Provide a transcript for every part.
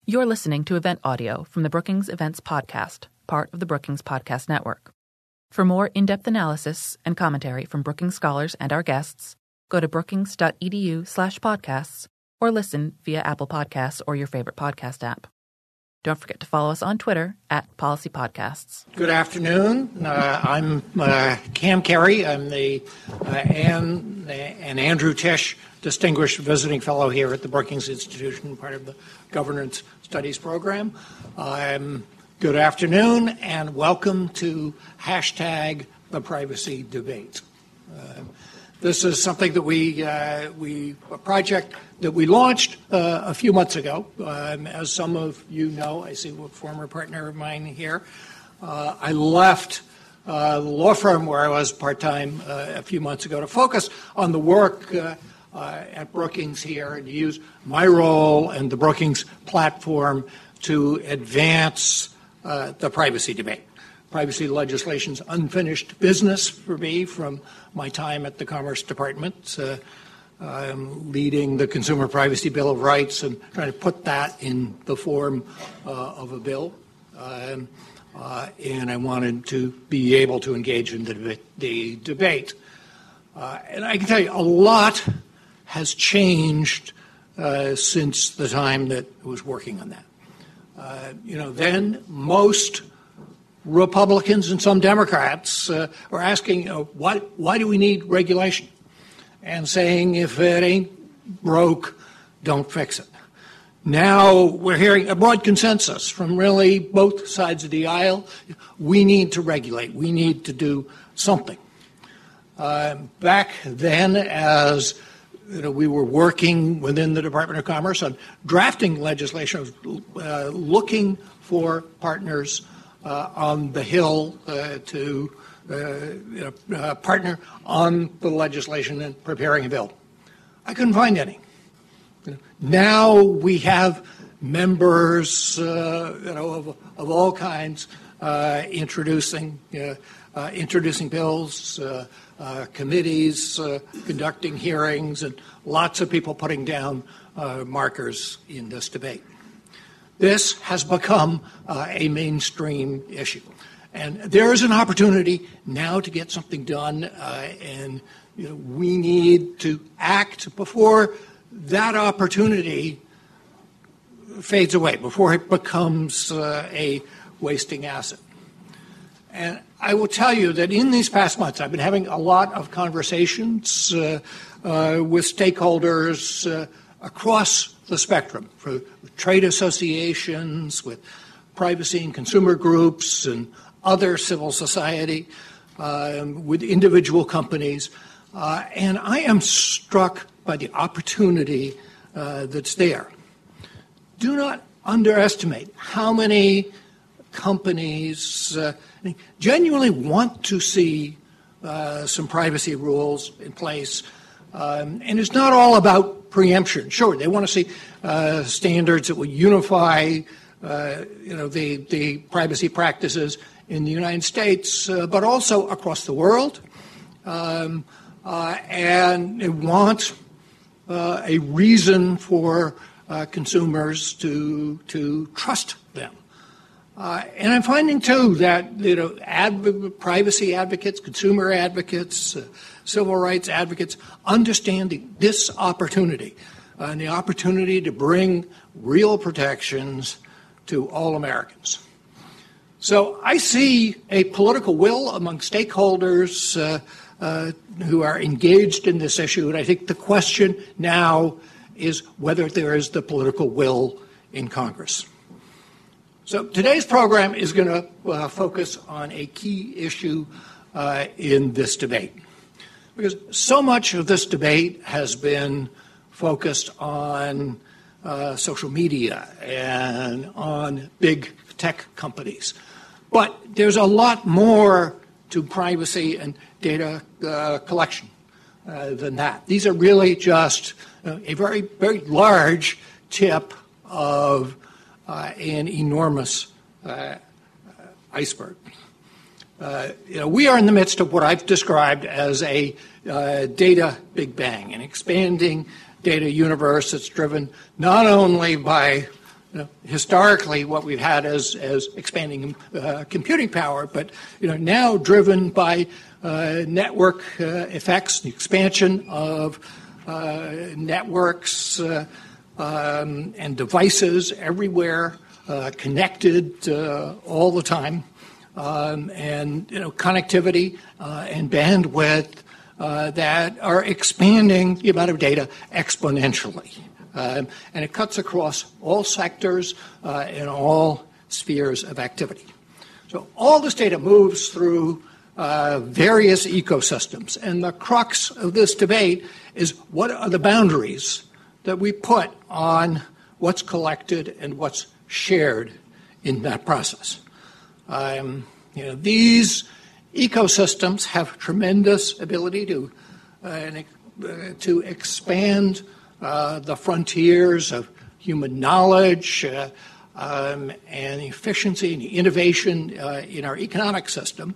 You're listening to event audio from the Brookings Events Podcast, part of the Brookings Podcast Network. For more in-depth analysis and commentary from Brookings scholars and our guests, go to brookings.edu/podcasts or listen via Apple Podcasts or your favorite podcast app. Don't forget to follow us on Twitter @PolicyPodcasts. Good afternoon. I'm Cam Carey. I'm the and Andrew Tisch Distinguished Visiting Fellow here at the Brookings Institution, part of the Governance Studies Program. Good afternoon and welcome to #ThePrivacyDebate. This is something that a project that we launched a few months ago. As some of you know, I see a former partner of mine here. I left the law firm where I was part-time a few months ago to focus on the work at Brookings here and to use my role and the Brookings platform to advance the privacy debate. Privacy legislation's unfinished business for me from my time at the Commerce Department, leading the Consumer Privacy Bill of Rights and trying to put that in the form of a bill. And I wanted to be able to engage in the debate. And I can tell you a lot has changed since the time that I was working on that. Then most Republicans and some Democrats were asking, why do we need regulation? And saying, if it ain't broke, don't fix it. Now we're hearing a broad consensus from really both sides of the aisle. We need to regulate. We need to do something. Back then, as we were working within the Department of Commerce on drafting legislation, looking for partners on the Hill to partner on the legislation and preparing a bill. I couldn't find any. Now we have members, of all kinds, introducing bills, committees, conducting hearings, and lots of people putting down markers in this debate. This has become a mainstream issue. And there is an opportunity now to get something done, and we need to act before that opportunity fades away, before it becomes a wasting asset. And I will tell you that in these past months, I've been having a lot of conversations with stakeholders across the spectrum, with trade associations, with privacy and consumer groups, and other civil society, with individual companies. And I am struck by the opportunity that's there. Do not underestimate how many companies genuinely want to see some privacy rules in place. And it's not all about preemption. Sure, they want to see standards that will unify the privacy practices in the United States, but also across the world. And they want a reason for consumers to trust them. And I'm finding, too, that privacy advocates, consumer advocates, civil rights advocates understanding this opportunity and the opportunity to bring real protections to all Americans. So I see a political will among stakeholders who are engaged in this issue, and I think the question now is whether there is the political will in Congress. So today's program is going to focus on a key issue in this debate, because so much of this debate has been focused on social media and on big tech companies. But there's a lot more to privacy and data collection than that. These are really just a very, very large tip of an enormous iceberg. We are in the midst of what I've described as a data big bang, an expanding data universe that's driven not only by historically what we've had as expanding computing power, but now driven by network effects, the expansion of networks and devices everywhere, connected all the time, and connectivity and bandwidth that are expanding the amount of data exponentially. And it cuts across all sectors and all spheres of activity. So all this data moves through various ecosystems. And the crux of this debate is what are the boundaries that we put on what's collected and what's shared in that process. These ecosystems have tremendous ability to expand the frontiers of human knowledge and efficiency and innovation in our economic system.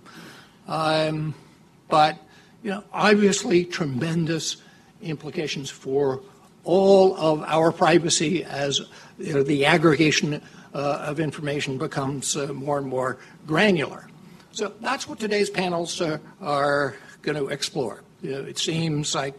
But obviously tremendous implications for all of our privacy as the aggregation of information becomes more and more granular. So that's what today's panels are going to explore. It seems like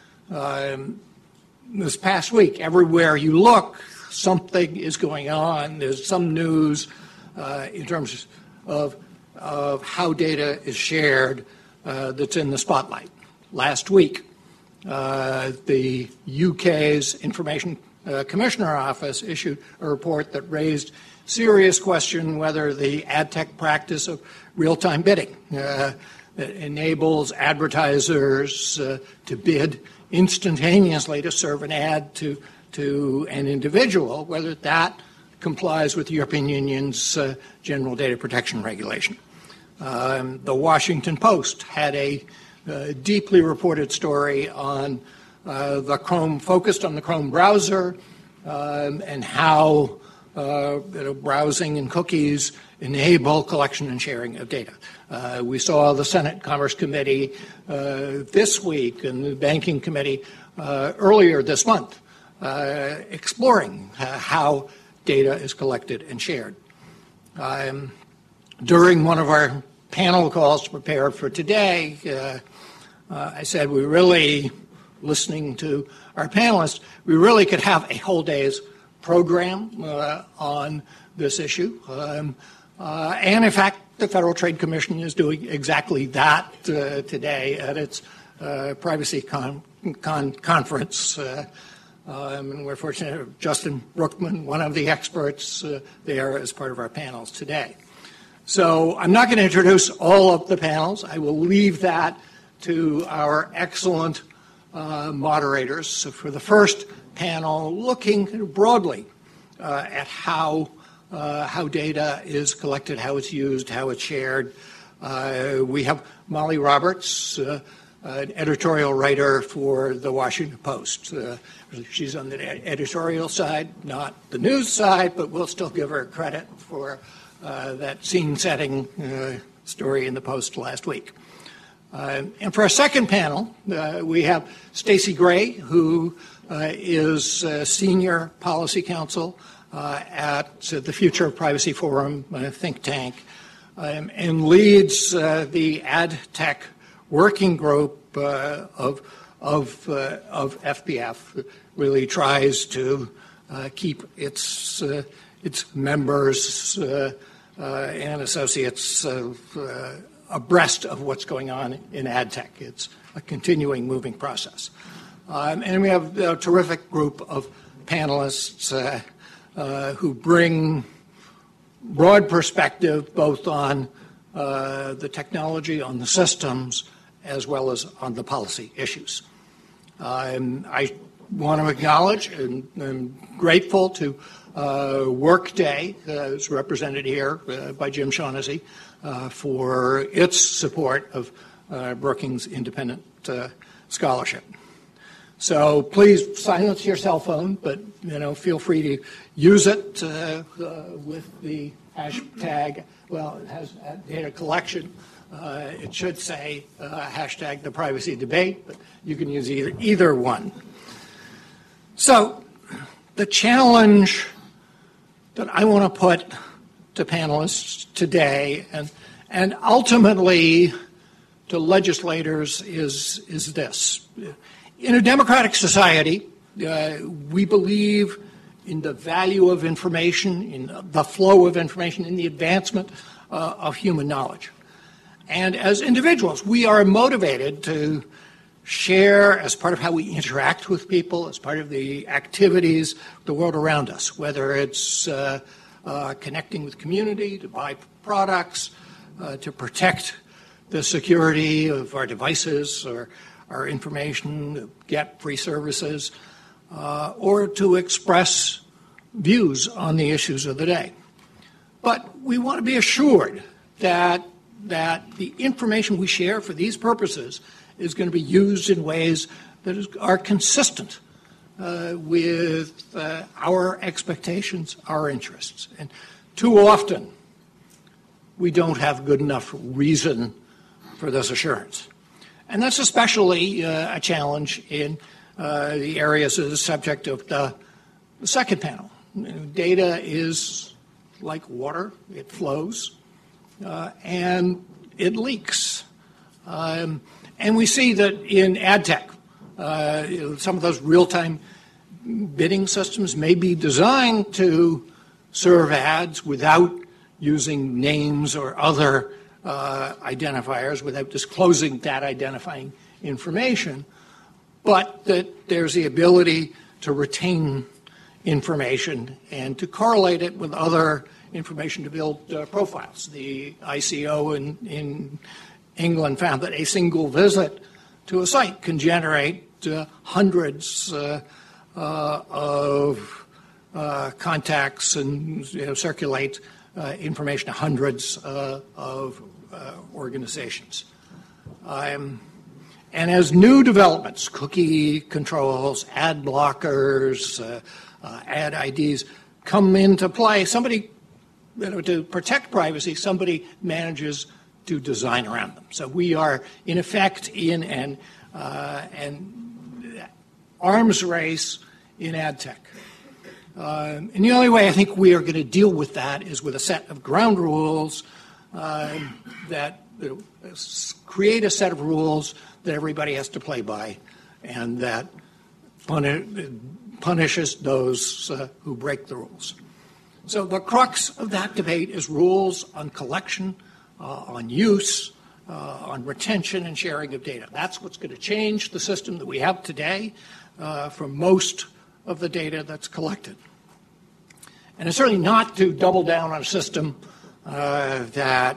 this past week, everywhere you look, something is going on. There's some news in terms of how data is shared that's in the spotlight. Last week, the UK's Information Commissioner Office issued a report that raised serious question whether the ad tech practice of real-time bidding that enables advertisers to bid instantaneously to serve an ad to an individual, whether that complies with the European Union's General Data Protection Regulation. The Washington Post had a deeply reported story on the Chrome, focused on the Chrome browser and how browsing and cookies enable collection and sharing of data. We saw the Senate Commerce Committee this week and the Banking Committee earlier this month exploring how data is collected and shared. During one of our panel calls to prepare for today, I said listening to our panelists, we really could have a whole day's program on this issue. And in fact, the Federal Trade Commission is doing exactly that today at its privacy conference. And we're fortunate to have Justin Brookman, one of the experts there as part of our panels today. So I'm not going to introduce all of the panels. I will leave that to our excellent moderators. So for the first panel, looking broadly at how data is collected, how it's used, how it's shared, we have Molly Roberts, an editorial writer for the Washington Post. She's on the editorial side, not the news side, but we'll still give her credit for that scene-setting story in the Post last week. And for our second panel, we have Stacey Gray, who is Senior Policy Counsel at the Future of Privacy Forum think tank, and leads the ad tech working group of FPF. Really tries to keep its members and associates abreast of what's going on in ad tech. It's a continuing moving process. And we have a terrific group of panelists who bring broad perspective both on the technology, on the systems, as well as on the policy issues. I want to acknowledge and I'm grateful to Workday, as represented here by Jim Shaughnessy, for its support of Brookings Independent Scholarship. So please silence your cell phone, but feel free to use it with the hashtag. Well, it has data collection. It should say hashtag the privacy debate, but you can use either one. So the challenge that I want to put to panelists today and ultimately to legislators is this. In a democratic society, we believe in the value of information, in the flow of information, in the advancement of human knowledge. And as individuals, we are motivated to share as part of how we interact with people, as part of the activities of the world around us, whether it's connecting with community, to buy products, to protect the security of our devices or our information, get free services, or to express views on the issues of the day. But we want to be assured that the information we share for these purposes is going to be used in ways that are consistent with our expectations, our interests. And too often, we don't have good enough reason for this assurance. And that's especially a challenge in the areas of the subject of the second panel. Data is like water. It flows, and it leaks. And we see that in ad tech, some of those real-time bidding systems may be designed to serve ads without using names or other identifiers, without disclosing that identifying information, but that there's the ability to retain information and to correlate it with other information to build profiles. The ICO in England found that a single visit to a site can generate hundreds of contacts and circulate information to hundreds of organizations. And as new developments, cookie controls, ad blockers, ad IDs come into play, somebody, to protect privacy, somebody manages to design around them. So we are, in effect, in an arms race in ad tech. And the only way I think we are going to deal with that is with a set of ground rules that create a set of rules that everybody has to play by and that punishes those who break the rules. So the crux of that debate is rules on collection, on use, on retention and sharing of data. That's what's going to change the system that we have today for most of the data that's collected. And it's certainly not to double down on a system the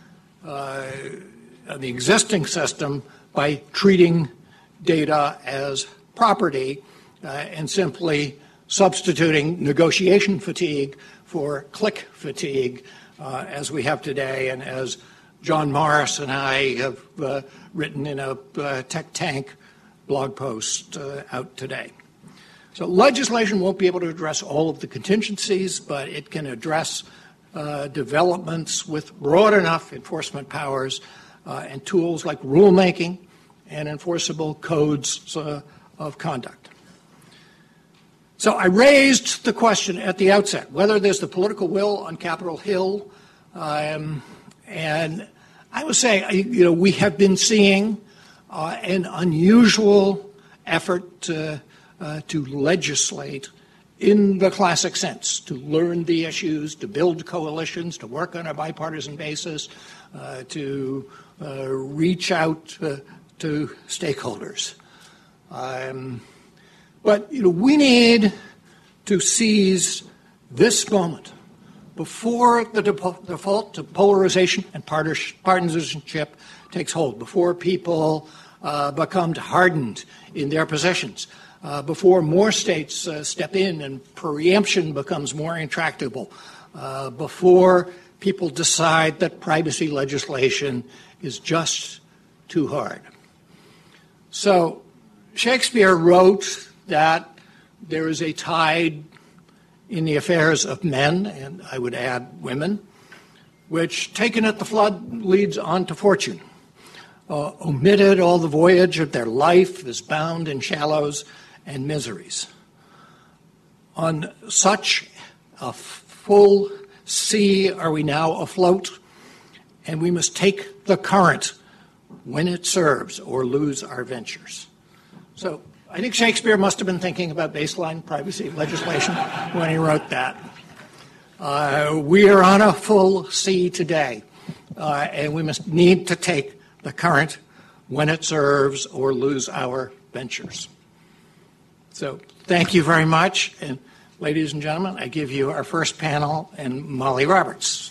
existing system by treating data as property and simply substituting negotiation fatigue for click fatigue as we have today and as John Morris and I have written in a Tech Tank blog post out today. So legislation won't be able to address all of the contingencies, but it can address developments with broad enough enforcement powers and tools like rulemaking and enforceable codes of conduct. So I raised the question at the outset, whether there's the political will on Capitol Hill, and I would say, we have been seeing an unusual effort to legislate in the classic sense, to learn the issues, to build coalitions, to work on a bipartisan basis, to reach out to stakeholders. But we need to seize this moment before the default to polarization and partisanship takes hold, before people become hardened in their positions, before more states step in and preemption becomes more intractable, before people decide that privacy legislation is just too hard. So Shakespeare wrote that there is a tide in the affairs of men, and I would add women, which, taken at the flood, leads on to fortune. Omitted all the voyage of their life is bound in shallows and miseries. On such a full sea are we now afloat, and we must take the current when it serves or lose our ventures. So I think Shakespeare must have been thinking about baseline privacy legislation when he wrote that. We are on a full sea today, and we must need to take the current when it serves or lose our ventures. So thank you very much. And ladies and gentlemen, I give you our first panel and Molly Roberts.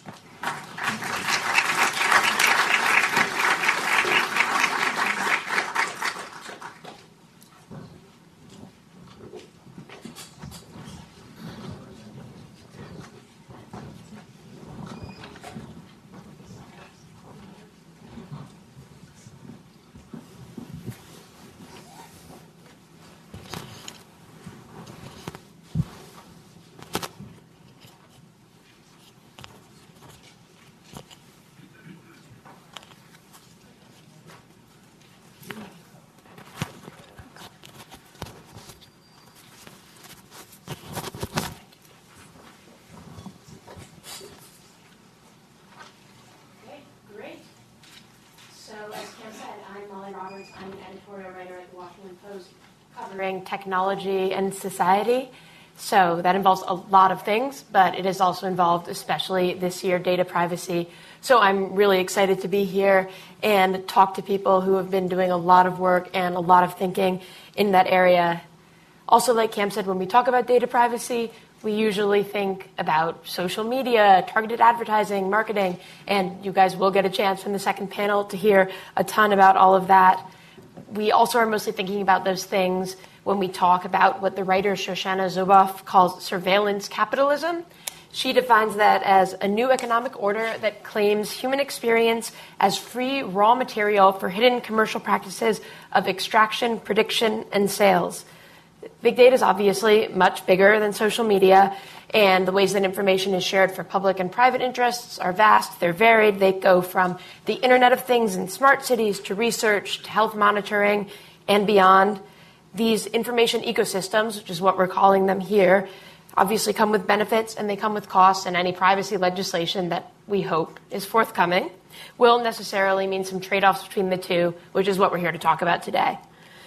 I'm an editorial writer at the Washington Post covering technology and society. So that involves a lot of things, but it has also involved, especially this year, data privacy. So I'm really excited to be here and talk to people who have been doing a lot of work and a lot of thinking in that area. Also, like Cam said, when we talk about data privacy, we usually think about social media, targeted advertising, marketing, and you guys will get a chance in the second panel to hear a ton about all of that. We also are mostly thinking about those things when we talk about what the writer Shoshana Zuboff calls surveillance capitalism. She defines that as a new economic order that claims human experience as free raw material for hidden commercial practices of extraction, prediction, and sales. Big data is obviously much bigger than social media, and the ways that information is shared for public and private interests are vast, they're varied. They go from the Internet of Things in smart cities to research to health monitoring and beyond. These information ecosystems, which is what we're calling them here, obviously come with benefits and they come with costs, and any privacy legislation that we hope is forthcoming will necessarily mean some trade-offs between the two, which is what we're here to talk about today.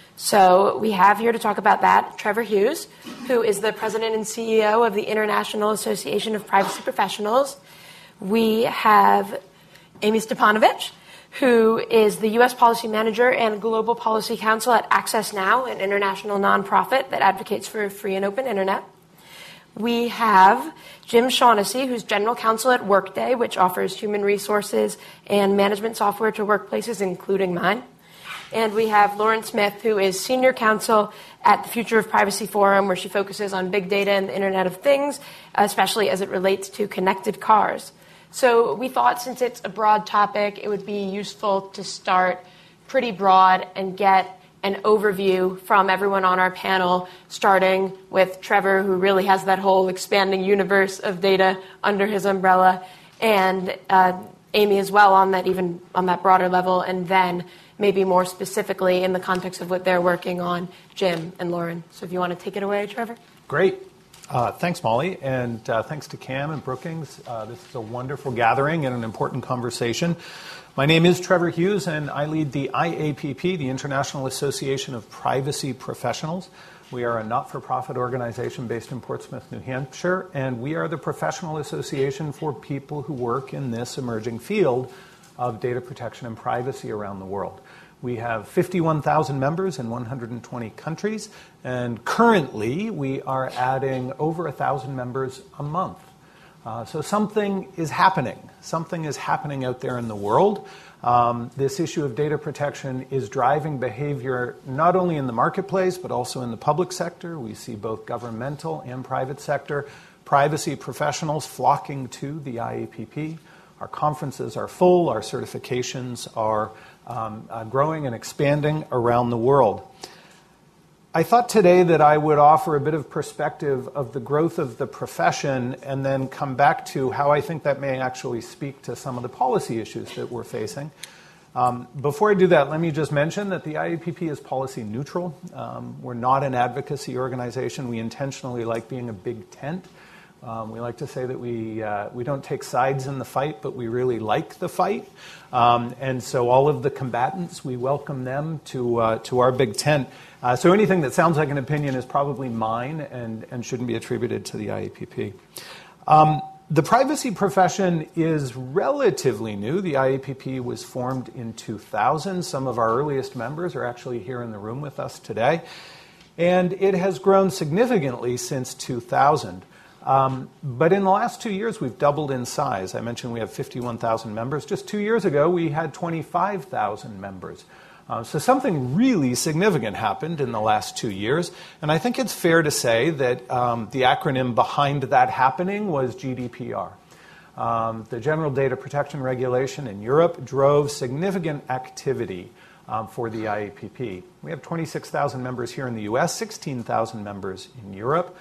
So we have here to talk about that Trevor Hughes, who is the president and CEO of the International Association of Privacy Professionals. We have Amy Stepanovich, who is the U.S. Policy Manager and Global Policy Counsel at Access Now, an international nonprofit that advocates for a free and open internet. We have Jim Shaughnessy, who's General Counsel at Workday, which offers human resources and management software to workplaces, including mine. And we have Lauren Smith, who is Senior Counsel at the Future of Privacy Forum, where she focuses on big data and the Internet of Things, especially as it relates to connected cars. So we thought, since it's a broad topic, it would be useful to start pretty broad and get an overview from everyone on our panel, starting with Trevor, who really has that whole expanding universe of data under his umbrella, and Amy as well on that broader level, and then maybe more specifically in the context of what they're working on, Jim and Lauren. So if you want to take it away, Trevor. Great. Thanks, Molly, and thanks to Cam and Brookings. This is a wonderful gathering and an important conversation. My name is Trevor Hughes, and I lead the IAPP, the International Association of Privacy Professionals. We are a not-for-profit organization based in Portsmouth, New Hampshire, and we are the professional association for people who work in this emerging field of data protection and privacy around the world. We have 51,000 members in 120 countries, and currently we are adding over 1,000 members a month. So something is happening. Something is happening out there in the world. This issue of data protection is driving behavior not only in the marketplace, but also in the public sector. We see both governmental and private sector privacy professionals flocking to the IAPP. Our conferences are full. Our certifications are growing and expanding around the world. I thought today that I would offer a bit of perspective of the growth of the profession and then come back to how I think that may actually speak to some of the policy issues that we're facing. Before I do that, let me just mention that the IAPP is policy neutral. We're not an advocacy organization. We intentionally like being a big tent. We like to say that we don't take sides in the fight, but we really like the fight. And so all of the combatants, we welcome them to our big tent. So anything that sounds like an opinion is probably mine and shouldn't be attributed to the IAPP. The privacy profession is relatively new. The IAPP was formed in 2000. Some of our earliest members are actually here in the room with us today. And it has grown significantly since 2000. But in the last 2 years, we've doubled in size. I mentioned we have 51,000 members. Just 2 years ago, we had 25,000 members. So something really significant happened in the last 2 years. And I think it's fair to say that the acronym behind that happening was GDPR. The General Data Protection Regulation in Europe drove significant activity for the IAPP. We have 26,000 members here in the US, 16,000 members in Europe.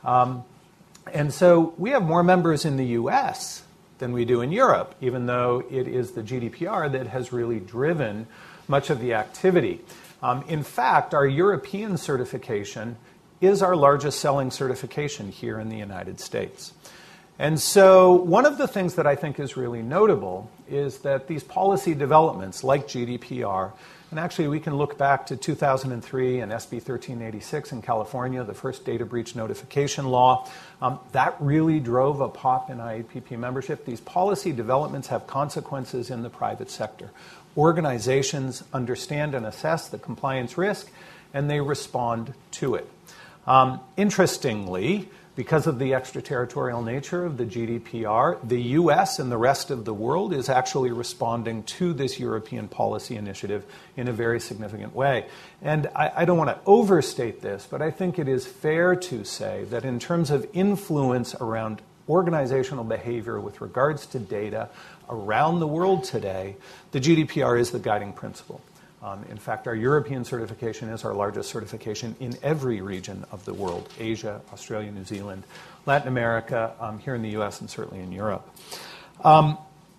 And so we have more members in the US than we do in Europe, even though it is the GDPR that has really driven much of the activity. In fact, our European certification is our largest selling certification here in the United States. And so one of the things that I think is really notable is that these policy developments like GDPR, and actually we can look back to 2003 and SB 1386 in California, the first data breach notification law, that really drove a pop in IAPP membership. These policy developments have consequences in the private sector. Organizations understand and assess the compliance risk, and they respond to it. Interestingly, because of the extraterritorial nature of the GDPR, the US and the rest of the world is actually responding to this European policy initiative in a very significant way. And I don't want to overstate this, but I think it is fair to say that in terms of influence around organizational behavior with regards to data around the world today, the GDPR is the guiding principle. In fact, our European certification is our largest certification in every region of the world: Asia, Australia, New Zealand, Latin America, here in the US, and certainly in Europe. I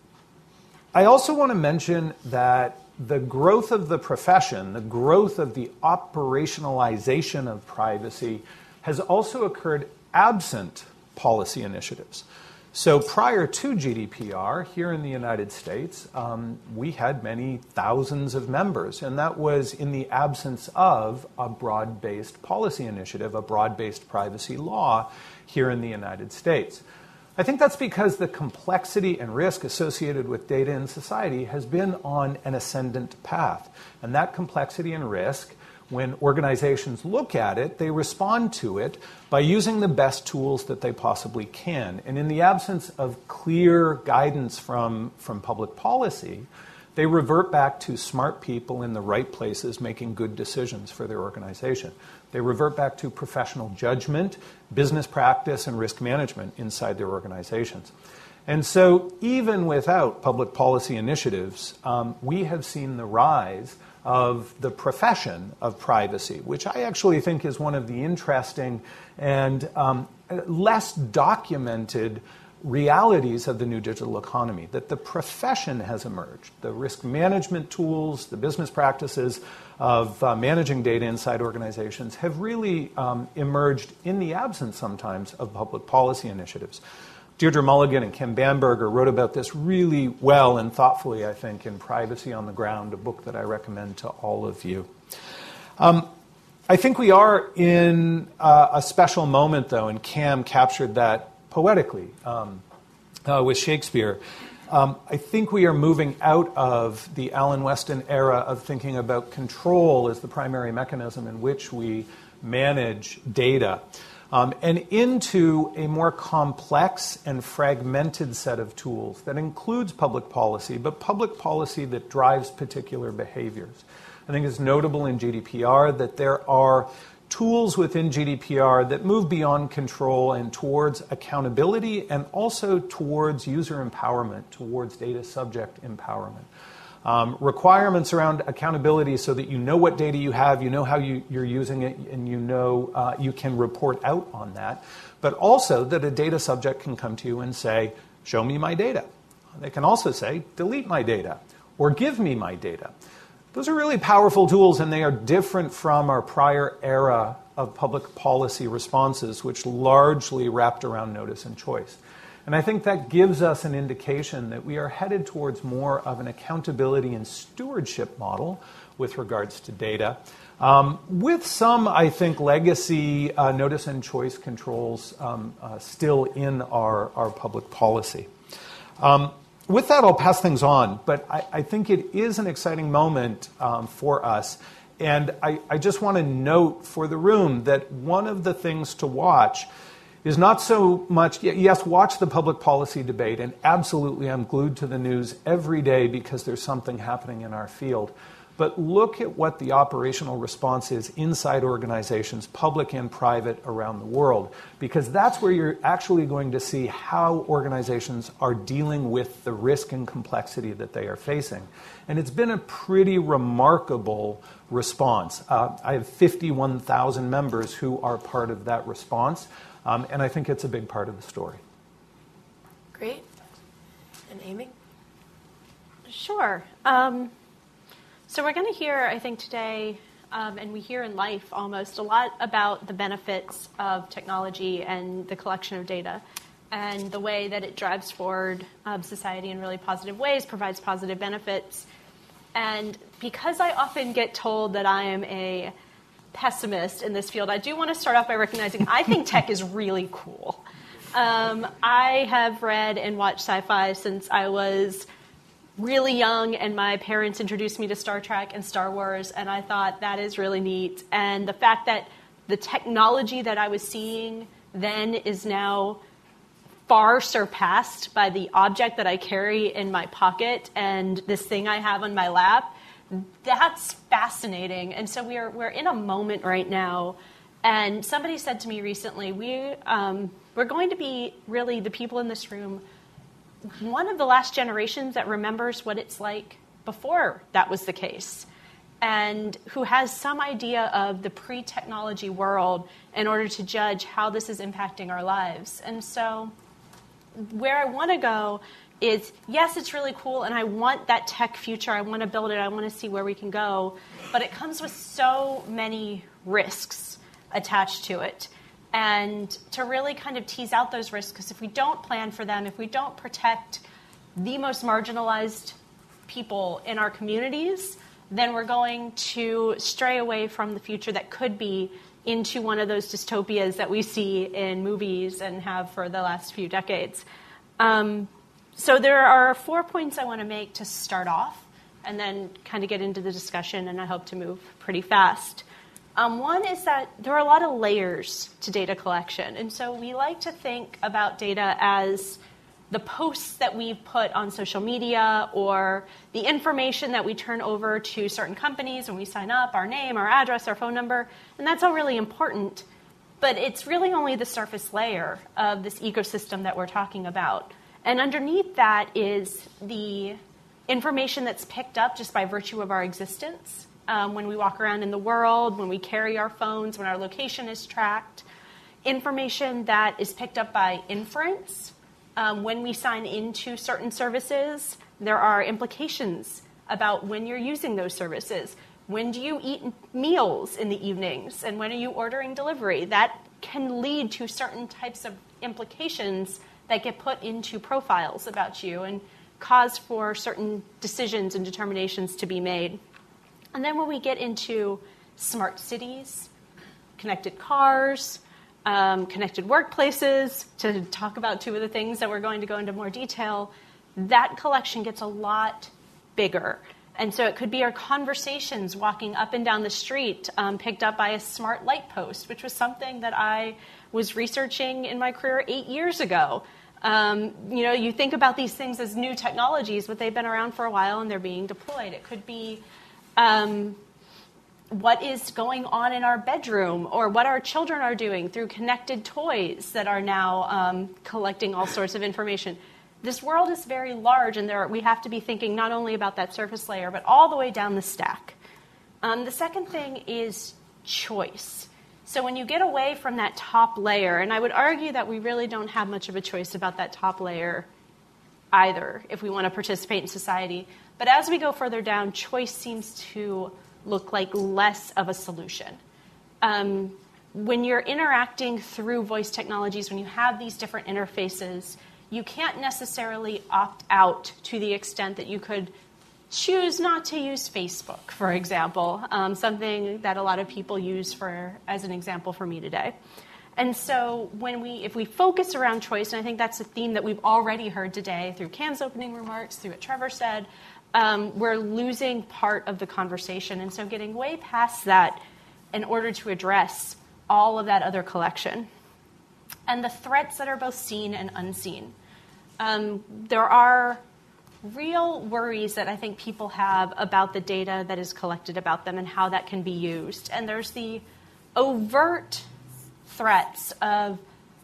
also want to mention that the growth of the profession, the growth of the operationalization of privacy, has also occurred absent policy initiatives. So prior to GDPR, here in the United States, we had many thousands of members, and that was in the absence of a broad-based policy initiative, a broad-based privacy law here in the United States. I think that's because the complexity and risk associated with data in society has been on an ascendant path. And that complexity and risk, when organizations look at it, they respond to it by using the best tools that they possibly can. And in the absence of clear guidance from public policy, they revert back to smart people in the right places making good decisions for their organization. They revert back to professional judgment, business practice, and risk management inside their organizations. And so even without public policy initiatives, we have seen the rise of the profession of privacy, which I actually think is one of the interesting and less documented realities of the new digital economy, that the profession has emerged. The risk management tools, the business practices of managing data inside organizations have really emerged in the absence sometimes of public policy initiatives. Deirdre Mulligan and Kim Bamberger wrote about this really well and thoughtfully, I think, in Privacy on the Ground, a book that I recommend to all of you. I think we are in a special moment, though, and Cam captured that poetically with Shakespeare. I think we are moving out of the Alan Weston era of thinking about control as the primary mechanism in which we manage data, and into a more complex and fragmented set of tools that includes public policy, but public policy that drives particular behaviors. I think it's notable in GDPR that there are tools within GDPR that move beyond control and towards accountability and also towards user empowerment, towards data subject empowerment. Requirements around accountability so that you know what data you have, you know how you're using it, and you know you can report out on that. But also that a data subject can come to you and say, show me my data. They can also say, delete my data, or give me my data. Those are really powerful tools, and they are different from our prior era of public policy responses, which largely wrapped around notice and choice. And I think that gives us an indication that we are headed towards more of an accountability and stewardship model with regards to data, with some, I think, legacy notice and choice controls still in our public policy. With that, I'll pass things on, but I think it is an exciting moment for us. And I just want to note for the room that one of the things to watch is not so much, yes, watch the public policy debate, and absolutely I'm glued to the news every day because there's something happening in our field. But look at what the operational response is inside organizations, public and private, around the world, because that's where you're actually going to see how organizations are dealing with the risk and complexity that they are facing. And it's been a pretty remarkable response. I have 51,000 members who are part of that response. And I think it's a big part of the story. Great. And Amy? Sure. So we're going to hear, I think, today, and we hear in life almost, a lot about the benefits of technology and the collection of data and the way that it drives forward society in really positive ways, provides positive benefits. And because I often get told that I am a pessimist in this field, I do want to start off by recognizing I think tech is really cool. I have read and watched sci-fi since I was really young, and my parents introduced me to Star Trek and Star Wars, and I thought that is really neat. And the fact that the technology that I was seeing then is now far surpassed by the object that I carry in my pocket and this thing I have on my lap, that's fascinating. And so we're in a moment right now. And somebody said to me recently, we're going to be really, the people in this room, one of the last generations that remembers what it's like before that was the case, and who has some idea of the pre-technology world in order to judge how this is impacting our lives. And so where I want to go is, yes, it's really cool, and I want that tech future. I want to build it. I want to see where we can go. But it comes with so many risks attached to it. And to really kind of tease out those risks, because if we don't plan for them, if we don't protect the most marginalized people in our communities, then we're going to stray away from the future that could be into one of those dystopias that we see in movies and have for the last few decades. So there are 4 points I want to make to start off, and then kind of get into the discussion, and I hope to move pretty fast. One is that there are a lot of layers to data collection, and so we like to think about data as the posts that we put on social media or the information that we turn over to certain companies when we sign up, our name, our address, our phone number, and that's all really important. But it's really only the surface layer of this ecosystem that we're talking about. And underneath that is the information that's picked up just by virtue of our existence. When we walk around in the world, when we carry our phones, when our location is tracked. Information that is picked up by inference. When we sign into certain services, there are implications about when you're using those services. When do you eat meals in the evenings? And when are you ordering delivery? That can lead to certain types of implications that get put into profiles about you and cause for certain decisions and determinations to be made. And then when we get into smart cities, connected cars, connected workplaces, to talk about two of the things that we're going to go into more detail, that collection gets a lot bigger. And so it could be our conversations walking up and down the street, picked up by a smart light post, which was something that I was researching in my career 8 years ago. You think about these things as new technologies, but they've been around for a while and they're being deployed. It could be what is going on in our bedroom or what our children are doing through connected toys that are now collecting all sorts of information. This world is very large, and we have to be thinking not only about that surface layer, but all the way down the stack. The second thing is choice. So when you get away from that top layer, and I would argue that we really don't have much of a choice about that top layer either if we want to participate in society. But as we go further down, choice seems to look like less of a solution. when you're interacting through voice technologies, when you have these different interfaces, you can't necessarily opt out to the extent that you could choose not to use Facebook, for example, something that a lot of people use as an example for me today. And so if we focus around choice, and I think that's a theme that we've already heard today through Cam's opening remarks, through what Trevor said, we're losing part of the conversation. And so getting way past that in order to address all of that other collection. And the threats that are both seen and unseen. There are real worries that I think people have about the data that is collected about them and how that can be used. And there's the overt threats of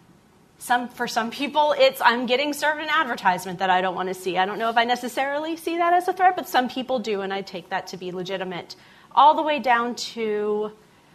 for some people, I'm getting served an advertisement that I don't want to see. I don't know if I necessarily see that as a threat, but some people do, and I take that to be legitimate. All the way down to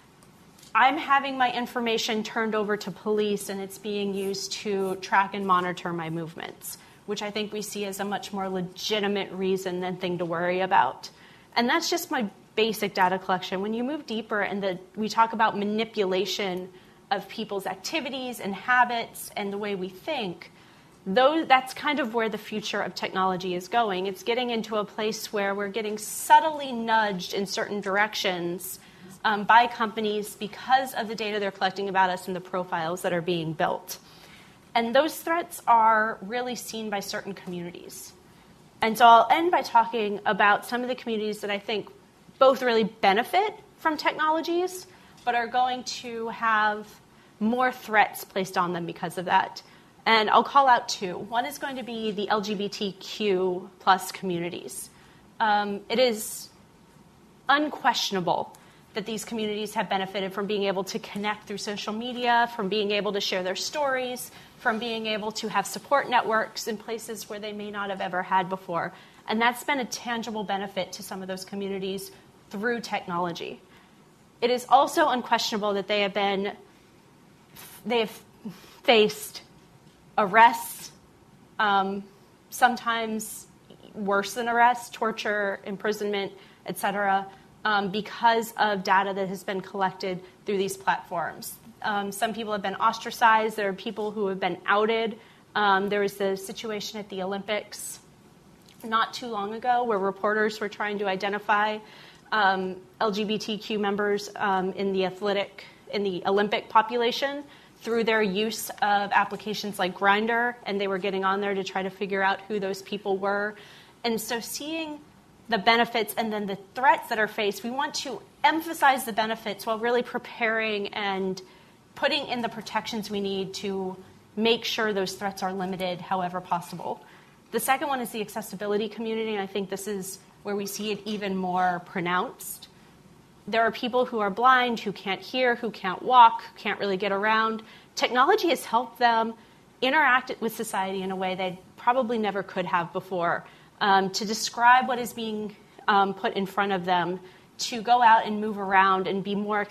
I'm having my information turned over to police and it's being used to track and monitor my movements, which I think we see as a much more legitimate reason than thing to worry about. And that's just my basic data collection. When you move deeper and we talk about manipulation of people's activities and habits and the way we think, that's kind of where the future of technology is going. It's getting into a place where we're getting subtly nudged in certain directions by companies because of the data they're collecting about us and the profiles that are being built. And those threats are really seen by certain communities. And so I'll end by talking about some of the communities that I think both really benefit from technologies, but are going to have more threats placed on them because of that. And I'll call out two. One is going to be the LGBTQ plus communities. It is unquestionable that these communities have benefited from being able to connect through social media, from being able to share their stories, from being able to have support networks in places where they may not have ever had before. And that's been a tangible benefit to some of those communities through technology. It is also unquestionable that they have faced arrests, sometimes worse than arrests, torture, imprisonment, etc., because of data that has been collected through these platforms. Some people have been ostracized. There are people who have been outed. There was the situation at the Olympics not too long ago where reporters were trying to identify LGBTQ members in the Olympic population through their use of applications like Grindr, and they were getting on there to try to figure out who those people were. And so seeing the benefits and then the threats that are faced, we want to emphasize the benefits while really preparing and putting in the protections we need to make sure those threats are limited however possible. The second one is the accessibility community, and I think this is where we see it even more pronounced. There are people who are blind, who can't hear, who can't walk, who can't really get around. Technology has helped them interact with society in a way they probably never could have before, to describe what is being put in front of them, to go out and move around and be more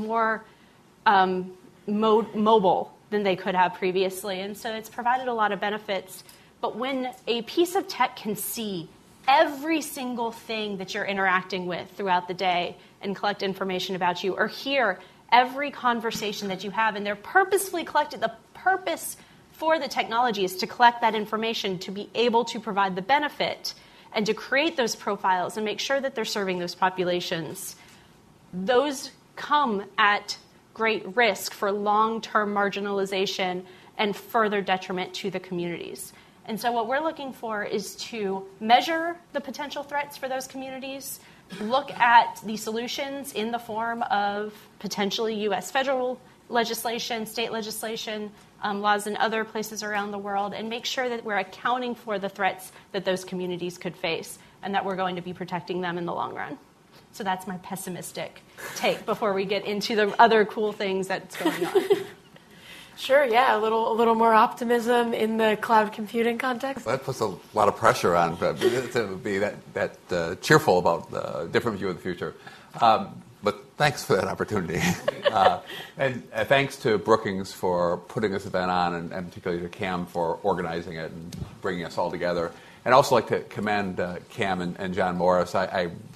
mobile than they could have previously. And so it's provided a lot of benefits. But when a piece of tech can see every single thing that you're interacting with throughout the day and collect information about you, or hear every conversation that you have, and they're purposefully collected, the purpose for the technology is to collect that information to be able to provide the benefit and to create those profiles and make sure that they're serving those populations. Those come at great risk for long-term marginalization and further detriment to the communities. And so what we're looking for is to measure the potential threats for those communities, look at the solutions in the form of potentially U.S. federal legislation, state legislation, laws in other places around the world, and make sure that we're accounting for the threats that those communities could face and that we're going to be protecting them in the long run. So that's my pessimistic take before we get into the other cool things that's going on. Sure, yeah, a little more optimism in the cloud computing context. Well, that puts a lot of pressure on to be that cheerful about the different view of the future. But thanks for that opportunity. And thanks to Brookings for putting this event on, and particularly to Cam for organizing it and bringing us all together. And I'd also like to commend Cam and John Morris. I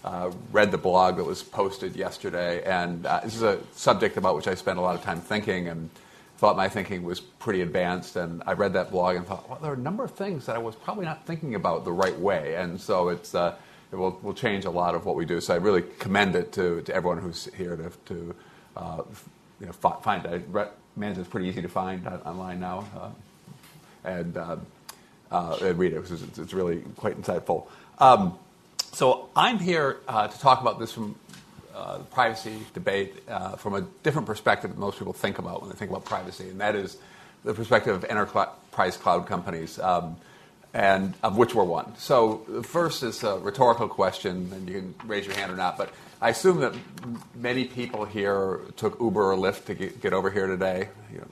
read the blog that was posted yesterday, and this is a subject about which I spent a lot of time thinking, and thought my thinking was pretty advanced. And I read that blog and thought, well, there are a number of things that I was probably not thinking about the right way, and so it will change a lot of what we do. So I really commend it to everyone who's here to find it. Manage it's pretty easy to find online now, and read it because it's really quite insightful. So I'm here to talk about this from the privacy debate from a different perspective that most people think about when they think about privacy, and that is the perspective of enterprise cloud companies, and of which we're one. So the first is a rhetorical question, and you can raise your hand or not, but I assume that many people here took Uber or Lyft to get over here today.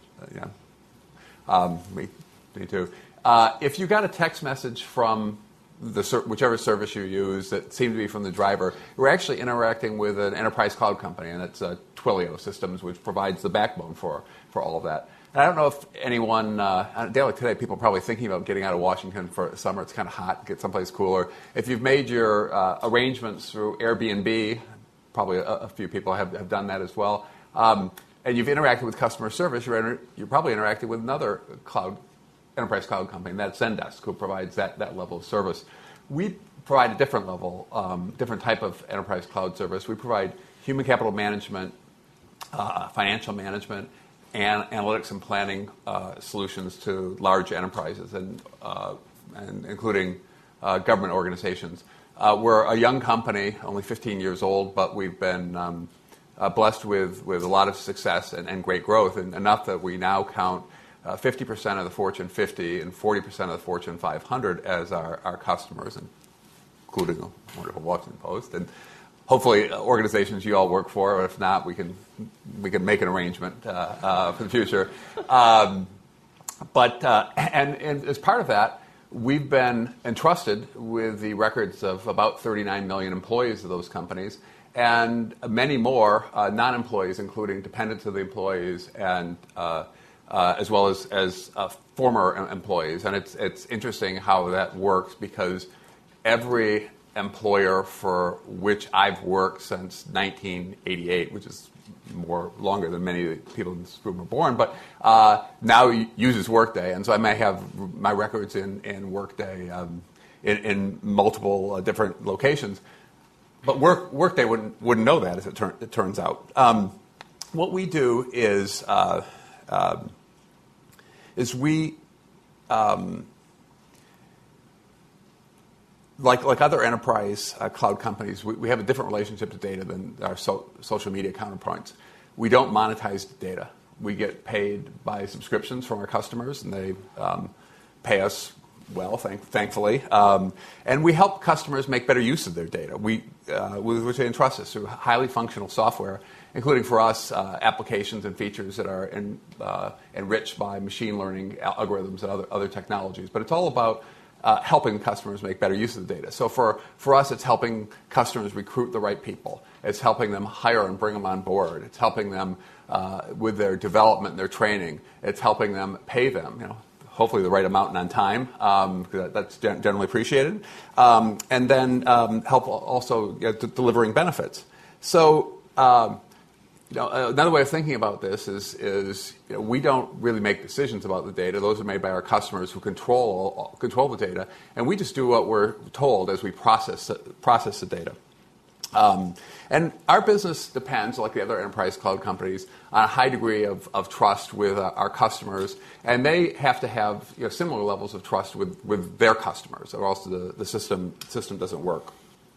Me too. If you got a text message from whichever service you use that seemed to be from the driver, you're actually interacting with an enterprise cloud company, and it's Twilio Systems, which provides the backbone for all of that. And I don't know if anyone, on a day like today, people are probably thinking about getting out of Washington for summer. It's kind of hot, get someplace cooler. If you've made your arrangements through Airbnb, probably a few people have done that as well, and you've interacted with customer service, you're probably interacting with another enterprise cloud company, that's Zendesk, who provides that level of service. We provide a different level, different type of enterprise cloud service. We provide human capital management, financial management, and analytics and planning solutions to large enterprises, and including government organizations. We're a young company, only 15 years old, but we've been blessed with a lot of success and great growth, and enough that we now count 50% of the Fortune 50 and 40% of the Fortune 500 as our customers, including a wonderful Washington Post, and hopefully organizations you all work for. Or if not, we can make an arrangement for the future. But as part of that, we've been entrusted with the records of about 39 million employees of those companies, and many more non-employees, including dependents of the employees and as well as former employees. And it's interesting how that works, because every employer for which I've worked since 1988, which is longer than many people in this room were born, but now uses Workday. And so I may have my records in Workday in multiple different locations. But Workday wouldn't know that, as it turns out. What we do is we, like other enterprise cloud companies, we have a different relationship to data than our social media counterparts. We don't monetize data. We get paid by subscriptions from our customers, and they pay us well, thankfully. And we help customers make better use of their data, with which they entrust us through highly functional software, including for us applications and features that are enriched by machine learning algorithms and other technologies. But it's all about helping customers make better use of the data. So for us, it's helping customers recruit the right people. It's helping them hire and bring them on board. It's helping them with their development and their training. It's helping them pay them, hopefully the right amount and on time, because that's generally appreciated. And then help also delivering benefits. So another way of thinking about this is we don't really make decisions about the data. Those are made by our customers who control the data, and we just do what we're told as we process the data. And our business depends, like the other enterprise cloud companies, on a high degree of trust with our customers, and they have to have similar levels of trust with their customers, or else the system doesn't work.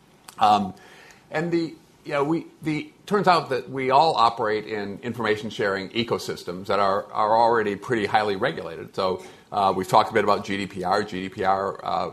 And turns out that we all operate in information sharing ecosystems that are already pretty highly regulated. So we've talked a bit about GDPR. GDPR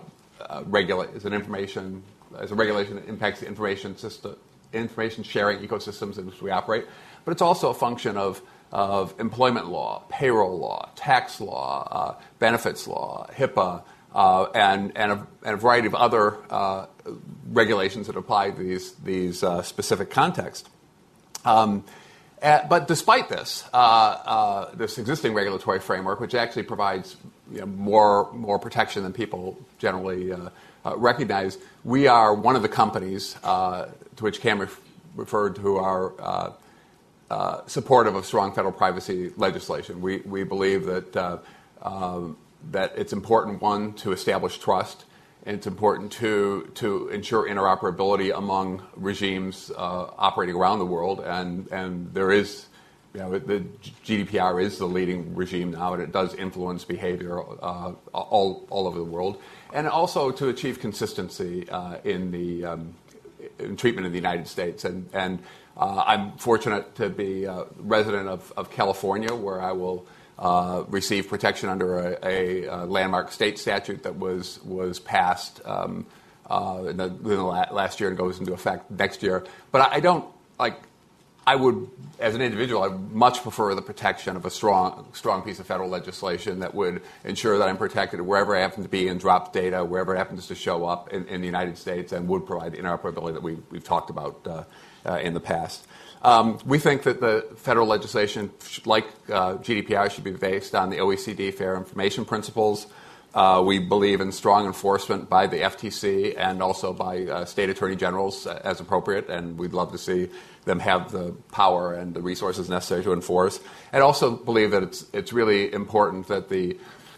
is a regulation that impacts the information sharing ecosystems in which we operate. But it's also a function of employment law, payroll law, tax law, benefits law, HIPAA, and a variety of other regulations that apply to these specific contexts. But despite this, this existing regulatory framework, which actually provides more protection than people generally recognize, we are one of the companies to which Cam referred to are supportive of strong federal privacy legislation. We believe that that it's important, one, to establish trust, and it's important to ensure interoperability among regimes operating around the world. And there is, the GDPR is the leading regime now, and it does influence behavior all over the world. And also to achieve consistency in treatment in the United States. And I'm fortunate to be a resident of California, where I will receive protection under a landmark state statute that was passed in the last year and goes into effect next year. But I would, as an individual, I would much prefer the protection of a strong piece of federal legislation that would ensure that I'm protected wherever I happen to be and drop data, wherever it happens to show up in the United States, and would provide the interoperability that we've talked about in the past. We think that the federal legislation, like GDPR, should be based on the OECD Fair Information Principles. We believe in strong enforcement by the FTC and also by state attorney generals as appropriate, and we'd love to see them have the power and the resources necessary to enforce. And also believe that it's really important that the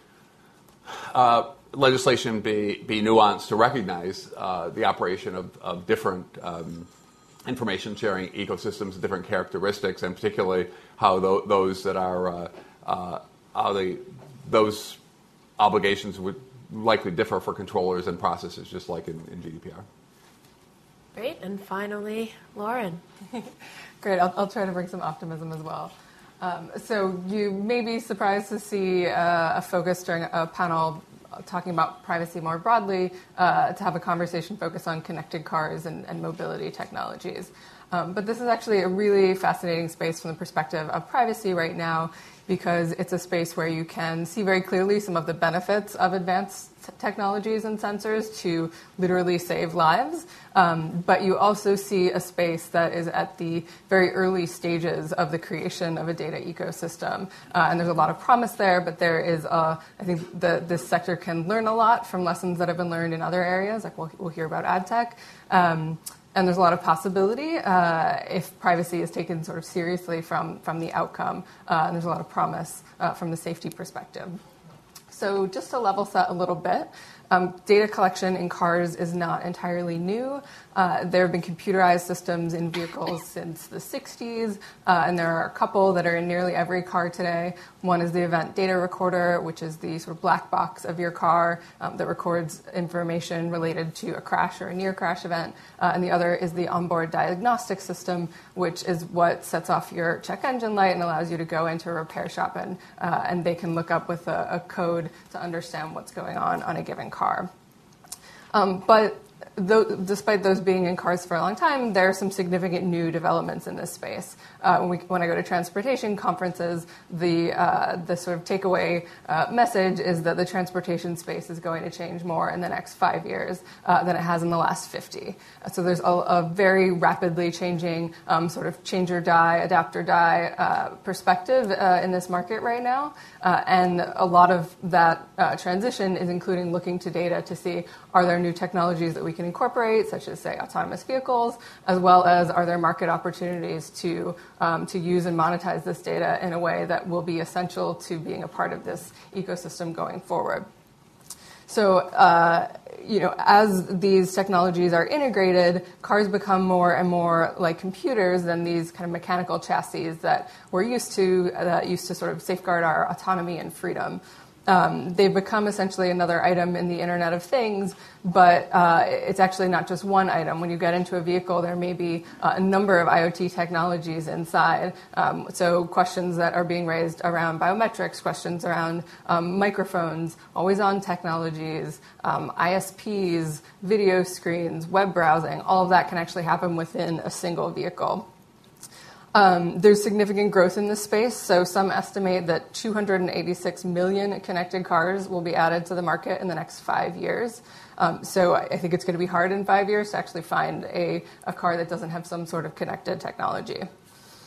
legislation be nuanced to recognize the operation of different information sharing ecosystems, different characteristics, and particularly how those that are those obligations would likely differ for controllers and processes, just like in GDPR. Great. And finally, Lauren. Great. I'll try to bring some optimism as well. So you may be surprised to see a focus during a panel talking about privacy more broadly, to have a conversation focused on connected cars and mobility technologies. But this is actually a really fascinating space from the perspective of privacy right now, because it's a space where you can see very clearly some of the benefits of advanced technologies and sensors to literally save lives. But you also see a space that is at the very early stages of the creation of a data ecosystem. And there's a lot of promise there, but there is, I think this sector can learn a lot from lessons that have been learned in other areas, like we'll hear about ad tech. And there's a lot of possibility if privacy is taken sort of seriously from the outcome. And there's a lot of promise from the safety perspective. So just to level set a little bit, data collection in cars is not entirely new. There have been computerized systems in vehicles since the 60s, and there are a couple that are in nearly every car today. One is the event data recorder, which is the sort of black box of your car that records information related to a crash or a near crash event. And the other is the onboard diagnostic system, which is what sets off your check engine light and allows you to go into a repair shop and they can look up with a code to understand what's going on a given car. But despite those being in cars for a long time, there are some significant new developments in this space. When I go to transportation conferences, the sort of takeaway message is that the transportation space is going to change more in the next 5 years than it has in the last 50. So there's a very rapidly changing sort of change or die, adapt or die perspective in this market right now. And a lot of that transition is including looking to data to see, are there new technologies that we can incorporate, such as, say, autonomous vehicles, as well as are there market opportunities to use and monetize this data in a way that will be essential to being a part of this ecosystem going forward. So, as these technologies are integrated, cars become more and more like computers than these kind of mechanical chassis that we're used to, that used to sort of safeguard our autonomy and freedom. They've become essentially another item in the Internet of Things, but it's actually not just one item. When you get into a vehicle, there may be a number of IoT technologies inside. So questions that are being raised around biometrics, questions around microphones, always-on technologies, ISPs, video screens, web browsing, all of that can actually happen within a single vehicle. There's significant growth in this space, so some estimate that 286 million connected cars will be added to the market in the next 5 years. So I think it's going to be hard in 5 years to actually find a car that doesn't have some sort of connected technology.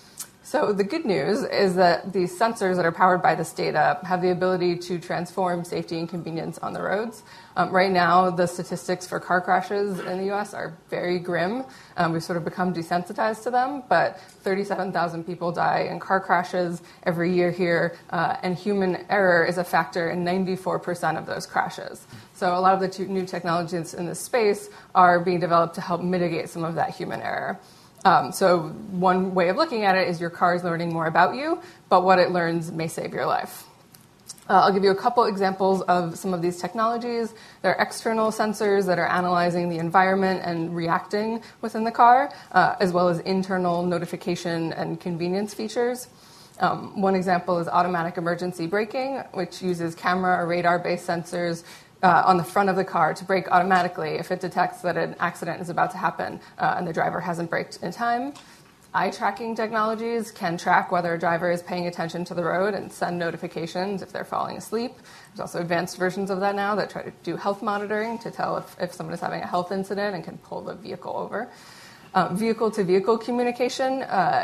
So the good news is that these sensors that are powered by this data have the ability to transform safety and convenience on the roads. Right now, the statistics for car crashes in the U.S. are very grim. We've sort of become desensitized to them, but 37,000 people die in car crashes every year here, and human error is a factor in 94% of those crashes. So a lot of the new technologies in this space are being developed to help mitigate some of that human error. So one way of looking at it is your car is learning more about you, but what it learns may save your life. I'll give you a couple examples of some of these technologies. There are external sensors that are analyzing the environment and reacting within the car, as well as internal notification and convenience features. One example is automatic emergency braking, which uses camera or radar-based sensors on the front of the car to brake automatically if it detects that an accident is about to happen and the driver hasn't braked in time. Eye tracking technologies can track whether a driver is paying attention to the road and send notifications if they're falling asleep. There's also advanced versions of that now that try to do health monitoring to tell if someone is having a health incident and can pull the vehicle over. Vehicle-to-vehicle communication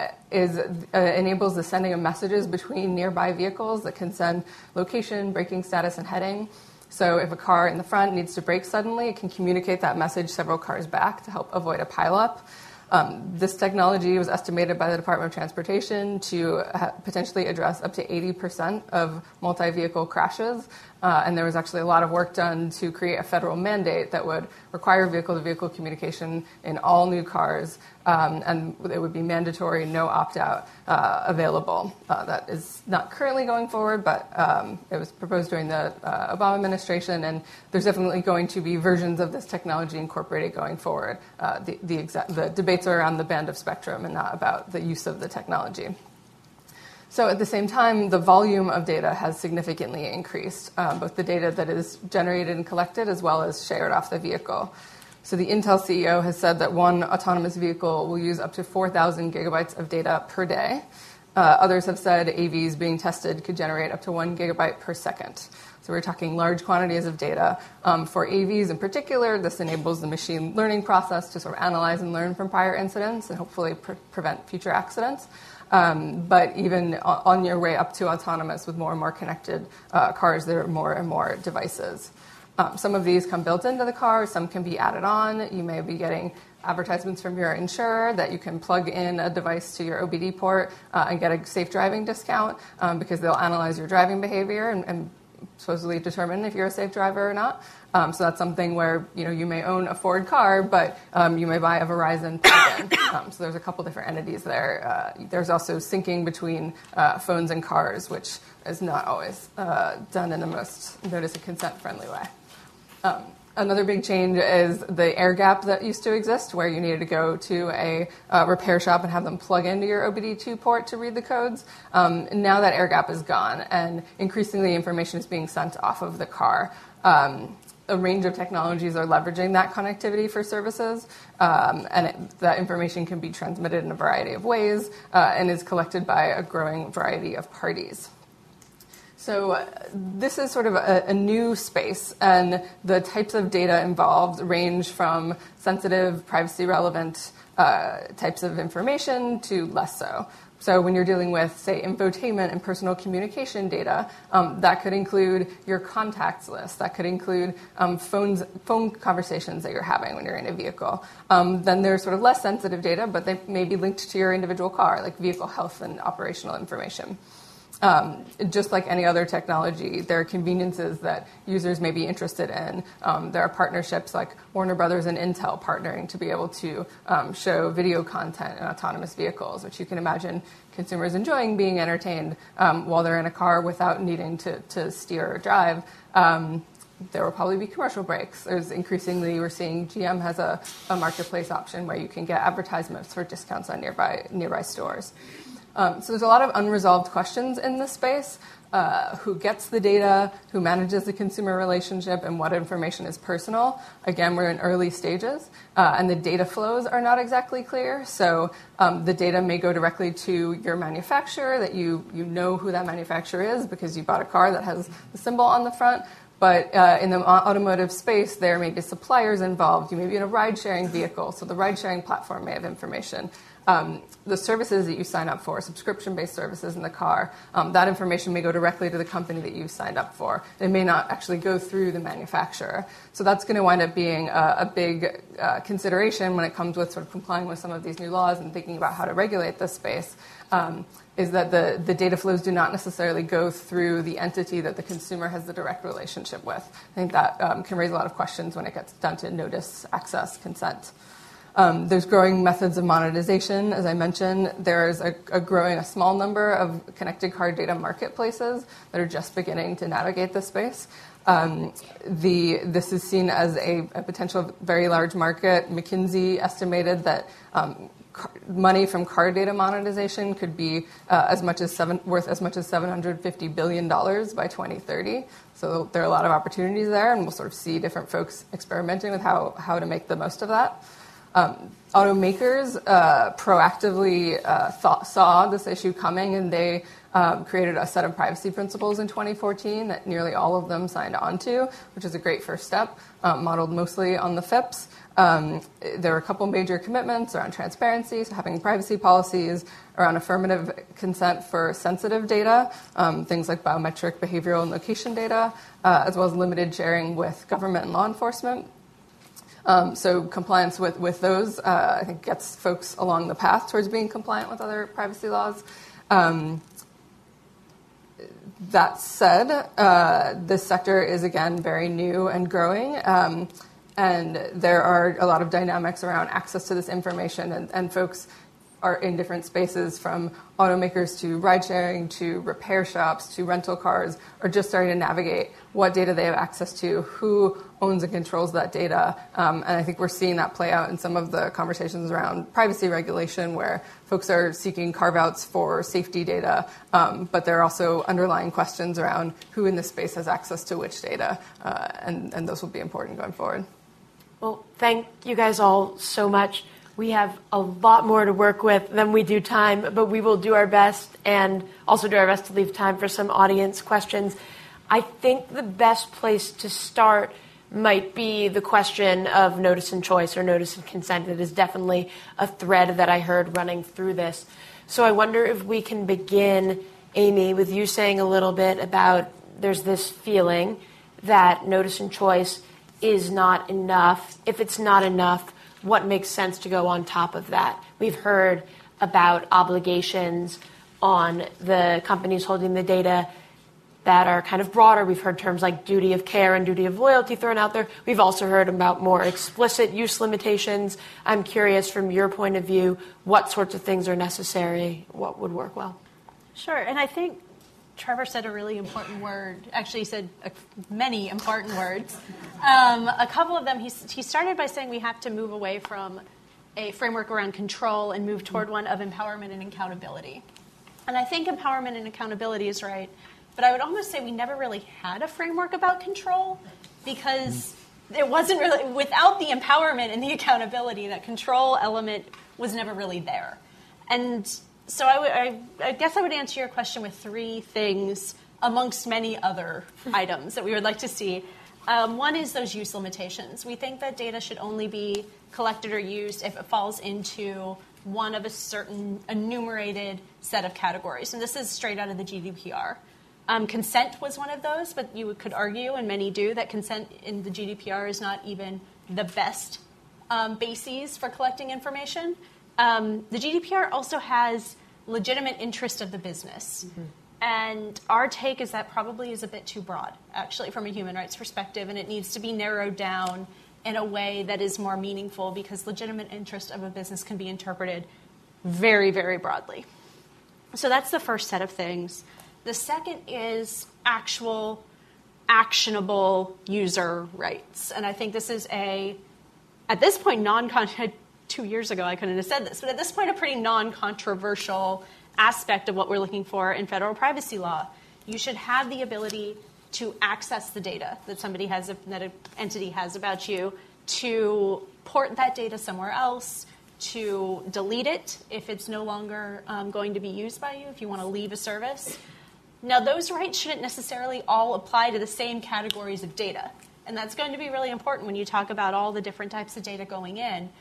enables the sending of messages between nearby vehicles that can send location, braking status, and heading. So if a car in the front needs to brake suddenly, it can communicate that message several cars back to help avoid a pileup. This technology was estimated by the Department of Transportation to potentially address up to 80% of multi-vehicle crashes. And there was actually a lot of work done to create a federal mandate that would require vehicle-to-vehicle communication in all new cars, and it would be mandatory, no opt-out available. That is not currently going forward, but it was proposed during the Obama administration, and there's definitely going to be versions of this technology incorporated going forward. The debates are around the band of spectrum and not about the use of the technology. So at the same time, the volume of data has significantly increased, both the data that is generated and collected as well as shared off the vehicle. So the Intel CEO has said that one autonomous vehicle will use up to 4,000 gigabytes of data per day. Others have said AVs being tested could generate up to 1 gigabyte per second. So we're talking large quantities of data. For AVs in particular, this enables the machine learning process to sort of analyze and learn from prior incidents and hopefully prevent future accidents. But even on your way up to autonomous with more and more connected cars, there are more and more devices. Some of these come built into the car. Some can be added on. You may be getting advertisements from your insurer that you can plug in a device to your OBD port and get a safe driving discount because they'll analyze your driving behavior and supposedly determine if you're a safe driver or not. So that's something where you may own a Ford car, but you may buy a Verizon plug-in. So there's a couple different entities there. There's also syncing between phones and cars, which is not always done in the most notice and consent-friendly way. Another big change is the air gap that used to exist, where you needed to go to a repair shop and have them plug into your OBD2 port to read the codes. Now that air gap is gone, and increasingly information is being sent off of the car. A range of technologies are leveraging that connectivity for services, and that information can be transmitted in a variety of ways and is collected by a growing variety of parties. So this is sort of a new space, and the types of data involved range from sensitive, privacy-relevant types of information to less so. So when you're dealing with, say, infotainment and personal communication data, that could include your contacts list. That could include phone conversations that you're having when you're in a vehicle. Then there's sort of less sensitive data, but they may be linked to your individual car, like vehicle health and operational information. Just like any other technology, there are conveniences that users may be interested in. There are partnerships like Warner Brothers and Intel partnering to be able to show video content in autonomous vehicles, which you can imagine consumers enjoying being entertained while they're in a car without needing to steer or drive. There will probably be commercial breaks. There's increasingly, we're seeing GM has a marketplace option where you can get advertisements for discounts on nearby stores. So there's a lot of unresolved questions in this space. Who gets the data, who manages the consumer relationship, and what information is personal. Again, we're in early stages, and the data flows are not exactly clear. So the data may go directly to your manufacturer, that you know who that manufacturer is because you bought a car that has the symbol on the front. But in the automotive space, there may be suppliers involved. You may be in a ride-sharing vehicle, so the ride-sharing platform may have information. the services that you sign up for, subscription-based services in the car, that information may go directly to the company that you've signed up for. It may not actually go through the manufacturer. So that's going to wind up being a big consideration when it comes with sort of complying with some of these new laws and thinking about how to regulate this space, is that the data flows do not necessarily go through the entity that the consumer has the direct relationship with. I think that can raise a lot of questions when it gets down to notice, access, consent. There's growing methods of monetization. As I mentioned, there's a small number of connected car data marketplaces that are just beginning to navigate this space. This is seen as a potential very large market. McKinsey estimated that money from car data monetization could be worth as much as $750 billion by 2030. So there are a lot of opportunities there, and we'll sort of see different folks experimenting with how to make the most of that. Automakers proactively saw this issue coming, and they created a set of privacy principles in 2014 that nearly all of them signed on to, which is a great first step, modeled mostly on the FIPS. There are a couple major commitments around transparency, so having privacy policies, around affirmative consent for sensitive data, things like biometric, behavioral, and location data, as well as limited sharing with government and law enforcement. So compliance with those, I think, gets folks along the path towards being compliant with other privacy laws. That said, this sector is, again, very new and growing, and there are a lot of dynamics around access to this information, and folks are in different spaces, from automakers to ride-sharing to repair shops to rental cars, are just starting to navigate what data they have access to, who owns and controls that data. And I think we're seeing that play out in some of the conversations around privacy regulation, where folks are seeking carve-outs for safety data, but there are also underlying questions around who in this space has access to which data, and those will be important going forward. Well, thank you guys all so much. We have a lot more to work with than we do time, but we will do our best and also do our best to leave time for some audience questions. I think the best place to start might be the question of notice and choice or notice and consent. It is definitely a thread that I heard running through this. So I wonder if we can begin, Amy, with you saying a little bit about there's this feeling that notice and choice is not enough. If it's not enough, what makes sense to go on top of that? We've heard about obligations on the companies holding the data that are kind of broader. We've heard terms like duty of care and duty of loyalty thrown out there. We've also heard about more explicit use limitations. I'm curious, from your point of view, what sorts of things are necessary, what would work well? Sure, and I think Trevor said a really important word. Actually, he said many important words. A couple of them, he started by saying we have to move away from a framework around control and move toward one of empowerment and accountability. And I think empowerment and accountability is right, but I would almost say we never really had a framework about control, because it wasn't really, without the empowerment and the accountability, that control element was never really there. And so I guess I would answer your question with three things amongst many other items that we would like to see. One is those use limitations. We think that data should only be collected or used if it falls into one of a certain enumerated set of categories. And this is straight out of the GDPR. Consent was one of those, but you could argue, and many do, that consent in the GDPR is not even the best bases for collecting information. The GDPR also has legitimate interest of the business. Mm-hmm. And our take is that probably is a bit too broad, actually, from a human rights perspective, and it needs to be narrowed down in a way that is more meaningful, because legitimate interest of a business can be interpreted very, very broadly. So that's the first set of things. The second is actual actionable user rights. And I think this is at this point, 2 years ago, I couldn't have said this, but at this point, a pretty non-controversial aspect of what we're looking for in federal privacy law. You should have the ability to access the data that somebody has, that an entity has about you, to port that data somewhere else, to delete it if it's no longer going to be used by you, if you want to leave a service. Now, those rights shouldn't necessarily all apply to the same categories of data. And that's going to be really important when you talk about all the different types of data going in.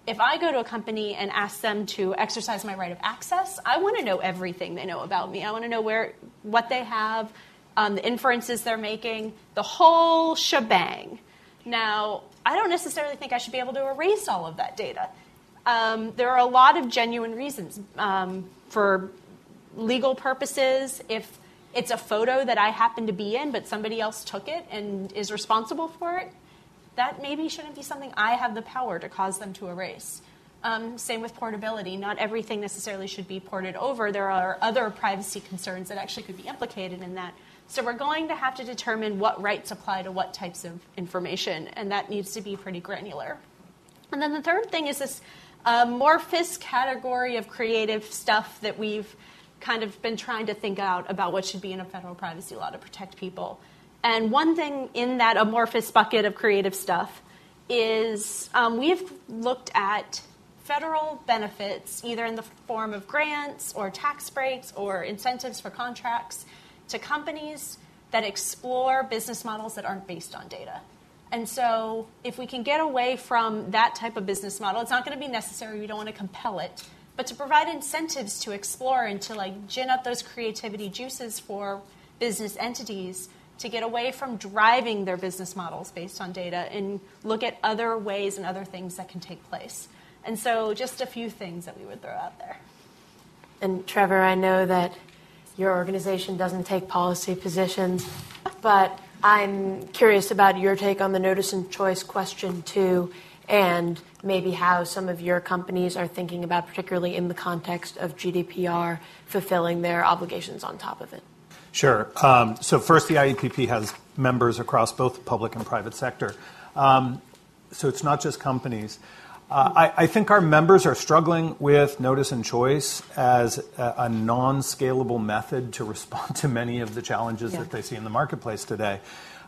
if I go to a company and ask them to exercise my right of access, I want to know everything they know about me. I want to know what they have, the inferences they're making, the whole shebang. Now, I don't necessarily think I should be able to erase all of that data. There are a lot of genuine reasons for legal purposes. If it's a photo that I happen to be in, but somebody else took it and is responsible for it, that maybe shouldn't be something I have the power to cause them to erase. Same with portability. Not everything necessarily should be ported over. There are other privacy concerns that actually could be implicated in that. So we're going to have to determine what rights apply to what types of information, and that needs to be pretty granular. And then the third thing is this amorphous category of creative stuff that we've kind of been trying to think out about what should be in a federal privacy law to protect people. And one thing in that amorphous bucket of creative stuff is we've looked at federal benefits, either in the form of grants or tax breaks or incentives for contracts, to companies that explore business models that aren't based on data. And so if we can get away from that type of business model, it's not going to be necessary. We don't want to compel it. But to provide incentives to explore and to gin up those creativity juices for business entities to get away from driving their business models based on data and look at other ways and other things that can take place. And so just a few things that we would throw out there. And Trevor, I know that your organization doesn't take policy positions, but I'm curious about your take on the notice and choice question too, and maybe how some of your companies are thinking about, particularly in the context of GDPR, fulfilling their obligations on top of it. Sure. So first, the IAPP has members across both the public and private sector. So it's not just companies. I think our members are struggling with notice and choice as a non-scalable method to respond to many of the challenges that they see in the marketplace today.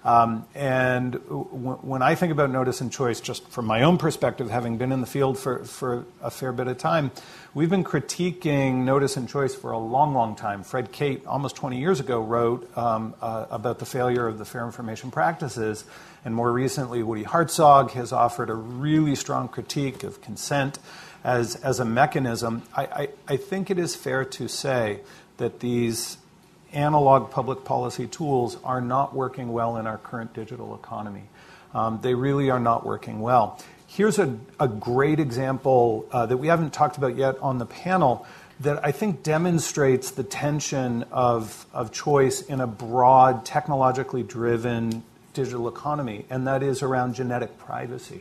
And when I think about notice and choice, just from my own perspective, having been in the field for a fair bit of time, we've been critiquing notice and choice for a long, long time. Fred Kate, almost 20 years ago, wrote about the failure of the Fair Information Practices. And more recently, Woody Hartzog has offered a really strong critique of consent as a mechanism. I think it is fair to say that these analog public policy tools are not working well in our current digital economy. They really are not working well. Here's a great example that we haven't talked about yet on the panel that I think demonstrates the tension of choice in a broad, technologically driven digital economy, and that is around genetic privacy.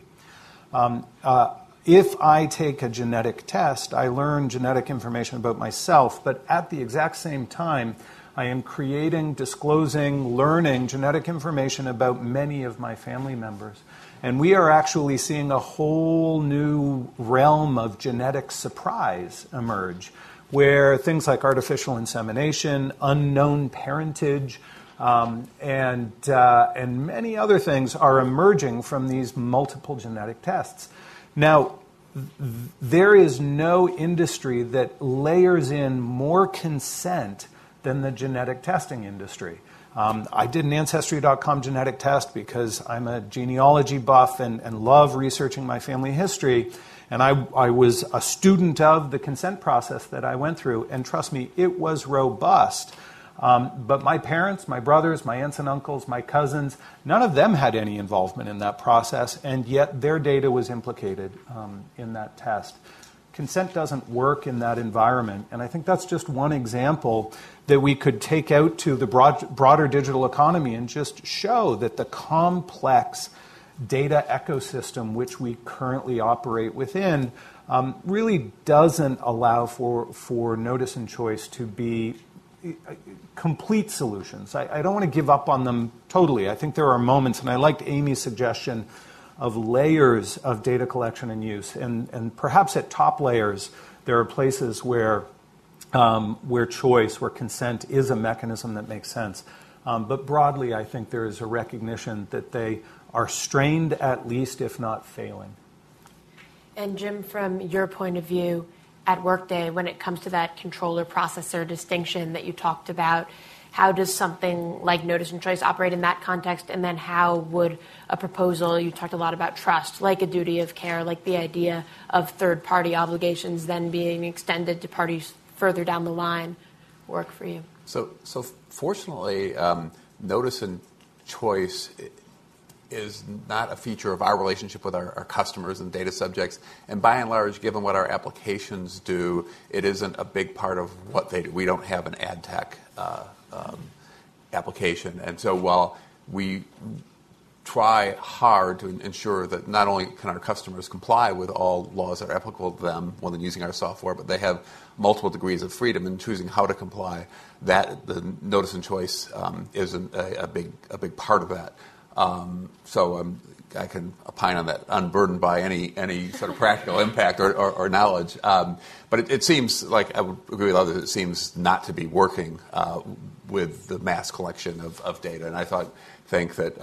If I take a genetic test, I learn genetic information about myself, but at the exact same time, I am creating, disclosing, learning genetic information about many of my family members. And we are actually seeing a whole new realm of genetic surprise emerge, where things like artificial insemination, unknown parentage, and many other things are emerging from these multiple genetic tests. Now, there is no industry that layers in more consent than the genetic testing industry. I did an Ancestry.com genetic test because I'm a genealogy buff and love researching my family history. And I was a student of the consent process that I went through. And trust me, it was robust. But my parents, my brothers, my aunts and uncles, my cousins, none of them had any involvement in that process. And yet their data was implicated in that test. Consent doesn't work in that environment. And I think that's just one example that we could take out to the broader digital economy and just show that the complex data ecosystem which we currently operate within really doesn't allow for notice and choice to be complete solutions. I don't want to give up on them totally. I think there are moments, and I liked Amy's suggestion of layers of data collection and use. And perhaps at top layers, there are places where choice, where consent is a mechanism that makes sense. But broadly, I think there is a recognition that they are strained at least, if not failing. And Jim, from your point of view at Workday, when it comes to that controller-processor distinction that you talked about, how does something like notice and choice operate in that context? And then how would a proposal, you talked a lot about trust, like a duty of care, like the idea of third-party obligations then being extended to parties further down the line, work for you? So fortunately, notice and choice is not a feature of our relationship with our customers and data subjects. And by and large, given what our applications do, it isn't a big part of what they do. We don't have an ad tech application. And so while we try hard to ensure that not only can our customers comply with all laws that are applicable to them when they're using our software, but they have multiple degrees of freedom in choosing how to comply, that the notice and choice is a big part of that. So I can opine on that, unburdened by any sort of practical impact or knowledge. But it seems like, I would agree with others, it seems not to be working with the mass collection of data. And I think that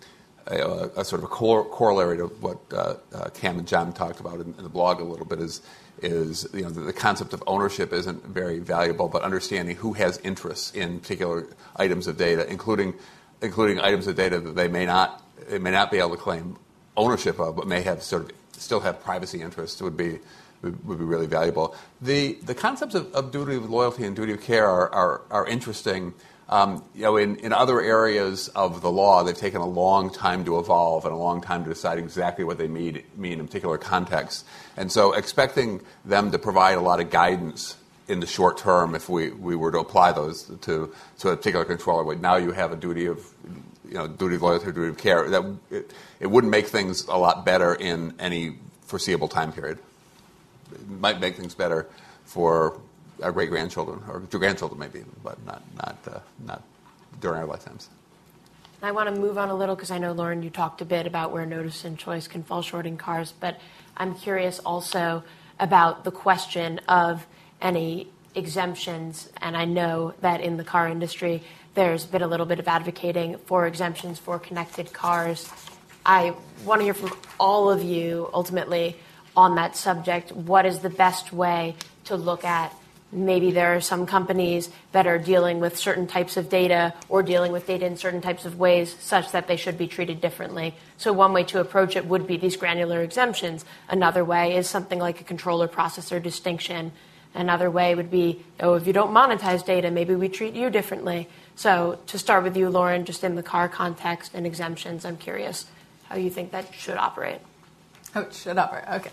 a sort of a corollary to what Cam and John talked about in the blog a little bit is the concept of ownership isn't very valuable, but understanding who has interests in particular items of data, including items of data that they may not be able to claim ownership of, but may have still have privacy interests would be really valuable. The concepts of duty of loyalty and duty of care are interesting. In other areas of the law, they've taken a long time to evolve and a long time to decide exactly what they mean in a particular context. And so expecting them to provide a lot of guidance in the short term, if we were to apply those to a particular controller, now you have a duty of loyalty or duty of care, that it wouldn't make things a lot better in any foreseeable time period. It might make things better for our great-grandchildren or grandchildren maybe, but not during our lifetimes. I want to move on a little because I know, Lauren, you talked a bit about where notice and choice can fall short in cars, but I'm curious also about the question of any exemptions, and I know that in the car industry there's been a little bit of advocating for exemptions for connected cars. I want to hear from all of you ultimately on that subject. What is the best way to look at? Maybe there are some companies that are dealing with certain types of data or dealing with data in certain types of ways such that they should be treated differently. So one way to approach it would be these granular exemptions. Another way is something like a controller-processor distinction. Another way would be, if you don't monetize data, maybe we treat you differently. So to start with you, Lauren, just in the car context and exemptions, I'm curious how you think that should operate. How it should operate, okay.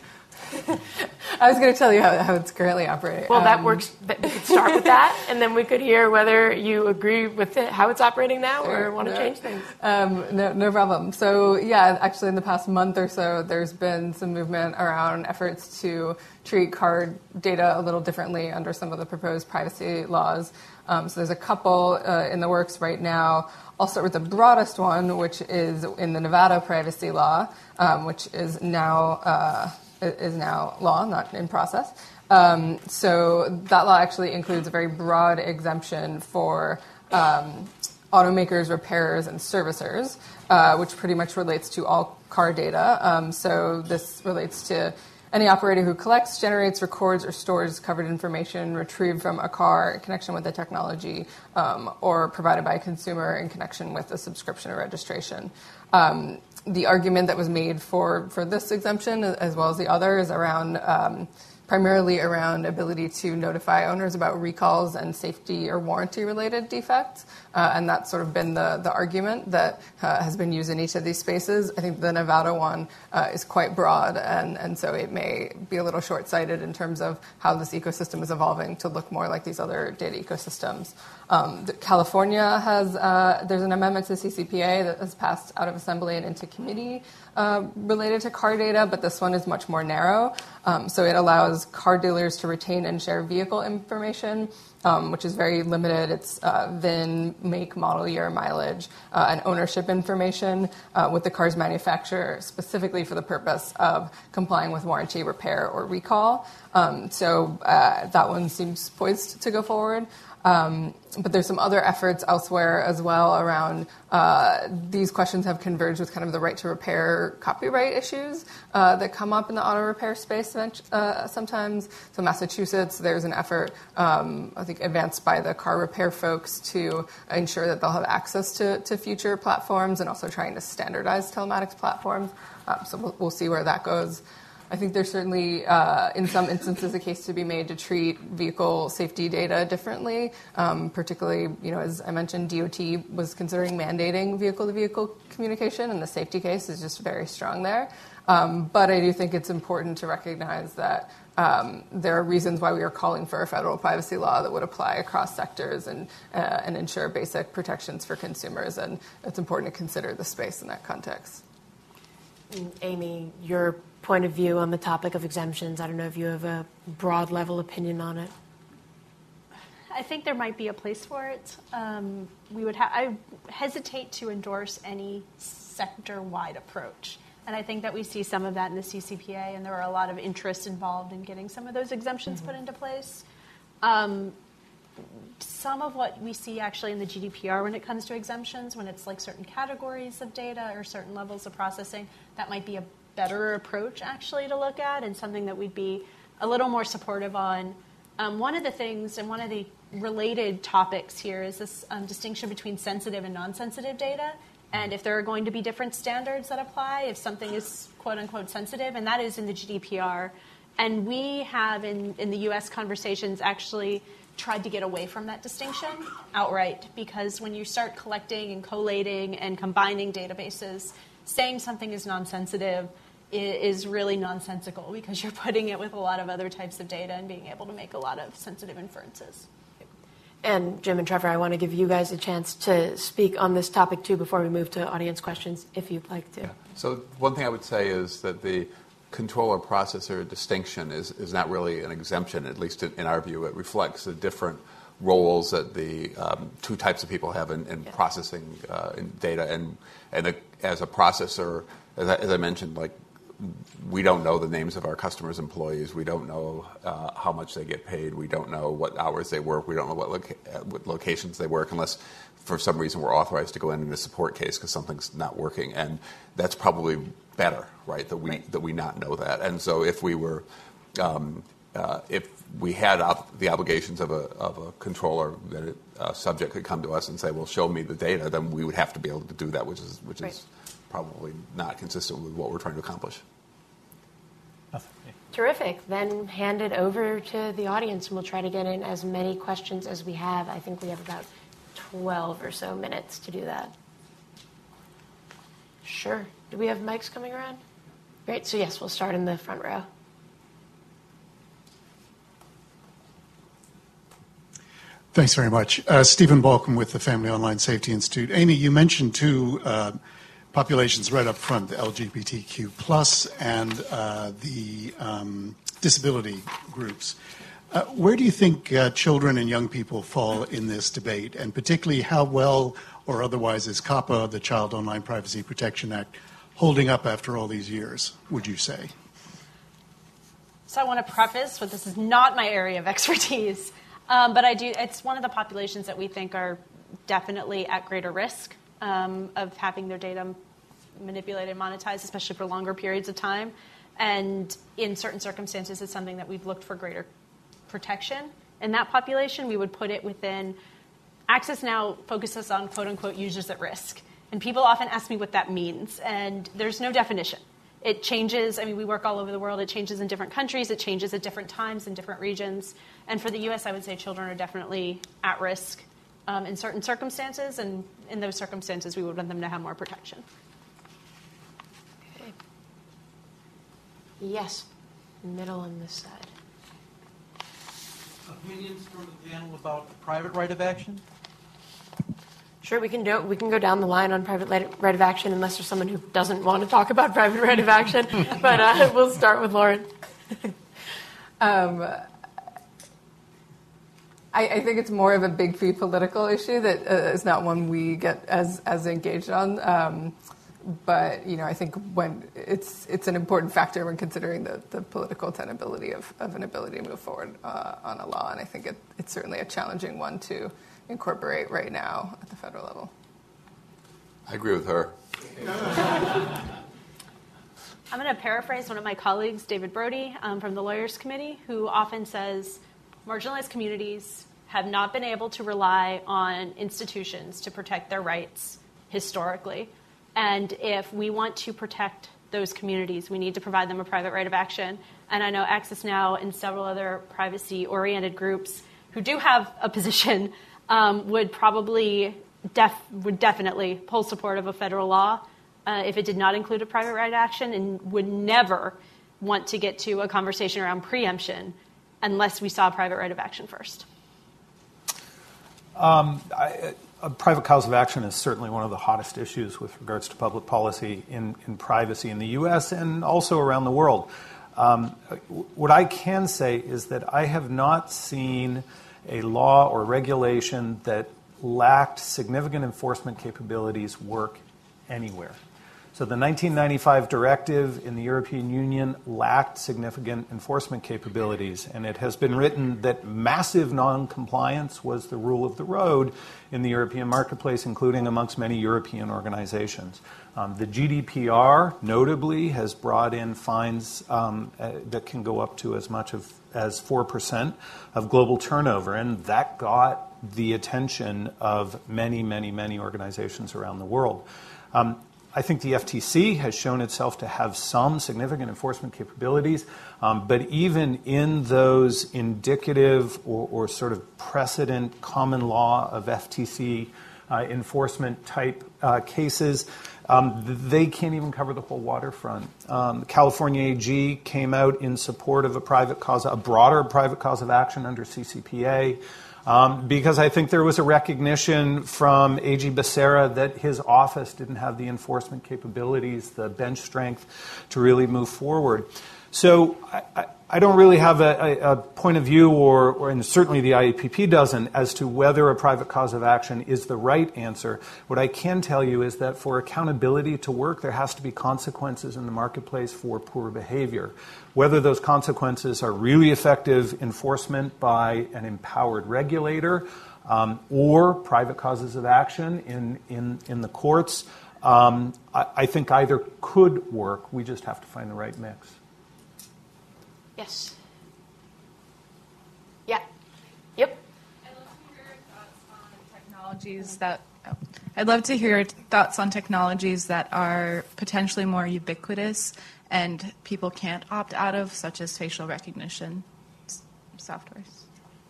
I was going to tell you how it's currently operating. Well, that works. We could start with that, and then we could hear whether you agree with it, how it's operating now, or want to change things. No problem. So, yeah, actually in the past month or so, there's been some movement around efforts to treat car data a little differently under some of the proposed privacy laws. So there's a couple in the works right now. I'll start with the broadest one, which is in the Nevada privacy law, which is now law, not in process. So that law actually includes a very broad exemption for automakers, repairers, and servicers, which pretty much relates to all car data. So this relates to any operator who collects, generates, records, or stores covered information retrieved from a car in connection with the technology or provided by a consumer in connection with a subscription or registration. The argument that was made for this exemption, as well as the other, is around primarily around ability to notify owners about recalls and safety or warranty-related defects. And that's sort of been the argument that has been used in each of these spaces. I think the Nevada one is quite broad, and so it may be a little short-sighted in terms of how this ecosystem is evolving to look more like these other data ecosystems. California has, there's an amendment to CCPA that has passed out of assembly and into committee related to car data, but this one is much more narrow. So it allows car dealers to retain and share vehicle information, which is very limited. It's VIN, make, model year, mileage, and ownership information with the car's manufacturer, specifically for the purpose of complying with warranty, repair, or recall. So that one seems poised to go forward. But there's some other efforts elsewhere as well around these questions have converged with kind of the right to repair copyright issues that come up in the auto repair space sometimes. So Massachusetts, there's an effort, I think think, advanced by the car repair folks to ensure that they'll have access to future platforms, and also trying to standardize telematics platforms. So we'll see where that goes. I think there's certainly, in some instances, a case to be made to treat vehicle safety data differently. Particularly, as I mentioned, DOT was considering mandating vehicle-to-vehicle communication, and the safety case is just very strong there. But I do think it's important to recognize that there are reasons why we are calling for a federal privacy law that would apply across sectors and ensure basic protections for consumers. And it's important to consider the space in that context. Amy, your point of view on the topic of exemptions, I don't know if you have a broad level opinion on it. I think there might be a place for it. I hesitate to endorse any sector-wide approach. And I think that we see some of that in the CCPA, and there are a lot of interests involved in getting some of those exemptions put into place. Some of what we see actually in the GDPR when it comes to exemptions, when it's like certain categories of data or certain levels of processing, that might be a better approach actually to look at, and something that we'd be a little more supportive on. One of the things and one of the related topics here is this distinction between sensitive and non-sensitive data. And if there are going to be different standards that apply, if something is quote-unquote sensitive, and that is in the GDPR. And we have, in the U.S. conversations, actually tried to get away from that distinction outright, because when you start collecting and collating and combining databases, saying something is non-sensitive is really nonsensical, because you're putting it with a lot of other types of data and being able to make a lot of sensitive inferences. And Jim and Trevor, I want to give you guys a chance to speak on this topic too before we move to audience questions, if you'd like to. Yeah. So one thing I would say is that the controller-processor distinction is not really an exemption, at least in our view. It reflects the different roles that the two types of people have in processing in data. And as a processor, as I mentioned, like, we don't know the names of our customers' employees. We don't know how much they get paid. We don't know what hours they work. We don't know what locations they work, unless for some reason we're authorized to go in a support case because something's not working. And that's probably better, right? That we not know that. And so if we were, if we had the obligations of a controller, that a subject could come to us and say, "Well, show me the data," then we would have to be able to do that, which is probably not consistent with what we're trying to accomplish. Terrific. Then hand it over to the audience, and we'll try to get in as many questions as we have. I think we have about 12 or so minutes to do that. Sure. Do we have mics coming around? Great. So yes, we'll start in the front row. Thanks very much. Stephen Balcom with the Family Online Safety Institute. Amy, you mentioned two populations right up front, the LGBTQ+ and the disability groups. Where do you think children and young people fall in this debate? And particularly, how well or otherwise is COPPA, the Child Online Privacy Protection Act, holding up after all these years, would you say? So I want to preface with this is not my area of expertise. But it's one of the populations that we think are definitely at greater risk of having their data manipulated and monetized, especially for longer periods of time. And in certain circumstances, it's something that we've looked for greater protection. In that population, we would put it within Access Now focuses on quote-unquote users at risk. And people often ask me what that means, and there's no definition. It changes. I mean, we work all over the world. It changes in different countries. It changes at different times in different regions. And for the U.S., I would say children are definitely at risk in certain circumstances. And in those circumstances, we would want them to have more protection. Okay. Yes, middle on this side. Opinions from the panel about the private right of action? Sure, we can go down the line on private right of action, unless there's someone who doesn't want to talk about private right of action. But we'll start with Lauren. I think it's more of a big free political issue that is not one we get as engaged on. But I think when it's an important factor when considering the political tenability of an ability to move forward on a law, and I think it's certainly a challenging one to incorporate right now at the federal level. I agree with her. I'm going to paraphrase one of my colleagues, David Brody, from the Lawyers Committee, who often says marginalized communities have not been able to rely on institutions to protect their rights historically. And if we want to protect those communities, we need to provide them a private right of action. And I know Access Now and several other privacy-oriented groups who do have a position would definitely pull support of a federal law if it did not include a private right of action, and would never want to get to a conversation around preemption unless we saw a private right of action first. A private cause of action is certainly one of the hottest issues with regards to public policy in privacy in the U.S. and also around the world. What I can say is that I have not seen a law or regulation that lacked significant enforcement capabilities work anywhere. So the 1995 directive in the European Union lacked significant enforcement capabilities, and it has been written that massive non-compliance was the rule of the road in the European marketplace, including amongst many European organizations. The GDPR, notably, has brought in fines that can go up to as much as 4% of global turnover, and that got the attention of many, many, many organizations around the world. I think the FTC has shown itself to have some significant enforcement capabilities, but even in those indicative or sort of precedent common law of FTC enforcement type cases, they can't even cover the whole waterfront. California AG came out in support of a broader private cause of action under CCPA. Because I think there was a recognition from AG Becerra that his office didn't have the enforcement capabilities, the bench strength to really move forward. So I don't really have a point of view, and certainly the IAPP doesn't, as to whether a private cause of action is the right answer. What I can tell you is that for accountability to work, there has to be consequences in the marketplace for poor behavior. Whether those consequences are really effective enforcement by an empowered regulator or private causes of action in the courts, I think either could work. We just have to find the right mix. Yes. Yeah. Yep. I'd love to hear your thoughts on technologies that are potentially more ubiquitous and people can't opt out of, such as facial recognition softwares.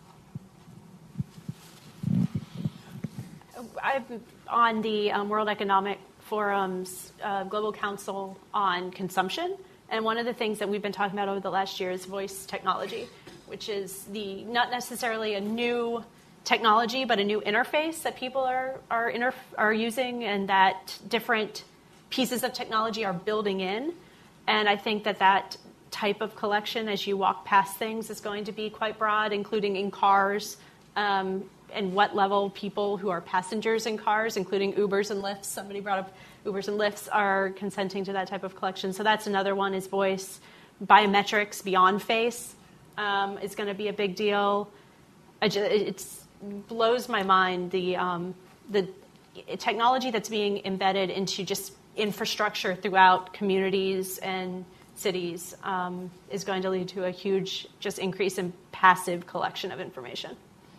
I'm on the World Economic Forum's Global Council on Consumption. And one of the things that we've been talking about over the last year is voice technology, which is not necessarily a new technology, but a new interface that people are using, and that different pieces of technology are building in. And I think that type of collection, as you walk past things, is going to be quite broad, including in cars, and what level people who are passengers in cars, including Ubers and Lyfts. Somebody brought up Ubers and Lyfts are consenting to that type of collection. So that's another one, is voice. Biometrics beyond face is going to be a big deal. It blows my mind, the technology that's being embedded into just infrastructure throughout communities and cities is going to lead to a huge just increase in passive collection of information.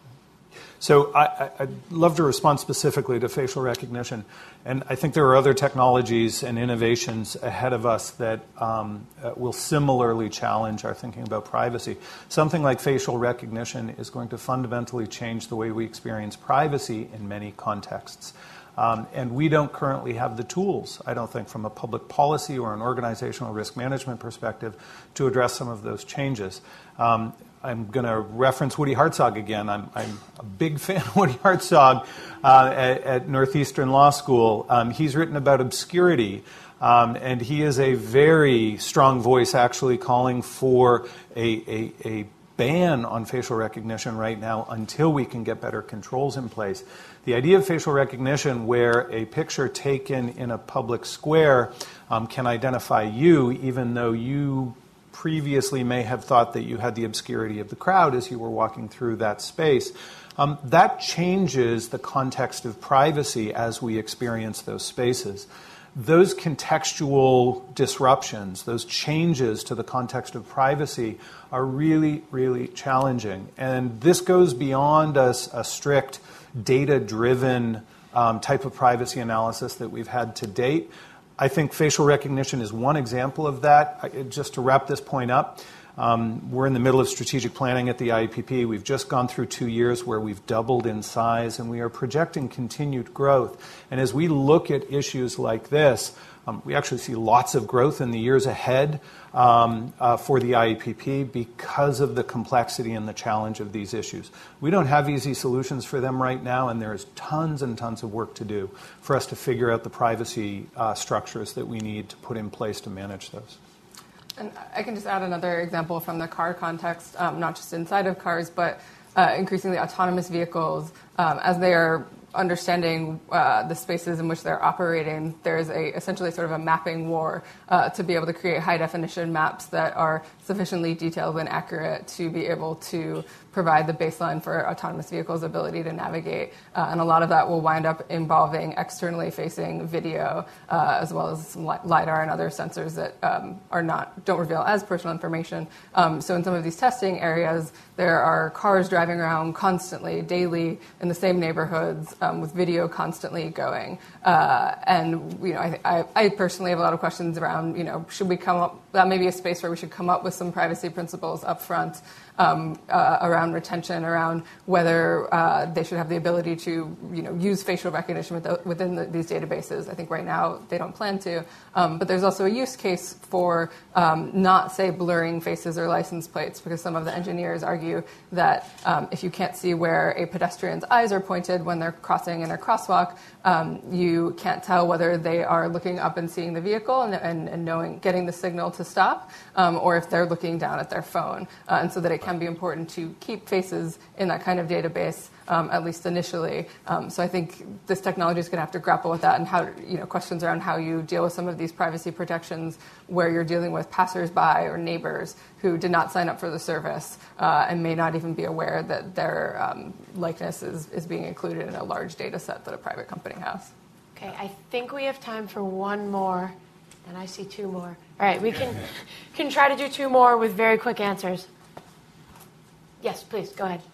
So I'd love to respond specifically to facial recognition. And I think there are other technologies and innovations ahead of us that will similarly challenge our thinking about privacy. Something like facial recognition is going to fundamentally change the way we experience privacy in many contexts. And we don't currently have the tools, I don't think, from a public policy or an organizational risk management perspective to address some of those changes. I'm going to reference Woody Hartzog again. I'm a big fan of Woody Hartzog at Northeastern Law School. He's written about obscurity, and he is a very strong voice actually calling for a ban on facial recognition right now until we can get better controls in place. The idea of facial recognition where a picture taken in a public square can identify you even though you previously may have thought that you had the obscurity of the crowd as you were walking through that space. That changes the context of privacy as we experience those spaces. those contextual disruptions, those changes to the context of privacy are really, really challenging. And this goes beyond a strict data-driven type of privacy analysis that we've had to date. I think facial recognition is one example of that. Just to wrap this point up, we're in the middle of strategic planning at the IAPP. We've just gone through 2 years where we've doubled in size, and we are projecting continued growth. And as we look at issues like this, we actually see lots of growth in the years ahead for the IAPP because of the complexity and the challenge of these issues. We don't have easy solutions for them right now, and there's tons and tons of work to do for us to figure out the privacy structures that we need to put in place to manage those. And I can just add another example from the car context, not just inside of cars, but increasingly autonomous vehicles. As they are understanding the spaces in which they're operating, there's essentially sort of a mapping war to be able to create high-definition maps that are sufficiently detailed and accurate to be able to provide the baseline for autonomous vehicles' ability to navigate. And a lot of that will wind up involving externally facing video, as well as some LiDAR and other sensors that don't reveal as personal information. So in some of these testing areas, there are cars driving around constantly, daily, in the same neighborhoods, with video constantly going. And I personally have a lot of questions around, should we come up, that may be a space where we should come up with some privacy principles up front around retention, around whether they should have the ability to use facial recognition within these databases. I think right now they don't plan to. But there's also a use case for not, say, blurring faces or license plates, because some of the engineers argue that if you can't see where a pedestrian's eyes are pointed when they're crossing in a crosswalk, you can't tell whether they are looking up and seeing the vehicle and getting the signal to stop, or if they're looking down at their phone. And so that it can be important to keep faces in that kind of database, at least initially. So I think this technology is going to have to grapple with that, and how questions around how you deal with some of these privacy protections where you're dealing with passersby or neighbors who did not sign up for the service and may not even be aware that their likeness is being included in a large data set that a private company has. Okay, I think we have time for one more, and I see two more. All right, we can try to do two more with very quick answers. Yes, please, go ahead.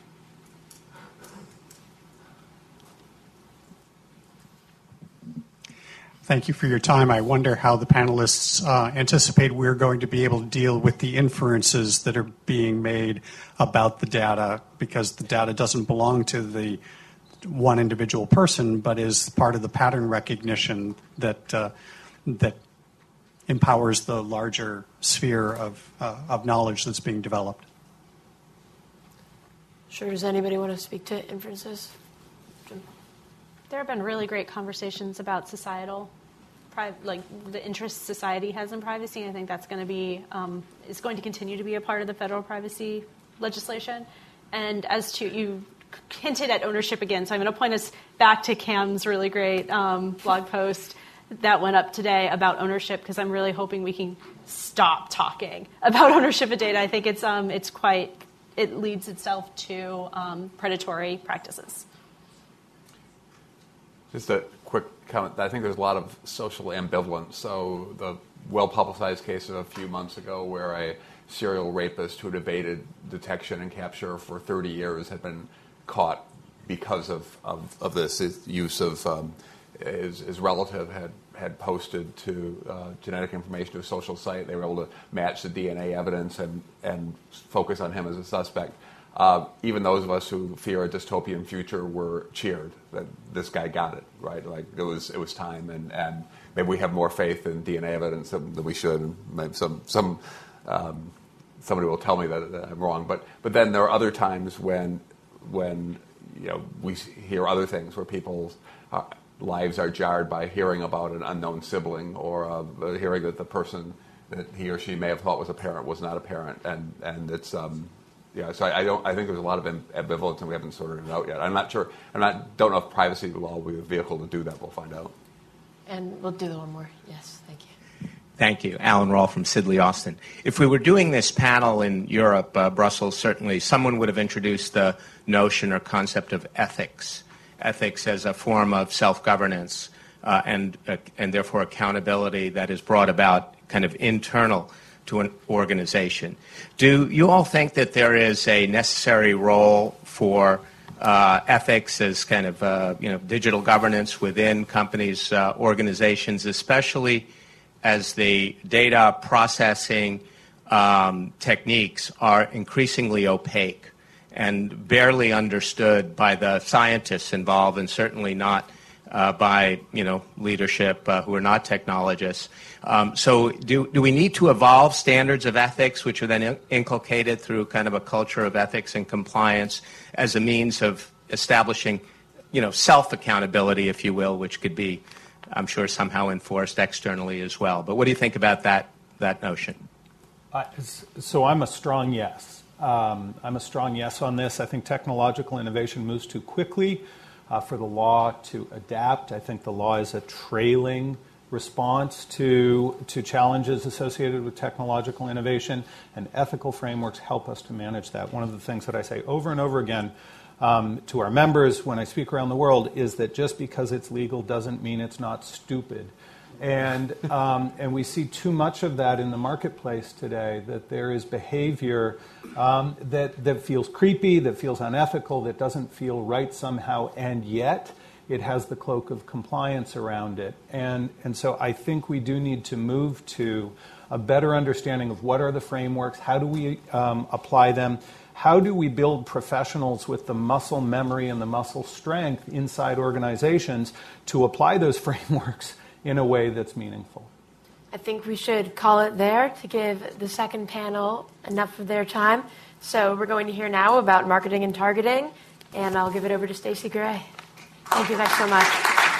Thank you for your time. I wonder how the panelists anticipate we're going to be able to deal with the inferences that are being made about the data, because the data doesn't belong to the one individual person, but is part of the pattern recognition that empowers the larger sphere of knowledge that's being developed. Sure. Does anybody want to speak to inferences? There have been really great conversations about societal, like the interest society has in privacy. I think that's going to be, is going to continue to be a part of the federal privacy legislation. And as to, you hinted at ownership again, so I'm going to point us back to Cam's really great blog post that went up today about ownership, because I'm really hoping we can stop talking about ownership of data. I think it leads itself to predatory practices. Just a quick comment. I think there's a lot of social ambivalence. So the well-publicized case of a few months ago where a serial rapist who had evaded detection and capture for 30 years had been caught because of this. His use of his relative had posted to genetic information to a social site. They were able to match the DNA evidence and focus on him as a suspect. Even those of us who fear a dystopian future were cheered that this guy got it, right? Like it was time, and maybe we have more faith in DNA evidence than we should. And maybe somebody will tell me that I'm wrong, but then there are other times when we hear other things where people's lives are jarred by hearing about an unknown sibling, or hearing that the person that he or she may have thought was a parent was not a parent, and it's so I think there's a lot of ambivalence, and we haven't sorted it out yet. I'm not sure. Don't know if privacy law will be a vehicle to do that. We'll find out. And we'll do the one more. Yes, thank you. Thank you. Alan Rawl from Sidley Austin. If we were doing this panel in Europe, Brussels, certainly someone would have introduced the notion or concept of ethics as a form of self-governance. and therefore accountability that is brought about kind of internal to an organization. Do you all think that there is a necessary role for ethics as kind of digital governance within companies, organizations, especially as the data processing techniques are increasingly opaque and barely understood by the scientists involved, and certainly not by leadership who are not technologists. So do we need to evolve standards of ethics, which are then inculcated through kind of a culture of ethics and compliance as a means of establishing, self-accountability, if you will, which could be, I'm sure, somehow enforced externally as well. But what do you think about that notion? So I'm a strong yes. I'm a strong yes on this. I think technological innovation moves too quickly for the law to adapt. I think the law is a trailing response to challenges associated with technological innovation, and ethical frameworks help us to manage that. One of the things that I say over and over again to our members when I speak around the world is that just because it's legal doesn't mean it's not stupid. And we see too much of that in the marketplace today, that there is behavior that feels creepy, that feels unethical, that doesn't feel right somehow, and yet it has the cloak of compliance around it. And so I think we do need to move to a better understanding of what are the frameworks, how do we apply them, how do we build professionals with the muscle memory and the muscle strength inside organizations to apply those frameworks in a way that's meaningful. I think we should call it there to give the second panel enough of their time. So we're going to hear now about marketing and targeting, and I'll give it over to Stacey Gray. Thank you guys so much.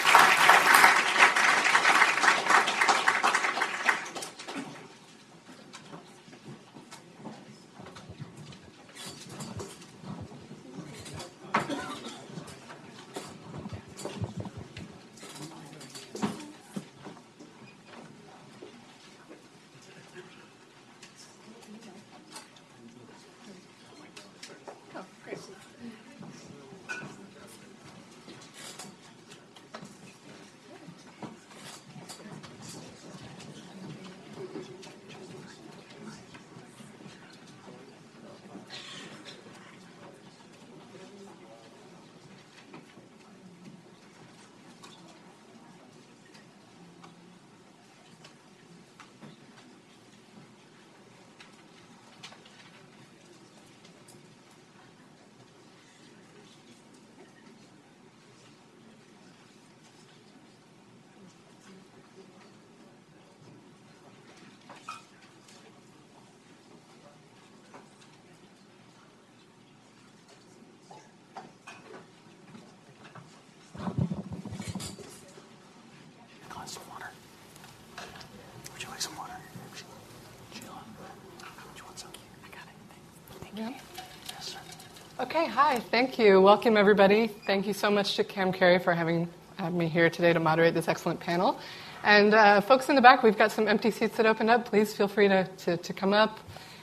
Okay, hi, thank you. Welcome, everybody. Thank you so much to Cam Carey for having me here today to moderate this excellent panel. And folks in the back, we've got some empty seats that opened up. Please feel free to come up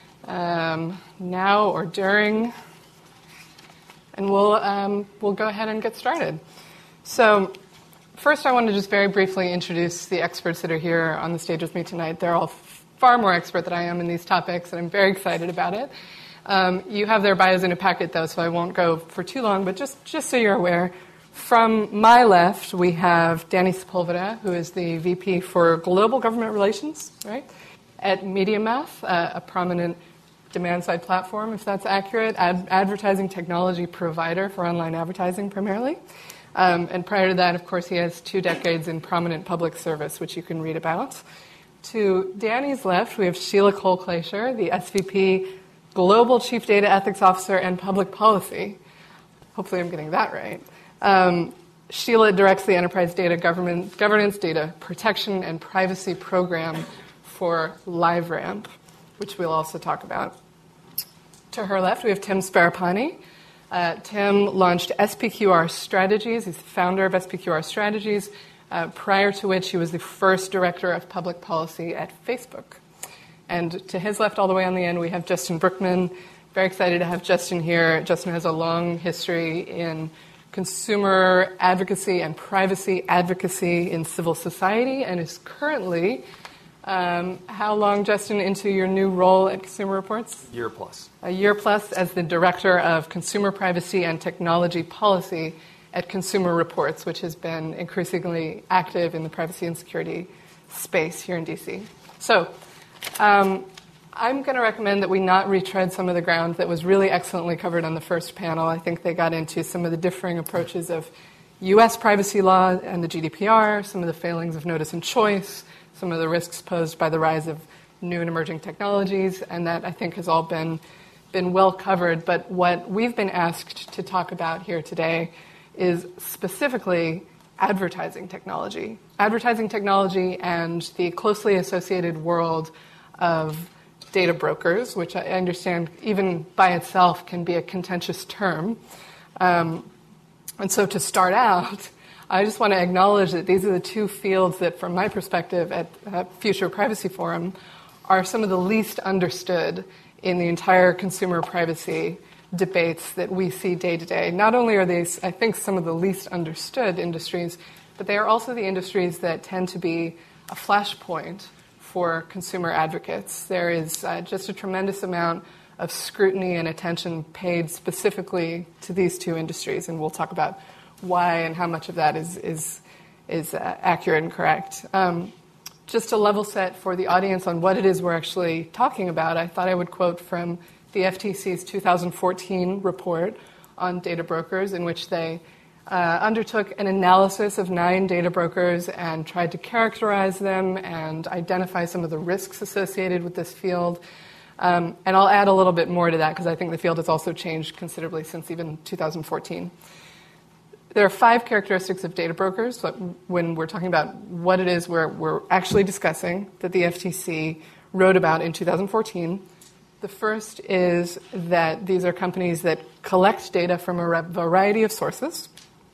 now or during, and we'll go ahead and get started. So first, I want to just very briefly introduce the experts that are here on the stage with me tonight. They're all far more expert than I am in these topics, and I'm very excited about it. You have their bios in a packet, though, so I won't go for too long, but just so you're aware, from my left, we have Danny Sepulveda, who is the VP for Global Government Relations, right, at MediaMath, a prominent demand-side platform, if that's accurate, advertising technology provider for online advertising primarily. And prior to that, of course, he has 2 decades in prominent public service, which you can read about. To Danny's left, we have Sheila Cole-Glacier, the SVP Global Chief Data Ethics Officer and Public Policy. Hopefully I'm getting that right. Sheila directs the Enterprise Data Governance, Data Protection, and Privacy Program for LiveRamp, which we'll also talk about. To her left, we have Tim Sparapani. Tim launched SPQR Strategies. He's the founder of SPQR Strategies, prior to which he was the first director of public policy at Facebook. And to his left, all the way on the end, we have Justin Brookman. Very excited to have Justin here. Justin has a long history in consumer advocacy and privacy advocacy in civil society, and is currently, how long, Justin, into your new role at Consumer Reports? Year plus. A year plus as the Director of Consumer Privacy and Technology Policy at Consumer Reports, which has been increasingly active in the privacy and security space here in DC. So I'm going to recommend that we not retread some of the ground that was really excellently covered on the first panel. I think they got into some of the differing approaches of U.S. privacy law and the GDPR, some of the failings of notice and choice, some of the risks posed by the rise of new and emerging technologies, and that I think has all been well covered. But what we've been asked to talk about here today is specifically advertising technology. Advertising technology and the closely associated world of data brokers, which I understand even by itself can be a contentious term. And so to start out, I just want to acknowledge that these are the two fields that, from my perspective at Future Privacy Forum, are some of the least understood in the entire consumer privacy debates that we see day to day. Not only are these, I think, some of the least understood industries, but they are also the industries that tend to be a flashpoint for consumer advocates. There is just a tremendous amount of scrutiny and attention paid specifically to these two industries, and we'll talk about why and how much of that is accurate and correct. Just to level set for the audience on what it is we're actually talking about, I thought I would quote from the FTC's 2014 report on data brokers, in which they undertook an analysis of 9 data brokers and tried to characterize them and identify some of the risks associated with this field. And I'll add a little bit more to that because I think the field has also changed considerably since even 2014. There are 5 characteristics of data brokers when we're talking about what it is we're actually discussing that the FTC wrote about in 2014. The first is that these are companies that collect data from a variety of sources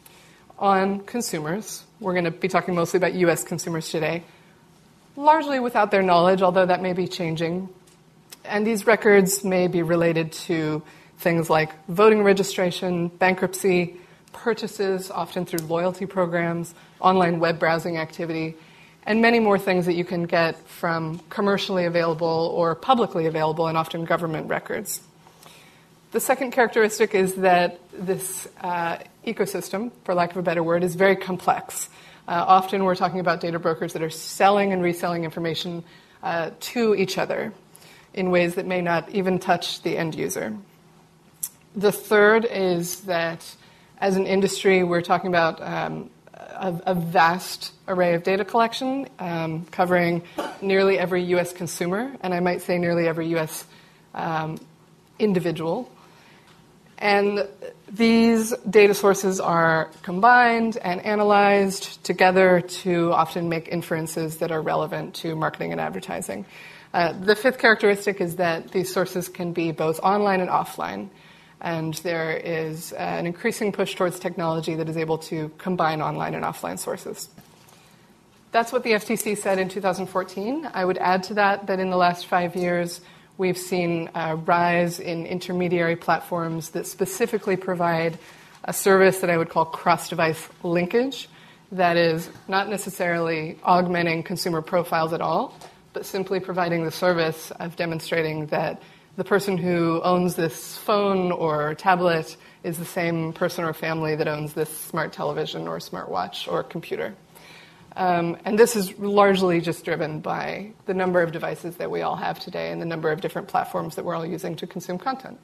on consumers. We're going to be talking mostly about U.S. consumers today, largely without their knowledge, although that may be changing. And these records may be related to things like voting registration, bankruptcy, purchases, often through loyalty programs, online web browsing activity, and many more things that you can get from commercially available or publicly available and often government records. The second characteristic is that this ecosystem, for lack of a better word, is very complex. Often we're talking about data brokers that are selling and reselling information to each other in ways that may not even touch the end user. The third is that as an industry, we're talking about a vast array of data collection covering nearly every U.S. consumer, and I might say nearly every U.S. individual. And these data sources are combined and analyzed together to often make inferences that are relevant to marketing and advertising. The fifth characteristic is that these sources can be both online and offline. And there is an increasing push towards technology that is able to combine online and offline sources. That's what the FTC said in 2014. I would add to that in the last 5 years, we've seen a rise in intermediary platforms that specifically provide a service that I would call cross-device linkage. That is not necessarily augmenting consumer profiles at all, but simply providing the service of demonstrating that the person who owns this phone or tablet is the same person or family that owns this smart television or smartwatch or computer. And this is largely just driven by the number of devices that we all have today and the number of different platforms that we're all using to consume content.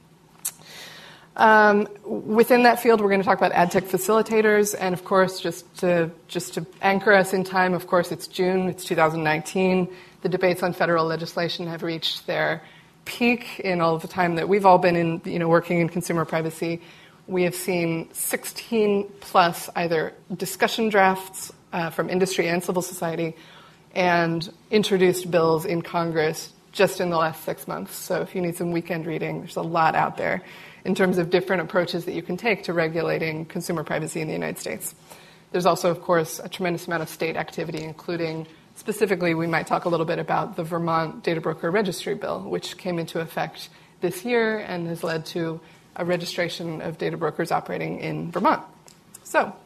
Within that field, we're going to talk about ad tech facilitators. And of course, just to anchor us in time, of course, it's June, it's 2019. The debates on federal legislation have reached their peak in all of the time that we've all been in, working in consumer privacy. We have seen 16 plus either discussion drafts from industry and civil society and introduced bills in Congress just in the last 6 months. So if you need some weekend reading, there's a lot out there in terms of different approaches that you can take to regulating consumer privacy in the United States. There's also, of course, a tremendous amount of state activity, including specifically, we might talk a little bit about the Vermont Data Broker Registry Bill, which came into effect this year and has led to a registration of data brokers operating in Vermont. So,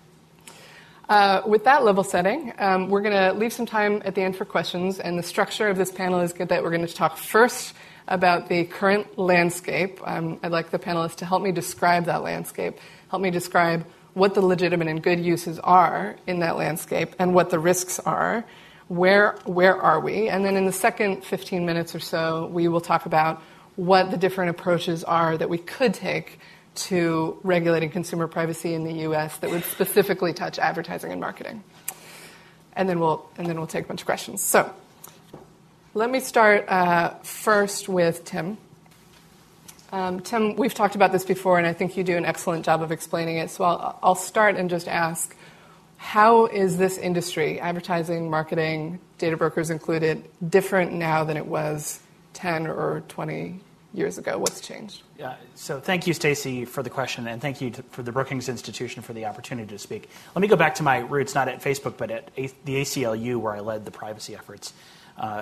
with that level setting, we're going to leave some time at the end for questions. And the structure of this panel is that we're going to talk first about the current landscape. I'd like the panelists to help me describe that landscape, help me describe what the legitimate and good uses are in that landscape and what the risks are. Where are we? And then in the second 15 minutes or so, we will talk about what the different approaches are that we could take to regulating consumer privacy in the U.S. that would specifically touch advertising and marketing. And then we'll take a bunch of questions. So let me start first with Tim. Tim, we've talked about this before, and I think you do an excellent job of explaining it. So I'll start and just ask, how is this industry, advertising, marketing, data brokers included, different now than it was 10 or 20 years ago? What's changed? Yeah, so thank you, Stacy, for the question, and thank you for the Brookings Institution for the opportunity to speak. Let me go back to my roots, not at Facebook, but at the ACLU, where I led the privacy efforts. I'm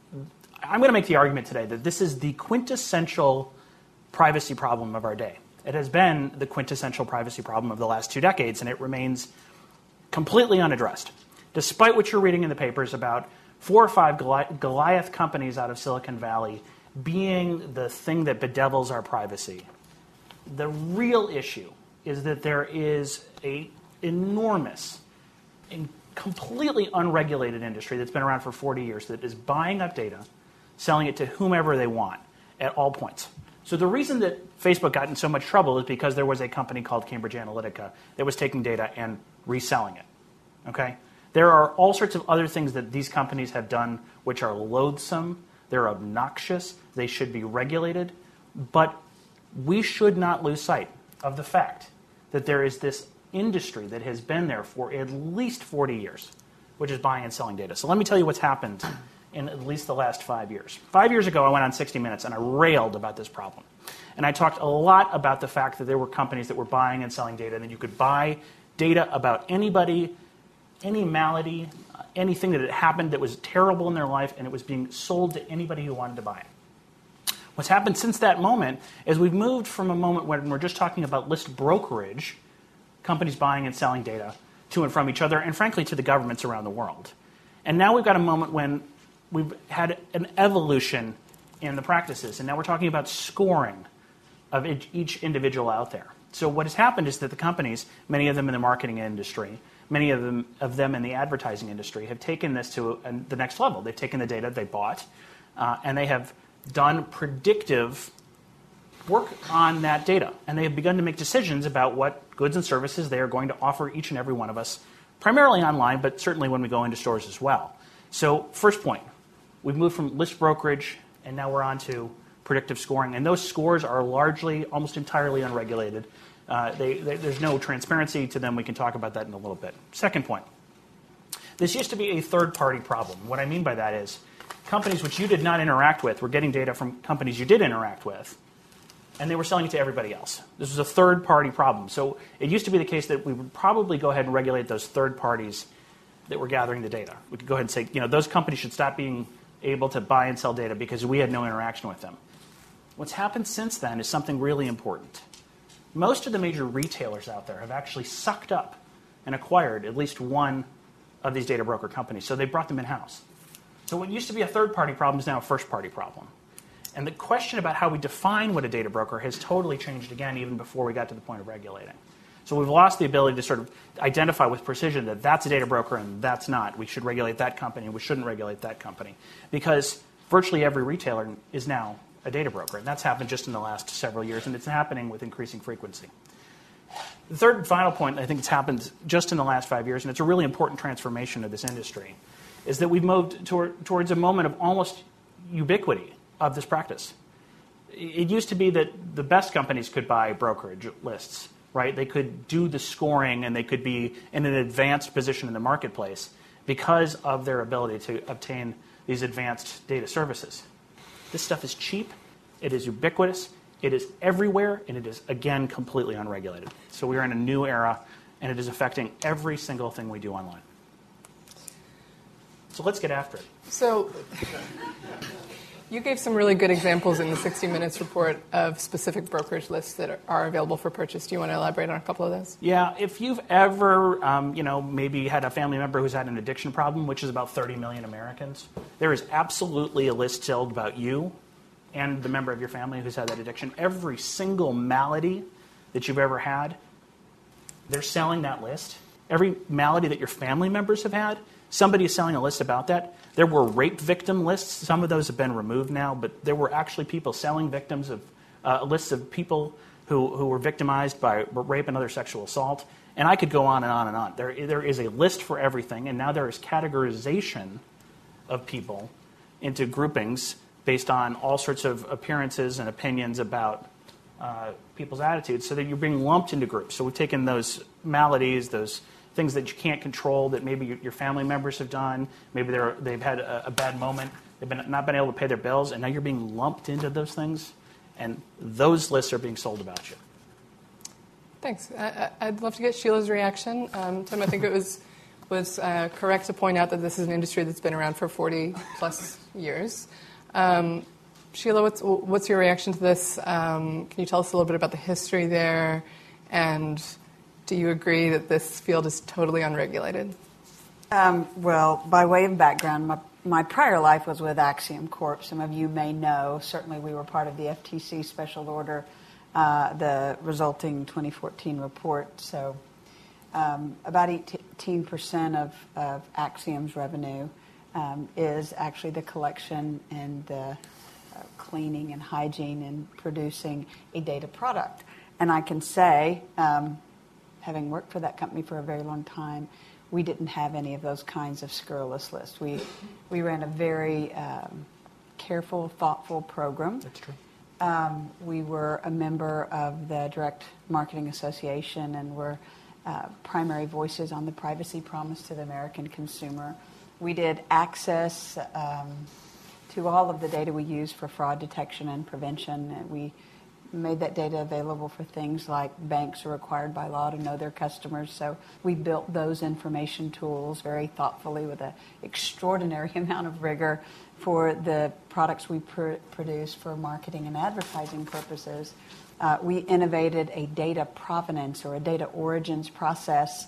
going to make the argument today that this is the quintessential privacy problem of our day. It has been the quintessential privacy problem of the last 2 decades, and it remains completely unaddressed. Despite what you're reading in the papers about 4 or 5 Goliath companies out of Silicon Valley being the thing that bedevils our privacy, the real issue is that there is an enormous and completely unregulated industry that's been around for 40 years that is buying up data, selling it to whomever they want at all points. So the reason that Facebook got in so much trouble is because there was a company called Cambridge Analytica that was taking data and reselling it. Okay? There are all sorts of other things that these companies have done which are loathsome, they're obnoxious, they should be regulated, but we should not lose sight of the fact that there is this industry that has been there for at least 40 years, which is buying and selling data. So let me tell you what's happened in at least the last 5 years. 5 years ago, I went on 60 Minutes and I railed about this problem. And I talked a lot about the fact that there were companies that were buying and selling data, and that you could buy data about anybody, any malady, anything that had happened that was terrible in their life, and it was being sold to anybody who wanted to buy it. What's happened since that moment is we've moved from a moment when we're just talking about list brokerage, companies buying and selling data to and from each other, and frankly to the governments around the world. And now we've got a moment when we've had an evolution in the practices, and now we're talking about scoring of each individual out there. So what has happened is that the companies, many of them in the marketing industry, many of them in the advertising industry, have taken this to the next level. They've taken the data they bought, and they have done predictive work on that data. And they have begun to make decisions about what goods and services they are going to offer each and every one of us, primarily online, but certainly when we go into stores as well. So first point, we've moved from list brokerage, and now we're on to predictive scoring. And those scores are largely, almost entirely unregulated. There's no transparency to them. We can talk about that in a little bit. Second point, this used to be a third-party problem. What I mean by that is companies which you did not interact with were getting data from companies you did interact with, and they were selling it to everybody else. This was a third-party problem. So it used to be the case that we would probably go ahead and regulate those third parties that were gathering the data. We could go ahead and say, those companies should stop being able to buy and sell data because we had no interaction with them. What's happened since then is something really important. Most of the major retailers out there have actually sucked up and acquired at least one of these data broker companies. So they brought them in-house. So what used to be a third-party problem is now a first-party problem. And the question about how we define what a data broker has totally changed again, even before we got to the point of regulating. So we've lost the ability to sort of identify with precision that that's a data broker and that's not. We should regulate that company and we shouldn't regulate that company. Because virtually every retailer is now a data broker. And that's happened just in the last several years, and it's happening with increasing frequency. The third and final point, I think it's happened just in the last 5 years, and it's a really important transformation of this industry, is that we've moved towards a moment of almost ubiquity of this practice. It used to be that the best companies could buy brokerage lists, right? They could do the scoring and they could be in an advanced position in the marketplace because of their ability to obtain these advanced data services. This stuff is cheap, it is ubiquitous, it is everywhere, and it is, again, completely unregulated. So we are in a new era, and it is affecting every single thing we do online. So let's get after it. So You gave some really good examples in the 60 Minutes report of specific brokerage lists that are available for purchase. Do you want to elaborate on a couple of those? Yeah, if you've ever, maybe had a family member who's had an addiction problem, which is about 30 million Americans, there is absolutely a list sold about you and the member of your family who's had that addiction. Every single malady that you've ever had, they're selling that list. Every malady that your family members have had, somebody is selling a list about that. There were rape victim lists. Some of those have been removed now, but there were actually people selling victims of lists of people who were victimized by rape and other sexual assault. And I could go on and on and on. There is a list for everything, and now there is categorization of people into groupings based on all sorts of appearances and opinions about people's attitudes, so that you're being lumped into groups. So we've taken those maladies, those things that you can't control that maybe your family members have done, maybe they've had a bad moment, they've not been able to pay their bills, and now you're being lumped into those things, and those lists are being sold about you. Thanks. I'd love to get Sheila's reaction. Tim, I think it was correct to point out that this is an industry that's been around for 40 plus years. Sheila, what's your reaction to this? Can you tell us a little bit about the history there? And do you agree that this field is totally unregulated? Well, by way of background, my prior life was with Axiom Corp. Some of you may know. Certainly we were part of the FTC special order, the resulting 2014 report. So about 18% of Axiom's revenue is actually the collection and the cleaning and hygiene and producing a data product. And I can say, having worked for that company for a very long time, we didn't have any of those kinds of scurrilous lists. We ran a very careful, thoughtful program. That's true. We were a member of the Direct Marketing Association and were primary voices on the privacy promise to the American consumer. We did access to all of the data we use for fraud detection and prevention. And we made that data available for things like banks are required by law to know their customers. So we built those information tools very thoughtfully with an extraordinary amount of rigor for the products we produce for marketing and advertising purposes. We innovated a data provenance or a data origins process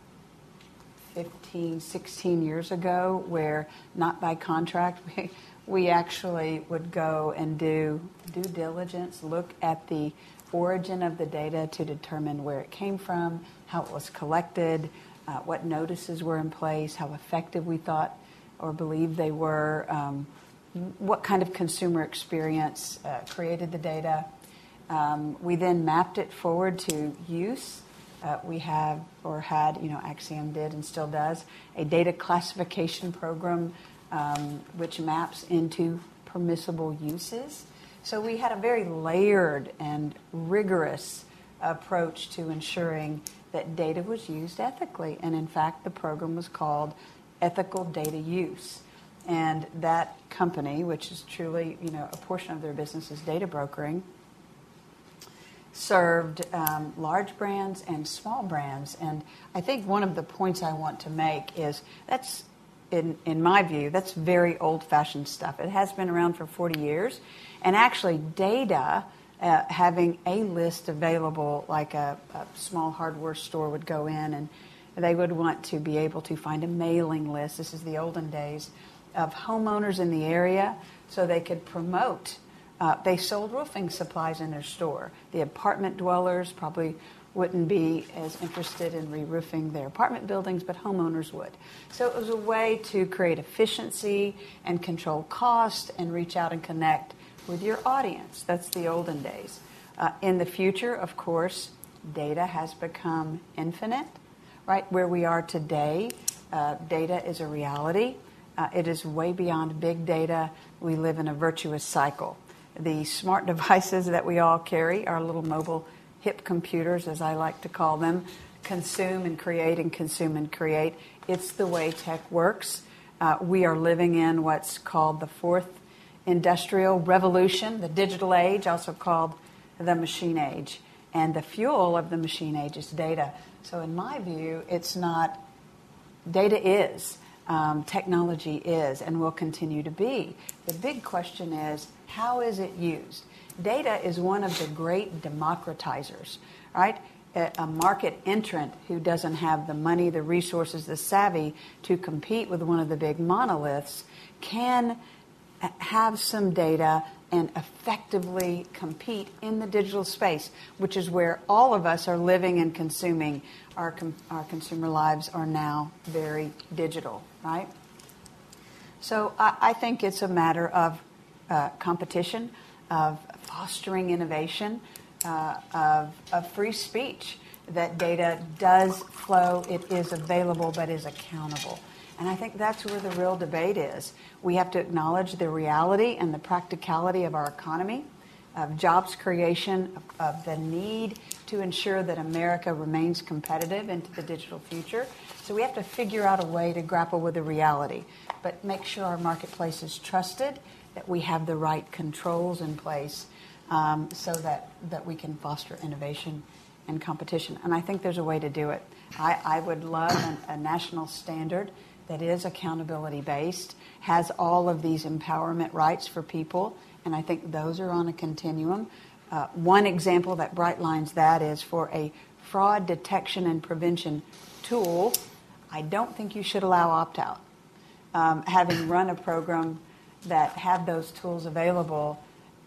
15, 16 years ago where, not by contract, we actually would go and do due diligence, look at the origin of the data to determine where it came from, how it was collected, what notices were in place, how effective we thought or believed they were, what kind of consumer experience created the data. We then mapped it forward to use. We have or had, Axiom did and still does, a data classification program which maps into permissible uses. So we had a very layered and rigorous approach to ensuring that data was used ethically. And in fact, the program was called Ethical Data Use. And that company, which is truly, a portion of their business is data brokering, served large brands and small brands. And I think one of the points I want to make is that's, in my view, that's very old-fashioned stuff. It has been around for 40 years. And actually, data, having a list available, like a small hardware store would go in and they would want to be able to find a mailing list. This is the olden days of homeowners in the area so they could promote. They sold roofing supplies in their store. The apartment dwellers probably wouldn't be as interested in re-roofing their apartment buildings, but homeowners would. So it was a way to create efficiency and control cost and reach out and connect with your audience. That's the olden days. In the future, of course, data has become infinite, right? Where we are today, data is a reality. It is way beyond big data. We live in a virtuous cycle. The smart devices that we all carry, our little mobile hip computers, as I like to call them, consume and create and consume and create. It's the way tech works. We are living in what's called the fourth industrial revolution, the digital age, also called the machine age. And the fuel of the machine age is data. So in my view, it's not, data is technology is and will continue to be. The big question is, how is it used? Data is one of the great democratizers, right? A market entrant who doesn't have the money, the resources, the savvy to compete with one of the big monoliths can have some data and effectively compete in the digital space, which is where all of us are living and consuming. Our consumer lives are now very digital, right? So I think it's a matter of competition, of fostering innovation, of free speech, that data does flow, it is available, but is accountable. And I think that's where the real debate is. We have to acknowledge the reality and the practicality of our economy, of jobs creation, of the need to ensure that America remains competitive into the digital future. So we have to figure out a way to grapple with the reality, but make sure our marketplace is trusted, that we have the right controls in place so that we can foster innovation and competition. And I think there's a way to do it. I would love a national standard that is accountability-based, has all of these empowerment rights for people, and I think those are on a continuum. One example that brightlines that is for a fraud detection and prevention tool, I don't think you should allow opt-out. Having run a program that had those tools available,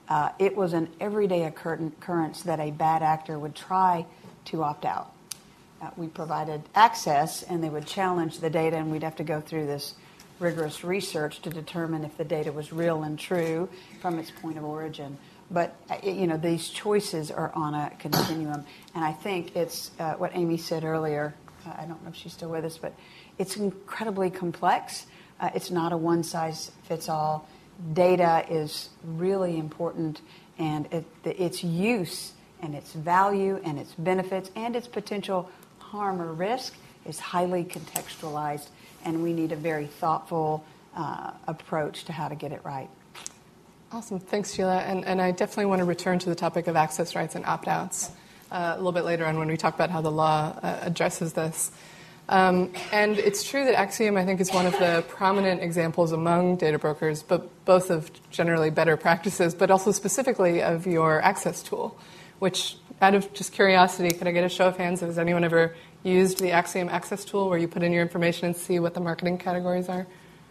it was an everyday occurrence that a bad actor would try to opt out. We provided access, and they would challenge the data, and we'd have to go through this rigorous research to determine if the data was real and true from its point of origin. But, these choices are on a continuum, and I think it's what Amy said earlier. I don't know if she's still with us, but it's incredibly complex. It's not a one-size-fits-all. Data is really important, and its use and its value and its benefits and its potential harm or risk is highly contextualized, and we need a very thoughtful approach to how to get it right. Awesome. Thanks, Sheila. And I definitely want to return to the topic of access rights and opt-outs a little bit later on when we talk about how the law addresses this. And it's true that Acxiom, I think, is one of the prominent examples among data brokers, but both of generally better practices, but also specifically of your access tool, which, out of just curiosity, could I get a show of hands? Has anyone ever used the Acxiom access tool where you put in your information and see what the marketing categories are?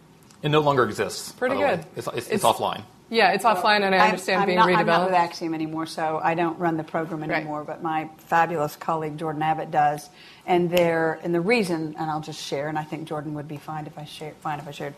It no longer exists. Pretty good. It's offline. Yeah, it's offline, and I understand being redeveloped. I'm not with Acxiom anymore, so I don't run the program anymore, but my fabulous colleague Jordan Abbott does. And the reason, and I'll just share, and I think Jordan would be fine if I shared.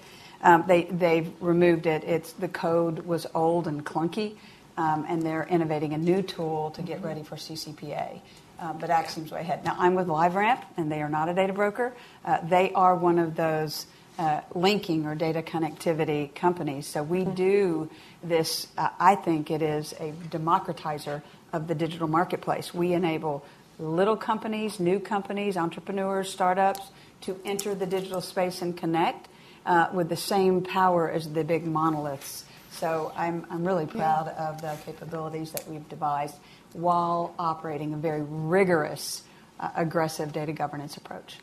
They've removed it. The code was old and clunky, and they're innovating a new tool to get ready for CCPA. But Axiom's way ahead. Now, I'm with LiveRamp, and they are not a data broker. They are one of those linking or data connectivity companies. So we do this, I think it is a democratizer of the digital marketplace. We enable little companies, new companies, entrepreneurs, startups to enter the digital space and connect with the same power as the big monoliths. So I'm really proud of the capabilities that we've devised while operating a very rigorous, aggressive data governance approach.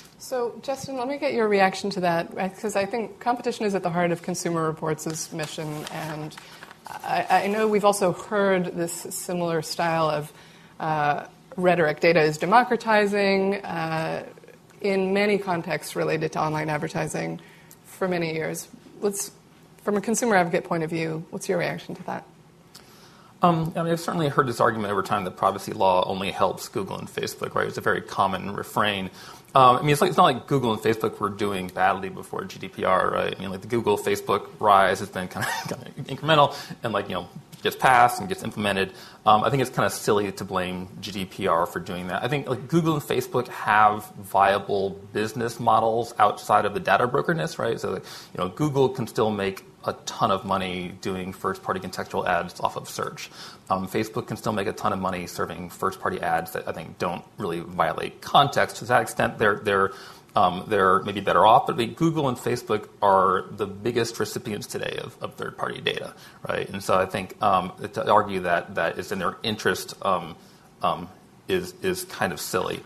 So, Justin, let me get your reaction to that, because I think competition is at the heart of Consumer Reports' mission, and I know we've also heard this similar style of rhetoric. Data is democratizing in many contexts related to online advertising for many years. From a consumer advocate point of view, what's your reaction to that? I've certainly heard this argument over time that privacy law only helps Google and Facebook, right? It's a very common refrain. It's not like Google and Facebook were doing badly before GDPR, right? The Google-Facebook rise has been kind of incremental and gets passed and gets implemented. I think it's kind of silly to blame GDPR for doing that. I think Google and Facebook have viable business models outside of the data brokerness, right? So Google can still make a ton of money doing first-party contextual ads off of search. Facebook can still make a ton of money serving first-party ads that I think don't really violate context. To that extent, they're maybe better off, but Google and Facebook are the biggest recipients today of third-party data, right? And so I think to argue that it's in their interest is kind of silly.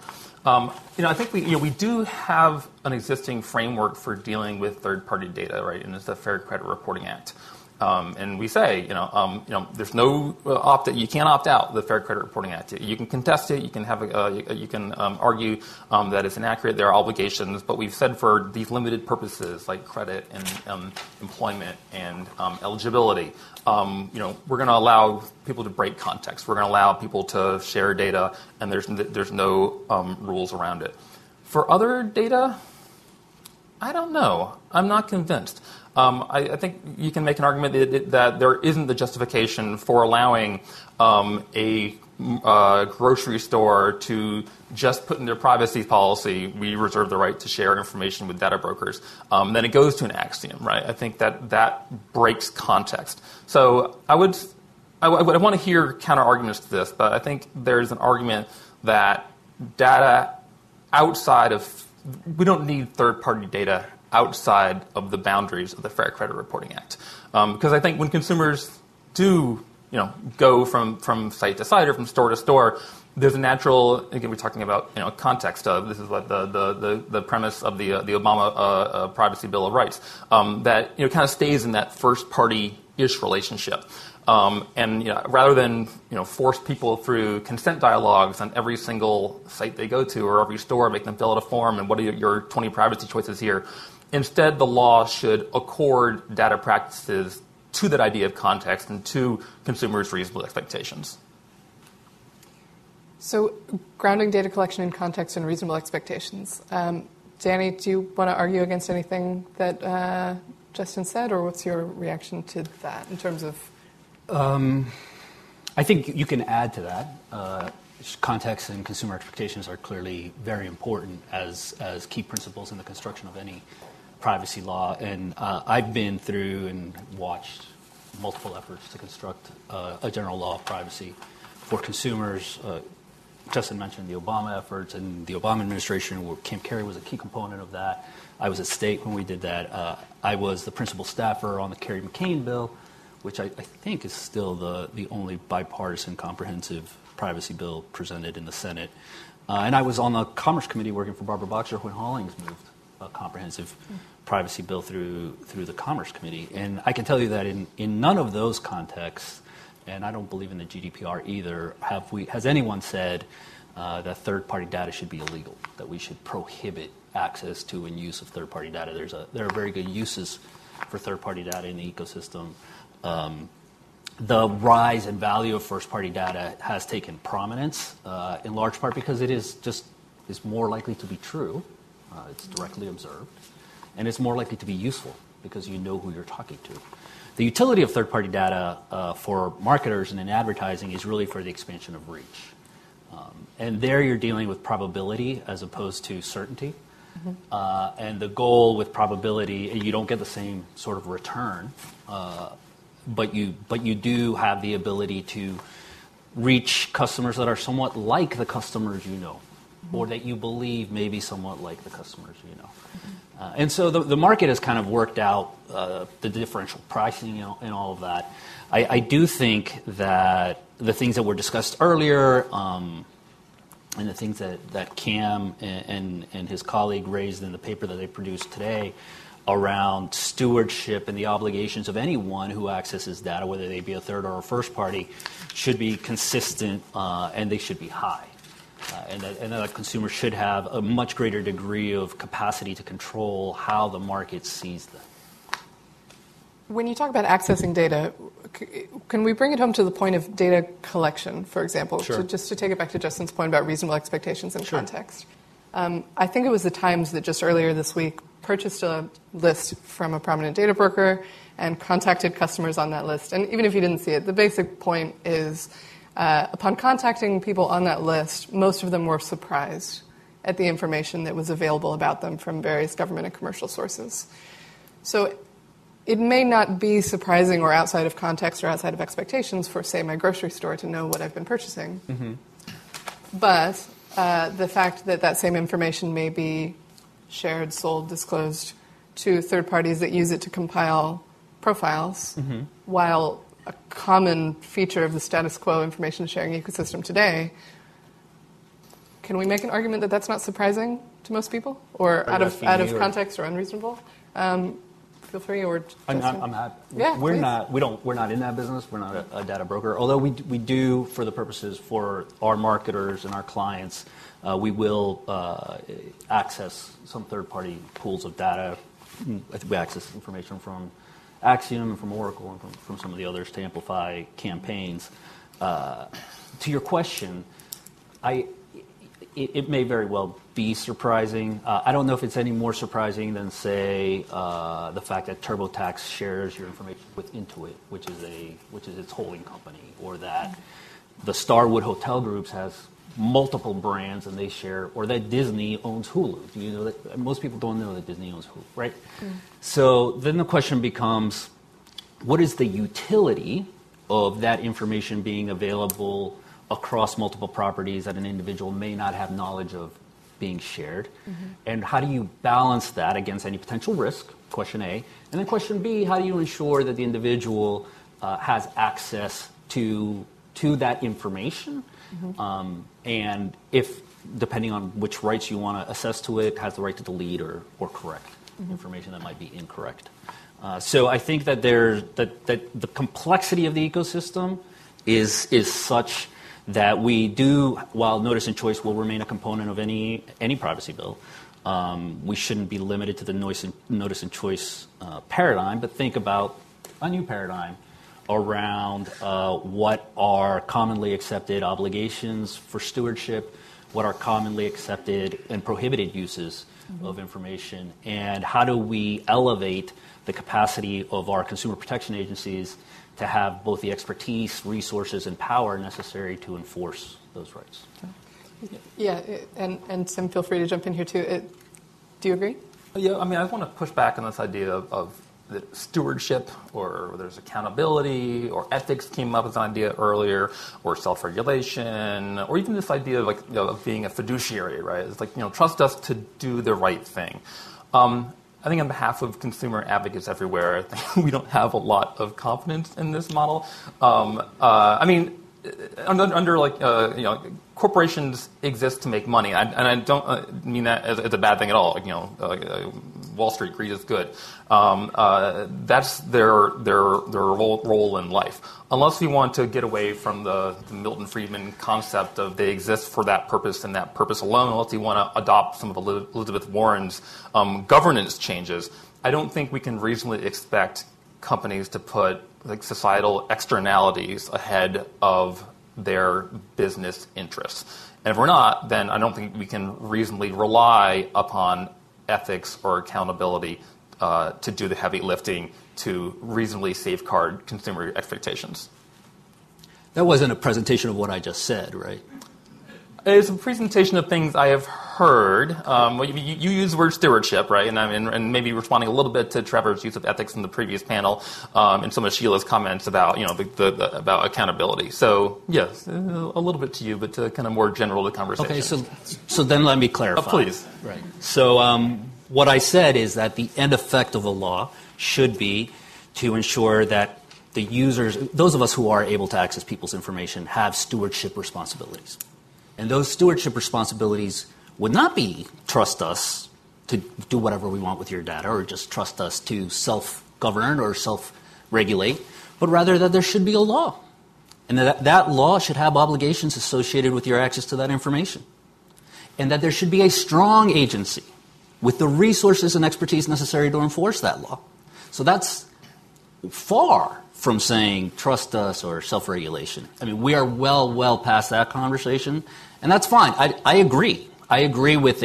I think we do have an existing framework for dealing with third-party data, right? And it's the Fair Credit Reporting Act. And we say, there's no opt-out. You can't opt out the Fair Credit Reporting Act. You can contest it. You can have argue that it's inaccurate. There are obligations, but we've said for these limited purposes like credit and employment and eligibility, we're going to allow people to break context. We're going to allow people to share data, and there's no rules around it. For other data, I don't know. I'm not convinced. I think you can make an argument that there isn't the justification for allowing a grocery store to just put in their privacy policy, we reserve the right to share information with data brokers. Then it goes to an axiom, right? I think that breaks context. So I want to hear counter arguments to this, but I think there's an argument that data outside of, we don't need third-party data outside of the boundaries of the Fair Credit Reporting Act. Because I think when consumers do, go from site to site or from store to store, there's a natural, again, we're talking about, context of, this is what the premise of the Obama Privacy Bill of Rights, that, kind of stays in that first-party-ish relationship. And rather than force people through consent dialogues on every single site they go to or every store, make them fill out a form and what are your 20 privacy choices here, instead the law should accord data practices to that idea of context and to consumers' reasonable expectations. So grounding data collection in context and reasonable expectations. Danny, do you want to argue against anything that Justin said, or what's your reaction to that in terms of? I think you can add to that. Context and consumer expectations are clearly very important as key principles in the construction of any privacy law. And I've been through and watched multiple efforts to construct a general law of privacy for consumers. Justin mentioned the Obama efforts and the Obama administration, where Kim Carey was a key component of that. I was at State when we did that. I was the principal staffer on the Kerry-McCain bill, which I think is still the only bipartisan comprehensive privacy bill presented in the Senate. And I was on the Commerce Committee working for Barbara Boxer when Hollings moved a comprehensive privacy bill through the Commerce Committee. And I can tell you that in none of those contexts, and I don't believe in the GDPR either, has anyone said that third-party data should be illegal, that we should prohibit access to and use of third-party data. There are very good uses for third-party data in the ecosystem. The rise in value of first-party data has taken prominence, in large part because it is more likely to be true. It's directly observed. And it's more likely to be useful because you know who you're talking to. The utility of third-party data for marketers and in advertising is really for the expansion of reach. And there you're dealing with probability as opposed to certainty. Mm-hmm. And the goal with probability, you don't get the same sort of return, but you do have the ability to reach customers that are somewhat like the customers you know, mm-hmm. or that you believe may be somewhat like the customers you know. Mm-hmm. And so the market has kind of worked out the differential pricing and all of that. I do think that the things that were discussed earlier and the things that Cam and his colleague raised in the paper that they produced today around stewardship and the obligations of anyone who accesses data, whether they be a third or a first party, should be consistent and they should be high. And that consumers should have a much greater degree of capacity to control how the market sees them. When you talk about accessing data, can we bring it home to the point of data collection, for example? Sure. Just to take it back to Justin's point about reasonable expectations and context. I think it was the Times that just earlier this week purchased a list from a prominent data broker and contacted customers on that list. And even if you didn't see it, the basic point is upon contacting people on that list, most of them were surprised at the information that was available about them from various government and commercial sources. So it may not be surprising or outside of context or outside of expectations for, say, my grocery store to know what I've been purchasing. Mm-hmm. But the fact that same information may be shared, sold, disclosed to third parties that use it to compile profiles, mm-hmm. while a common feature of the status quo information sharing ecosystem today Can we make an argument that that's not surprising to most people, or out of context or unreasonable? Feel free, or I'm happy. Yeah, we're not in that business. We're not a data broker. Although we do, for the purposes for our marketers and our clients, we will access some third-party pools of data. I think we access information from Acxiom and from Oracle and from some of the others to amplify campaigns. To your question, it may very well be surprising. I don't know if it's any more surprising than, say, the fact that TurboTax shares your information with Intuit, which is its holding company, or that the Starwood Hotel Groups has multiple brands and they share, or that Disney owns Hulu. Do you know that? Most people don't know that Disney owns Hulu, right? So then the question becomes, what is the utility of that information being available across multiple properties that an individual may not have knowledge of being shared? And how do you balance that against any potential risk, question A? And then question B, how do you ensure that the individual has access to that information? And if, depending on which rights you want to assess to it, has the right to delete or correct information that might be incorrect. So I think that that the complexity of the ecosystem is such that we do, while notice and choice will remain a component of any privacy bill, we shouldn't be limited to the notice and choice paradigm, but think about a new paradigm around what are commonly accepted obligations for stewardship, what are commonly accepted and prohibited uses of information, and how do we elevate the capacity of our consumer protection agencies to have both the expertise, resources, and power necessary to enforce those rights. Yeah, and Sim, feel free to jump in here too. Do you agree? Yeah, I mean, I want to push back on this idea of stewardship, or there's accountability, or ethics came up as an idea earlier, or self-regulation, or even this idea of of being a fiduciary, right? It's like, trust us to do the right thing. I think on behalf of consumer advocates everywhere, I think we don't have a lot of confidence in this model. I mean, corporations exist to make money, and I don't mean that as a bad thing at all. Wall Street greed is good. That's their role in life. Unless we want to get away from the Milton Friedman concept of they exist for that purpose and that purpose alone, unless we want to adopt some of Elizabeth Warren's governance changes, I don't think we can reasonably expect companies to put societal externalities ahead of their business interests. And if we're not, then I don't think we can reasonably rely upon ethics or accountability to do the heavy lifting to reasonably safeguard consumer expectations. That wasn't a presentation of what I just said, right? It's a presentation of things I have heard. You use the word stewardship, right? And maybe responding a little bit to Trevor's use of ethics in the previous panel, and some of Sheila's comments about about accountability. So yes, a little bit to you, but to kind of more general the conversation. Okay, so then let me clarify. Please. Right. So what I said is that the end effect of the law should be to ensure that the users, those of us who are able to access people's information, have stewardship responsibilities. And those stewardship responsibilities would not be trust us to do whatever we want with your data, or just trust us to self-govern or self-regulate, but rather that there should be a law. And that law should have obligations associated with your access to that information. And that there should be a strong agency with the resources and expertise necessary to enforce that law. So that's far from saying trust us or self-regulation. I mean, we are well past that conversation, and that's fine. I agree. I agree with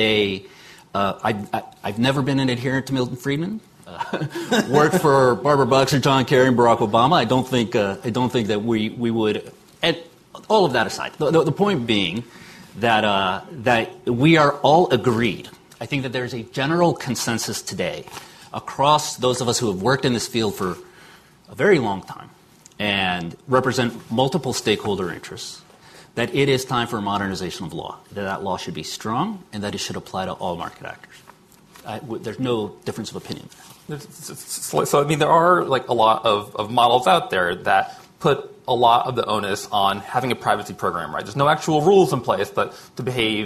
I've never been an adherent to Milton Friedman. Worked for Barbara Boxer, John Kerry, and Barack Obama. I don't think that we would. And all of that aside, the point being that we are all agreed. I think that there's a general consensus today across those of us who have worked in this field for a very long time and represent multiple stakeholder interests, that it is time for a modernization of law, that law should be strong, and that it should apply to all market actors. There's no difference of opinion there. So, I mean, there are a lot of models out there that put a lot of the onus on having a privacy program, right? There's no actual rules in place, but to behave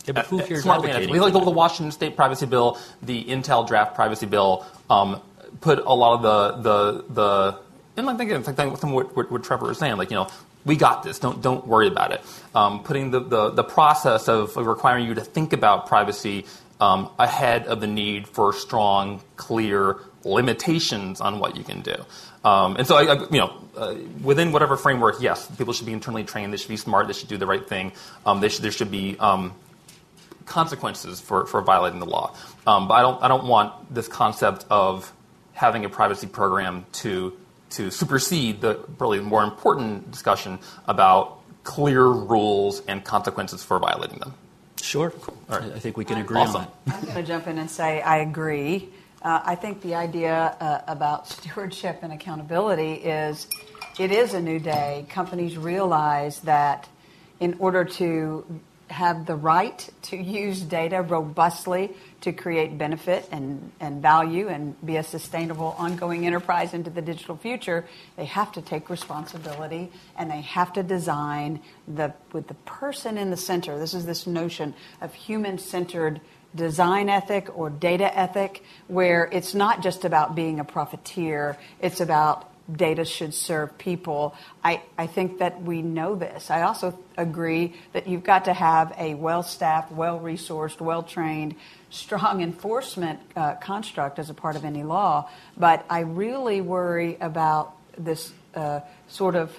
Yeah, but who here is smartly advocating enough. We like for the Washington State privacy bill, the Intel draft privacy bill, put a lot of the and I think in fact what Trevor was saying, we got this. Don't worry about it. Putting the process of requiring you to think about privacy ahead of the need for strong, clear limitations on what you can do. And so, within whatever framework, yes, people should be internally trained. They should be smart. They should do the right thing. There should be consequences for violating the law. But I don't want this concept of having a privacy program to supersede the really more important discussion about clear rules and consequences for violating them. Sure. All right. I think we can agree Awesome. on that. I'm going to jump in and say I agree. I think the idea about stewardship and accountability is it is a new day. Companies realize that in order to have the right to use data robustly to create benefit and value and be a sustainable ongoing enterprise into the digital future, they have to take responsibility and they have to design with the person in the center. This notion of human-centered design ethic or data ethic, where it's not just about being a profiteer, it's about data should serve people. I think that we know this. I also agree that you've got to have a well-staffed, well-resourced, well-trained, strong enforcement construct as a part of any law. But I really worry about this sort of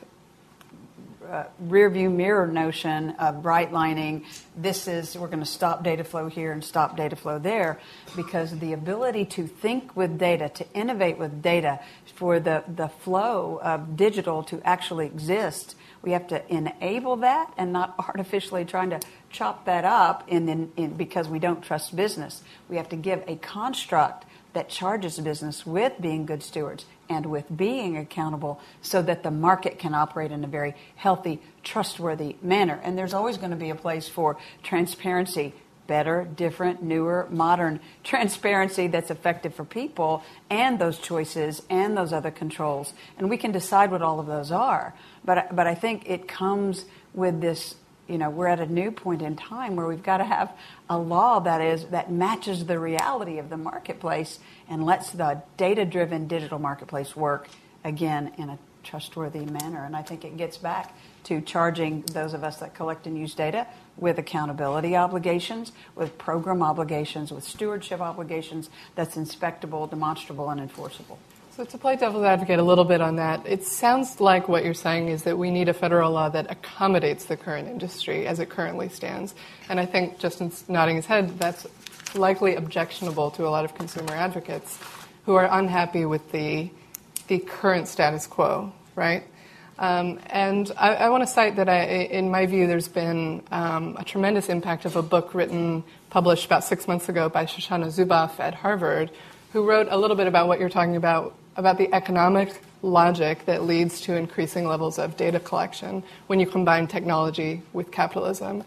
rear-view mirror notion of bright lining. We're going to stop data flow here and stop data flow there, because the ability to think with data, to innovate with data, for the flow of digital to actually exist, we have to enable that and not artificially trying to chop that up because we don't trust business. We have to give a construct that charges business with being good stewards and with being accountable so that the market can operate in a very healthy, trustworthy manner. And there's always going to be a place for transparency, better, different, newer, modern transparency that's effective for people and those choices and those other controls. And we can decide what all of those are. But I think it comes with this, we're at a new point in time where we've got to have a law that matches the reality of the marketplace and lets the data-driven digital marketplace work, again, in a trustworthy manner. And I think it gets back to charging those of us that collect and use data with accountability obligations, with program obligations, with stewardship obligations that's inspectable, demonstrable, and enforceable. So to play devil's advocate a little bit on that, it sounds like what you're saying is that we need a federal law that accommodates the current industry as it currently stands. And I think Justin's nodding his head, that's likely objectionable to a lot of consumer advocates who are unhappy with the current status quo, right? And I want to cite that in my view, there's been a tremendous impact of a book published about 6 months ago by Shoshana Zuboff at Harvard, who wrote a little bit about what you're talking about the economic logic that leads to increasing levels of data collection when you combine technology with capitalism.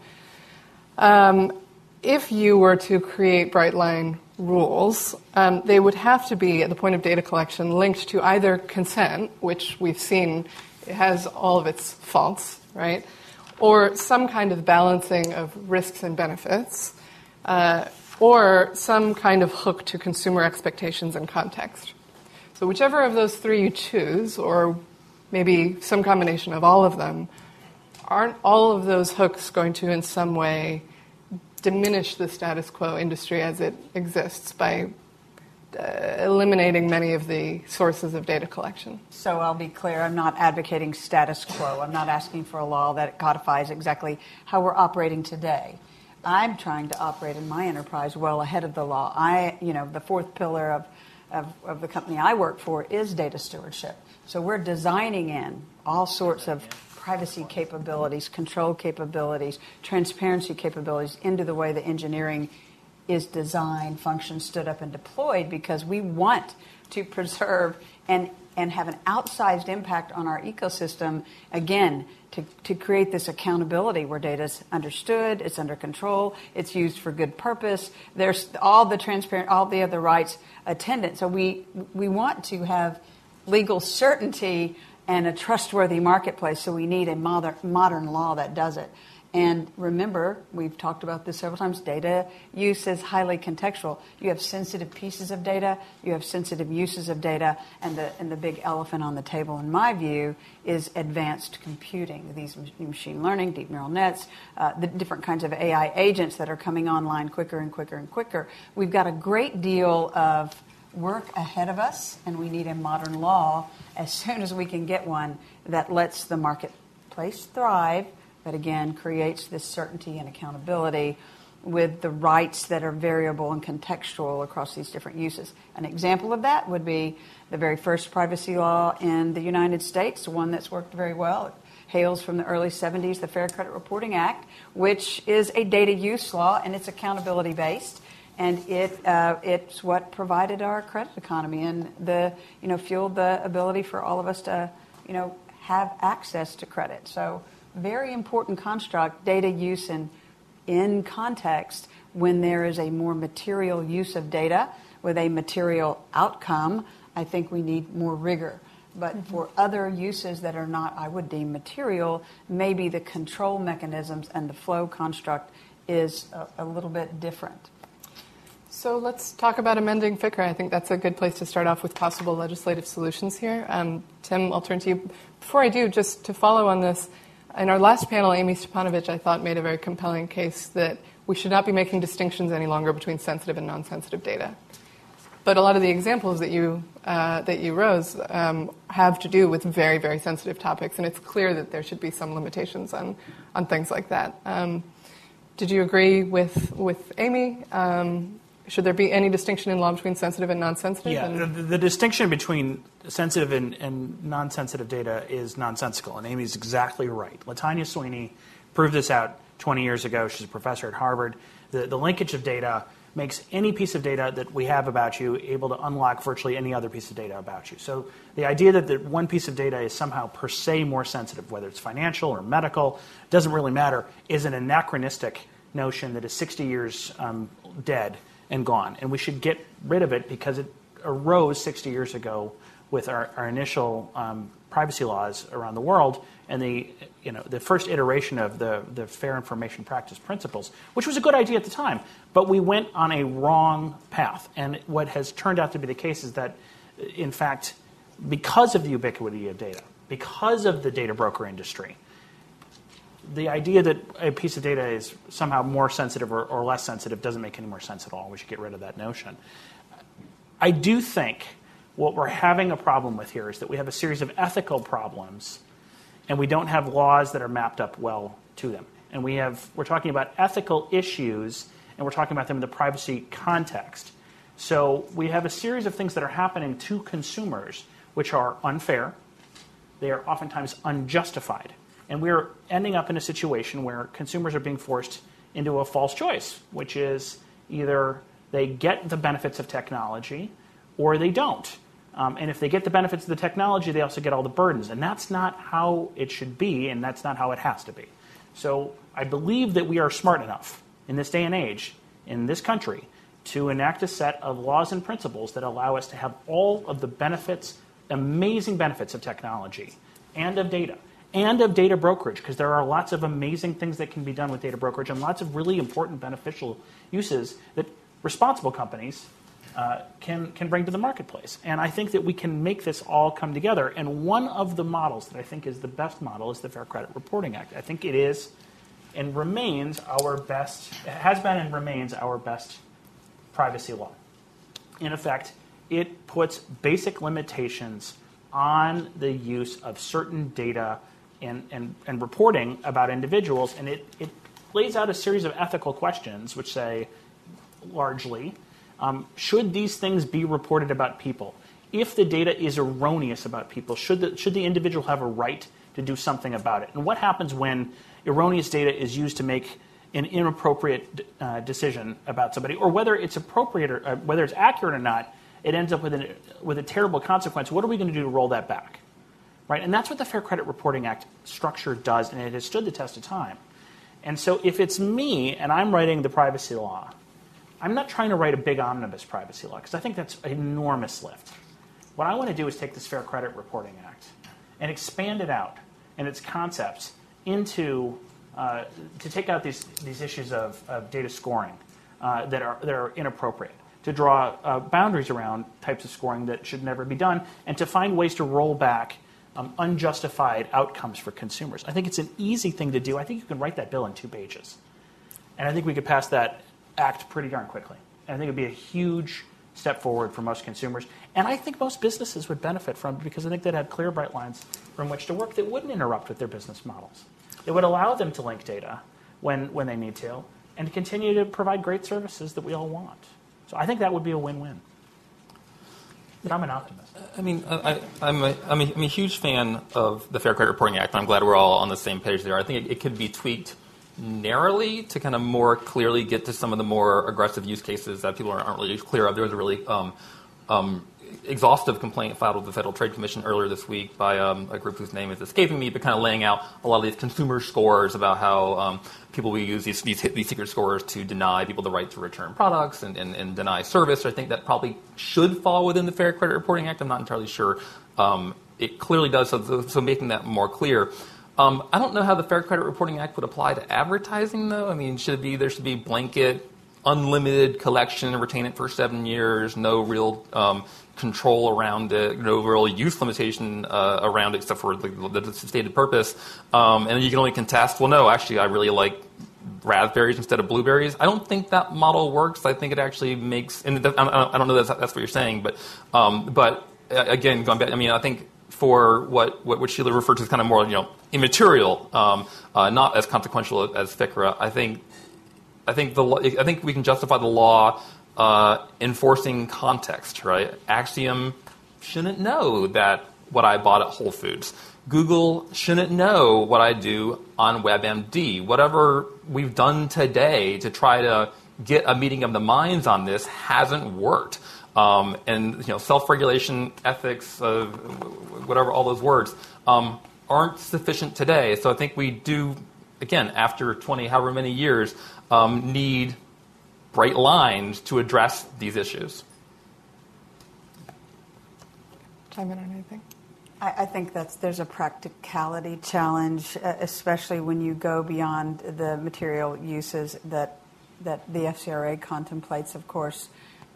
If you were to create bright line rules, they would have to be, at the point of data collection, linked to either consent, which we've seen has all of its faults, right? Or some kind of balancing of risks and benefits, or some kind of hook to consumer expectations and context. So whichever of those three you choose, or maybe some combination of all of them, aren't all of those hooks going to in some way diminish the status quo industry as it exists by eliminating many of the sources of data collection? So I'll be clear, I'm not advocating status quo. I'm not asking for a law that codifies exactly how we're operating today. I'm trying to operate in my enterprise well ahead of the law. The fourth pillar of the company I work for is data stewardship. So we're designing in all sorts of privacy capabilities, control capabilities, transparency capabilities into the way the engineering is designed, functioned, stood up, and deployed, because we want to preserve and have an outsized impact on our ecosystem, again, to create this accountability where data is understood, it's under control, it's used for good purpose, there's all the other rights attendant. So we want to have legal certainty and a trustworthy marketplace, so we need a modern law that does it. And remember, we've talked about this several times, data use is highly contextual. You have sensitive pieces of data, you have sensitive uses of data, and the big elephant on the table, in my view, is advanced computing. These machine learning, deep neural nets, the different kinds of AI agents that are coming online quicker and quicker and quicker. We've got a great deal of work ahead of us, and we need a modern law as soon as we can get one that lets the marketplace thrive, but again creates this certainty and accountability with the rights that are variable and contextual across these different uses. An example of that would be the very first privacy law in the United States, one that's worked very well. It hails from the early 70s, the Fair Credit Reporting Act, which is a data use law, and it's accountability based. And it's what provided our credit economy and fueled the ability for all of us to have access to credit. So very important construct, data use in context when there is a more material use of data with a material outcome. I think we need more rigor. But for other uses that are not, I would deem, material, maybe the control mechanisms and the flow construct is a little bit different. So let's talk about amending FCRA. I think that's a good place to start off with possible legislative solutions here. Tim, I'll turn to you. Before I do, just to follow on this, in our last panel, Amy Stepanovich, I thought, made a very compelling case that we should not be making distinctions any longer between sensitive and non-sensitive data. But a lot of the examples that you rose have to do with very, very sensitive topics, and it's clear that there should be some limitations on things like that. Did you agree with Amy? Should there be any distinction in law between sensitive and non-sensitive? Yeah, the distinction between sensitive and non-sensitive data is nonsensical, and Amy's exactly right. LaTanya Sweeney proved this out 20 years ago. She's a professor at Harvard. The linkage of data makes any piece of data that we have about you able to unlock virtually any other piece of data about you. So the idea that one piece of data is somehow per se more sensitive, whether it's financial or medical, doesn't really matter, is an anachronistic notion that is 60 years dead and gone. And we should get rid of it because it arose 60 years ago with our initial privacy laws around the world and the first iteration of the Fair Information Practice Principles, which was a good idea at the time. But we went on a wrong path. And what has turned out to be the case is that, in fact, because of the ubiquity of data, because of the data broker industry, the idea that a piece of data is somehow more sensitive or less sensitive doesn't make any more sense at all. We should get rid of that notion. I do think what we're having a problem with here is that we have a series of ethical problems, and we don't have laws that are mapped up well to them. And we're talking about ethical issues, and we're talking about them in the privacy context. So we have a series of things that are happening to consumers which are unfair. They are oftentimes unjustified. And we're ending up in a situation where consumers are being forced into a false choice, which is either they get the benefits of technology or they don't. And if they get the benefits of the technology, they also get all the burdens. And that's not how it should be, and that's not how it has to be. So I believe that we are smart enough in this day and age, in this country, to enact a set of laws and principles that allow us to have all of the benefits, amazing benefits of technology and of data. And of data brokerage, because there are lots of amazing things that can be done with data brokerage and lots of really important beneficial uses that responsible companies can bring to the marketplace. And I think that we can make this all come together. And one of the models that I think is the best model is the Fair Credit Reporting Act. I think it is and remains our best, it has been and remains our best privacy law. In effect, it puts basic limitations on the use of certain data and reporting about individuals, and it lays out a series of ethical questions which say, largely, should these things be reported about people? If the data is erroneous about people, should the individual have a right to do something about it? And what happens when erroneous data is used to make an inappropriate decision about somebody, or whether it's appropriate or whether it's accurate or not, it ends up with a terrible consequence. What are we going to do to roll that back? Right? And that's what the Fair Credit Reporting Act structure does, and it has stood the test of time. And so if it's me and I'm writing the privacy law, I'm not trying to write a big omnibus privacy law, because I think that's an enormous lift. What I want to do is take this Fair Credit Reporting Act and expand it out and its concepts into to take out these issues of data scoring that are inappropriate, to draw boundaries around types of scoring that should never be done, and to find ways to roll back unjustified outcomes for consumers. I think it's an easy thing to do. I think you can write that bill in 2 pages. And I think we could pass that act pretty darn quickly. And I think it would be a huge step forward for most consumers. And I think most businesses would benefit from it because I think they'd have clear, bright lines from which to work that wouldn't interrupt with their business models. It would allow them to link data when they need to and to continue to provide great services that we all want. So I think that would be a win-win. But I'm an optimist. I mean, I'm a huge fan of the Fair Credit Reporting Act, and I'm glad we're all on the same page there. I think it could be tweaked narrowly to kind of more clearly get to some of the more aggressive use cases that people aren't really clear of. There was a really exhaustive complaint filed with the Federal Trade Commission earlier this week by a group whose name is escaping me, but kind of laying out a lot of these consumer scores about how people will use these secret scores to deny people the right to return products and deny service. I think that probably should fall within the Fair Credit Reporting Act. I'm not entirely sure. It clearly does, so making that more clear. I don't know how the Fair Credit Reporting Act would apply to advertising, though. I mean, there should be blanket, unlimited collection and retain it for 7 years, no real control around it, no real use limitation around it except for the stated purpose. And then you can only contest, well, no, actually, I really like raspberries instead of blueberries. I don't think that model works. I think it actually makes, and I don't know that's what you're saying, but again, going back, I mean, I think for what Sheila referred to as kind of more, immaterial, not as consequential as FCRA, I think we can justify the law enforcing context, right? Axiom shouldn't know that what I bought at Whole Foods. Google shouldn't know what I do on WebMD. Whatever we've done today to try to get a meeting of the minds on this hasn't worked. And self-regulation, ethics, whatever, all those words aren't sufficient today. So I think we do, again, after 20, however many years, need bright lines to address these issues. Chime in on anything? I think there's a practicality challenge, especially when you go beyond the material uses that the FCRA contemplates. Of course,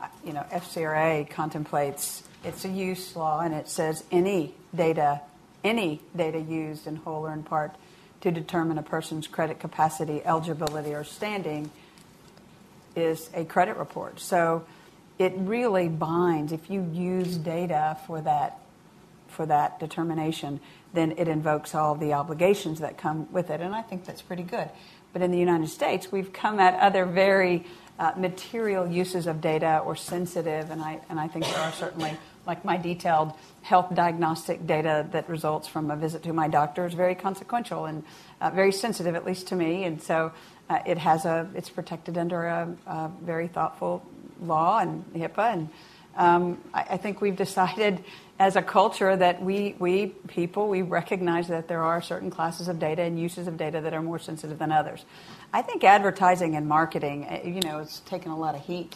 FCRA contemplates, it's a use law, and it says any data used in whole or in part to determine a person's credit capacity, eligibility, or standing is a credit report. So it really binds. If you use data for that determination, then it invokes all the obligations that come with it, and I think that's pretty good. But in the United States, we've come at other very material uses of data or sensitive, and I think there are certainly, like my detailed health diagnostic data that results from a visit to my doctor is very consequential and very sensitive, at least to me, and so it's protected under a very thoughtful law and HIPAA, and I think we've decided as a culture that we recognize that there are certain classes of data and uses of data that are more sensitive than others. I think advertising and marketing, it's taken a lot of heat,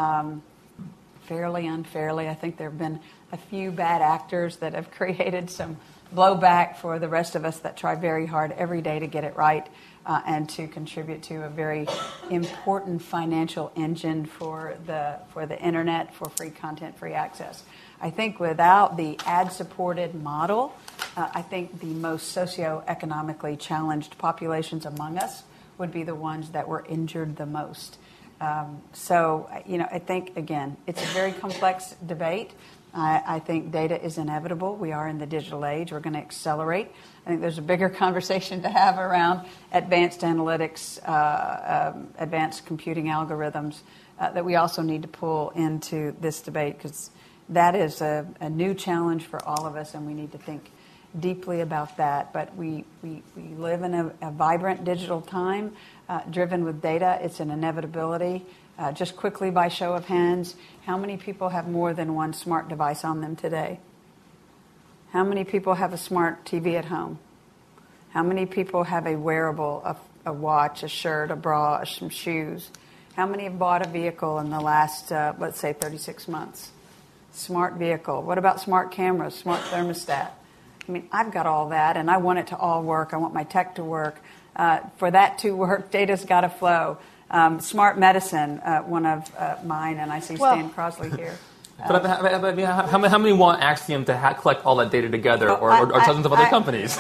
fairly, unfairly. I think there have been a few bad actors that have created some blowback for the rest of us that try very hard every day to get it right and to contribute to a very important financial engine for the internet, for free content, free access. I think without the ad-supported model, I think the most socioeconomically challenged populations among us would be the ones that were injured the most. So, I think, again, it's a very complex debate. I think data is inevitable. We are in the digital age. We're going to accelerate. I think there's a bigger conversation to have around advanced analytics, advanced computing algorithms that we also need to pull into this debate, because that is a new challenge for all of us, and we need to think deeply about that. But we live in a vibrant digital time driven with data. It's an inevitability. Just quickly, by show of hands, how many people have more than one smart device on them today? How many people have a smart TV at home? How many people have a wearable, a watch, a shirt, a bra, some shoes? How many have bought a vehicle in the last, let's say, 36 months? Smart vehicle. What about smart cameras, smart thermostat? I mean, I've got all that, and I want it to all work. I want my tech to work. For that to work, data's got to flow. Smart medicine, one of mine, and I see Stan Crosley here. But how many want Acxiom to collect all that data together, or dozens of other companies?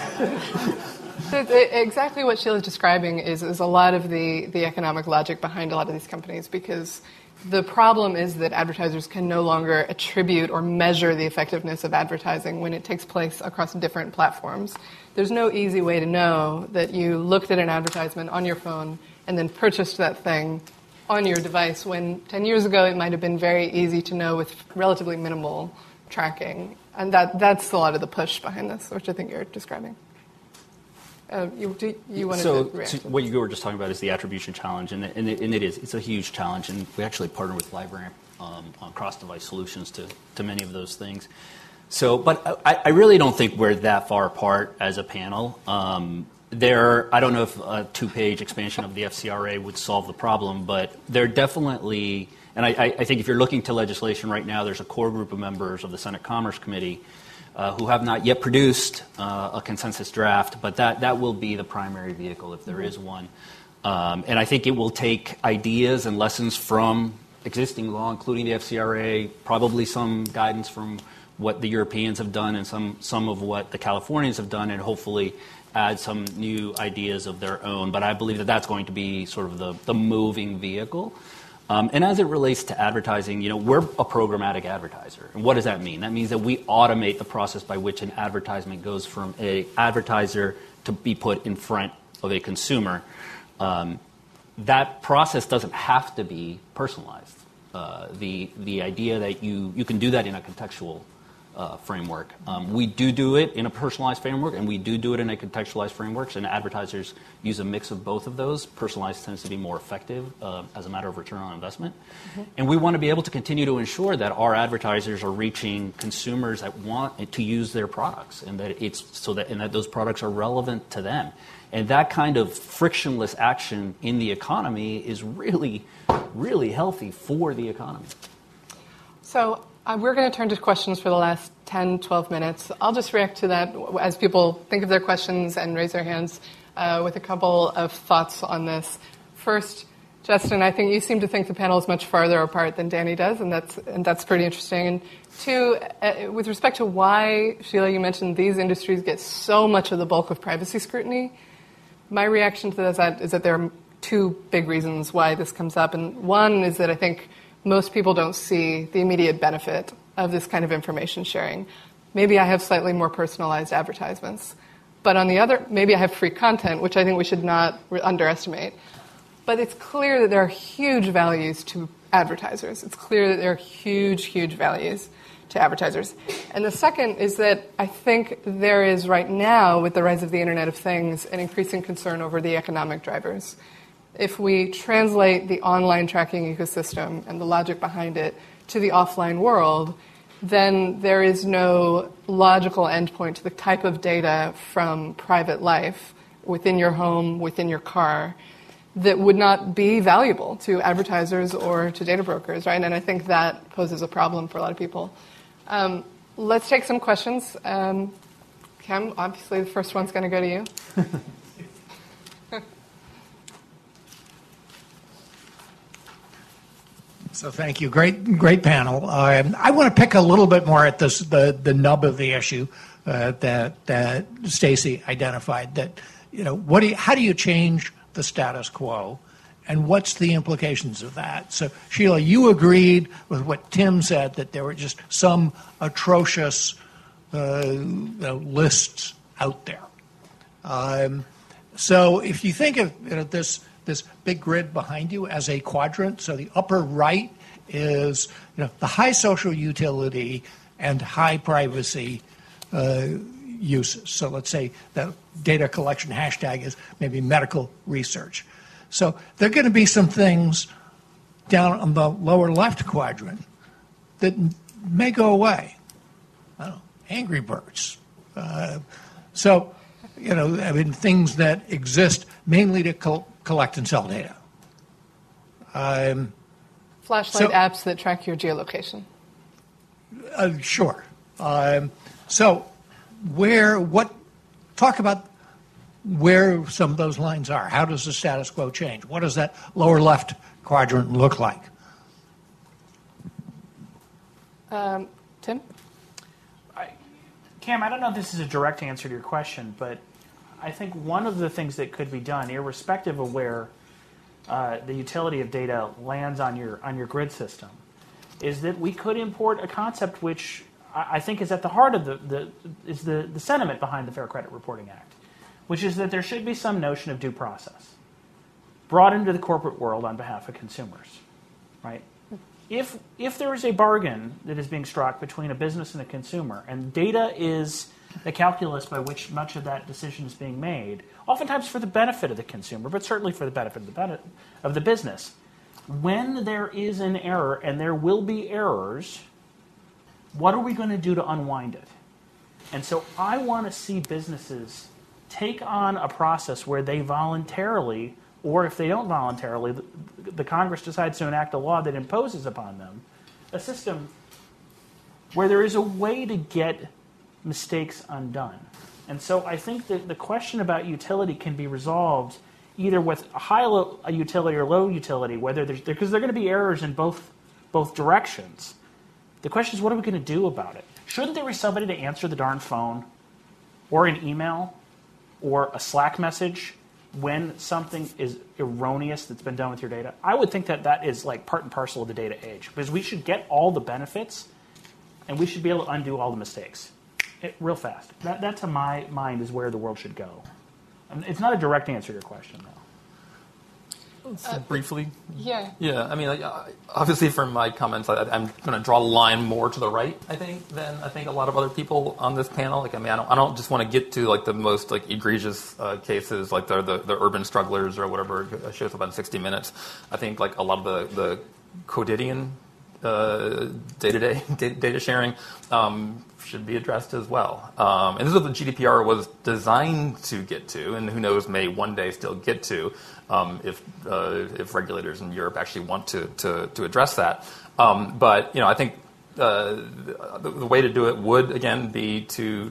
Exactly what Sheila's describing is a lot of the economic logic behind a lot of these companies, because the problem is that advertisers can no longer attribute or measure the effectiveness of advertising when it takes place across different platforms. There's no easy way to know that you looked at an advertisement on your phone and then purchased that thing on your device, when 10 years ago it might have been very easy to know with relatively minimal tracking. And that's a lot of the push behind this, which I think you're describing. You wanted to react. So what you were just talking about is the attribution challenge, and it is. It's a huge challenge, and we actually partner with LiveRamp on cross-device solutions to many of those things. So, but I really don't think we're that far apart as a panel. I don't know if a 2-page expansion of the FCRA would solve the problem, but they're definitely, and I think if you're looking to legislation right now, there's a core group of members of the Senate Commerce Committee who have not yet produced a consensus draft, but that will be the primary vehicle if there is one. And I think it will take ideas and lessons from existing law, including the FCRA, probably some guidance from what the Europeans have done and some of what the Californians have done, and hopefully add some new ideas of their own. But I believe that that's going to be sort of the moving vehicle. And as it relates to advertising, we're a programmatic advertiser. And what does that mean? That means that we automate the process by which an advertisement goes from an advertiser to be put in front of a consumer. That process doesn't have to be personalized. The idea that you can do that in a contextual framework. We do it in a personalized framework, and we do it in a contextualized framework, and advertisers use a mix of both of those. Personalized tends to be more effective as a matter of return on investment. Mm-hmm. And we want to be able to continue to ensure that our advertisers are reaching consumers that want to use their products, and that those products are relevant to them. And that kind of frictionless action in the economy is really, really healthy for the economy. So we're going to turn to questions for the last 10, 12 minutes. I'll just react to that as people think of their questions and raise their hands with a couple of thoughts on this. First, Justin, I think you seem to think the panel is much farther apart than Danny does, and that's pretty interesting. And two, with respect to why, Sheila, you mentioned these industries get so much of the bulk of privacy scrutiny, my reaction to that is that there are two big reasons why this comes up. And one is that I think most people don't see the immediate benefit of this kind of information sharing. Maybe I have slightly more personalized advertisements. But on the other, maybe I have free content, which I think we should not underestimate. But it's clear that there are huge values to advertisers. It's clear that there are huge, huge values to advertisers. And the second is that I think there is right now, with the rise of the Internet of Things, an increasing concern over the economic drivers. If we translate the online tracking ecosystem and the logic behind it to the offline world, then there is no logical endpoint to the type of data from private life within your home, within your car, that would not be valuable to advertisers or to data brokers, right? And I think that poses a problem for a lot of people. Let's take some questions. Cam, obviously the first one's going to go to you. So thank you. Great panel. I want to pick a little bit more at the nub of the issue that Stacy identified. That how do you change the status quo, and what's the implications of that? So Sheila, you agreed with what Tim said, that there were just some atrocious lists out there. So if you think of this big grid behind you as a quadrant, so the upper right is the high social utility and high privacy uses. So let's say the data collection hashtag is maybe medical research. So there are going to be some things down on the lower left quadrant that may go away. I don't know, Angry Birds. Things that exist mainly to collect and sell data. Flashlight apps that track your geolocation. Sure. So talk about where some of those lines are. How does the status quo change? What does that lower left quadrant look like? Tim? Cam, I don't know if this is a direct answer to your question, but I think one of the things that could be done, irrespective of where the utility of data lands on your grid system, is that we could import a concept which I think is at the heart of the sentiment behind the Fair Credit Reporting Act, which is that there should be some notion of due process brought into the corporate world on behalf of consumers, right? If there is a bargain that is being struck between a business and a consumer, and data is the calculus by which much of that decision is being made, oftentimes for the benefit of the consumer, but certainly for the benefit of the business, when there is an error, and there will be errors, what are we going to do to unwind it? And so I want to see businesses take on a process where they voluntarily, or if they don't voluntarily, the Congress decides to enact a law that imposes upon them a system where there is a way to get mistakes undone. And so I think that the question about utility can be resolved either with a high utility or low utility, because there are going to be errors in both directions. The question is, what are we going to do about it? Shouldn't there be somebody to answer the darn phone or an email or a Slack message when something is erroneous that's been done with your data? I would think that is like part and parcel of the data age, because we should get all the benefits and we should be able to undo all the mistakes real fast. That to my mind is where the world should go. It's not a direct answer to your question, though. Briefly? Yeah. Yeah, I mean, obviously from my comments, I'm going to draw the line more to the right, I think, than I think a lot of other people on this panel. Like, I mean, I don't just want to get to like the most like egregious cases, like the urban strugglers or whatever shows up on 60 Minutes. I think like a lot of the quotidian day-to-day data sharing should be addressed as well. And this is what the GDPR was designed to get to, and who knows, may one day still get to if regulators in Europe actually want to address that. But I think the way to do it would again be to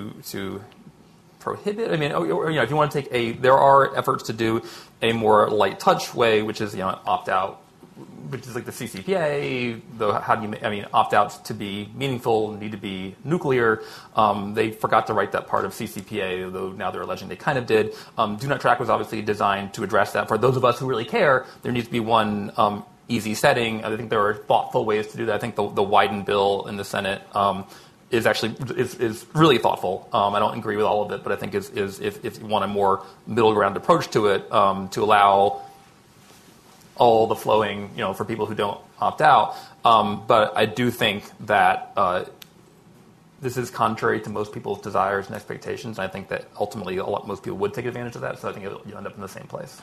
prohibit. I mean, if you want to take there are efforts to do a more light touch way, which is opt out, which is like the CCPA. Opt-outs to be meaningful need to be nuclear. They forgot to write that part of CCPA, though now they're alleging they kind of did. Do Not Track was obviously designed to address that. For those of us who really care, there needs to be one easy setting. I think there are thoughtful ways to do that. I think the Wyden bill in the Senate is really thoughtful. I don't agree with all of it, but I think is if you want a more middle ground approach to it, to allow all the flowing, for people who don't opt out. But I do think that this is contrary to most people's desires and expectations. And I think that ultimately most people would take advantage of that. So I think you'll end up in the same place.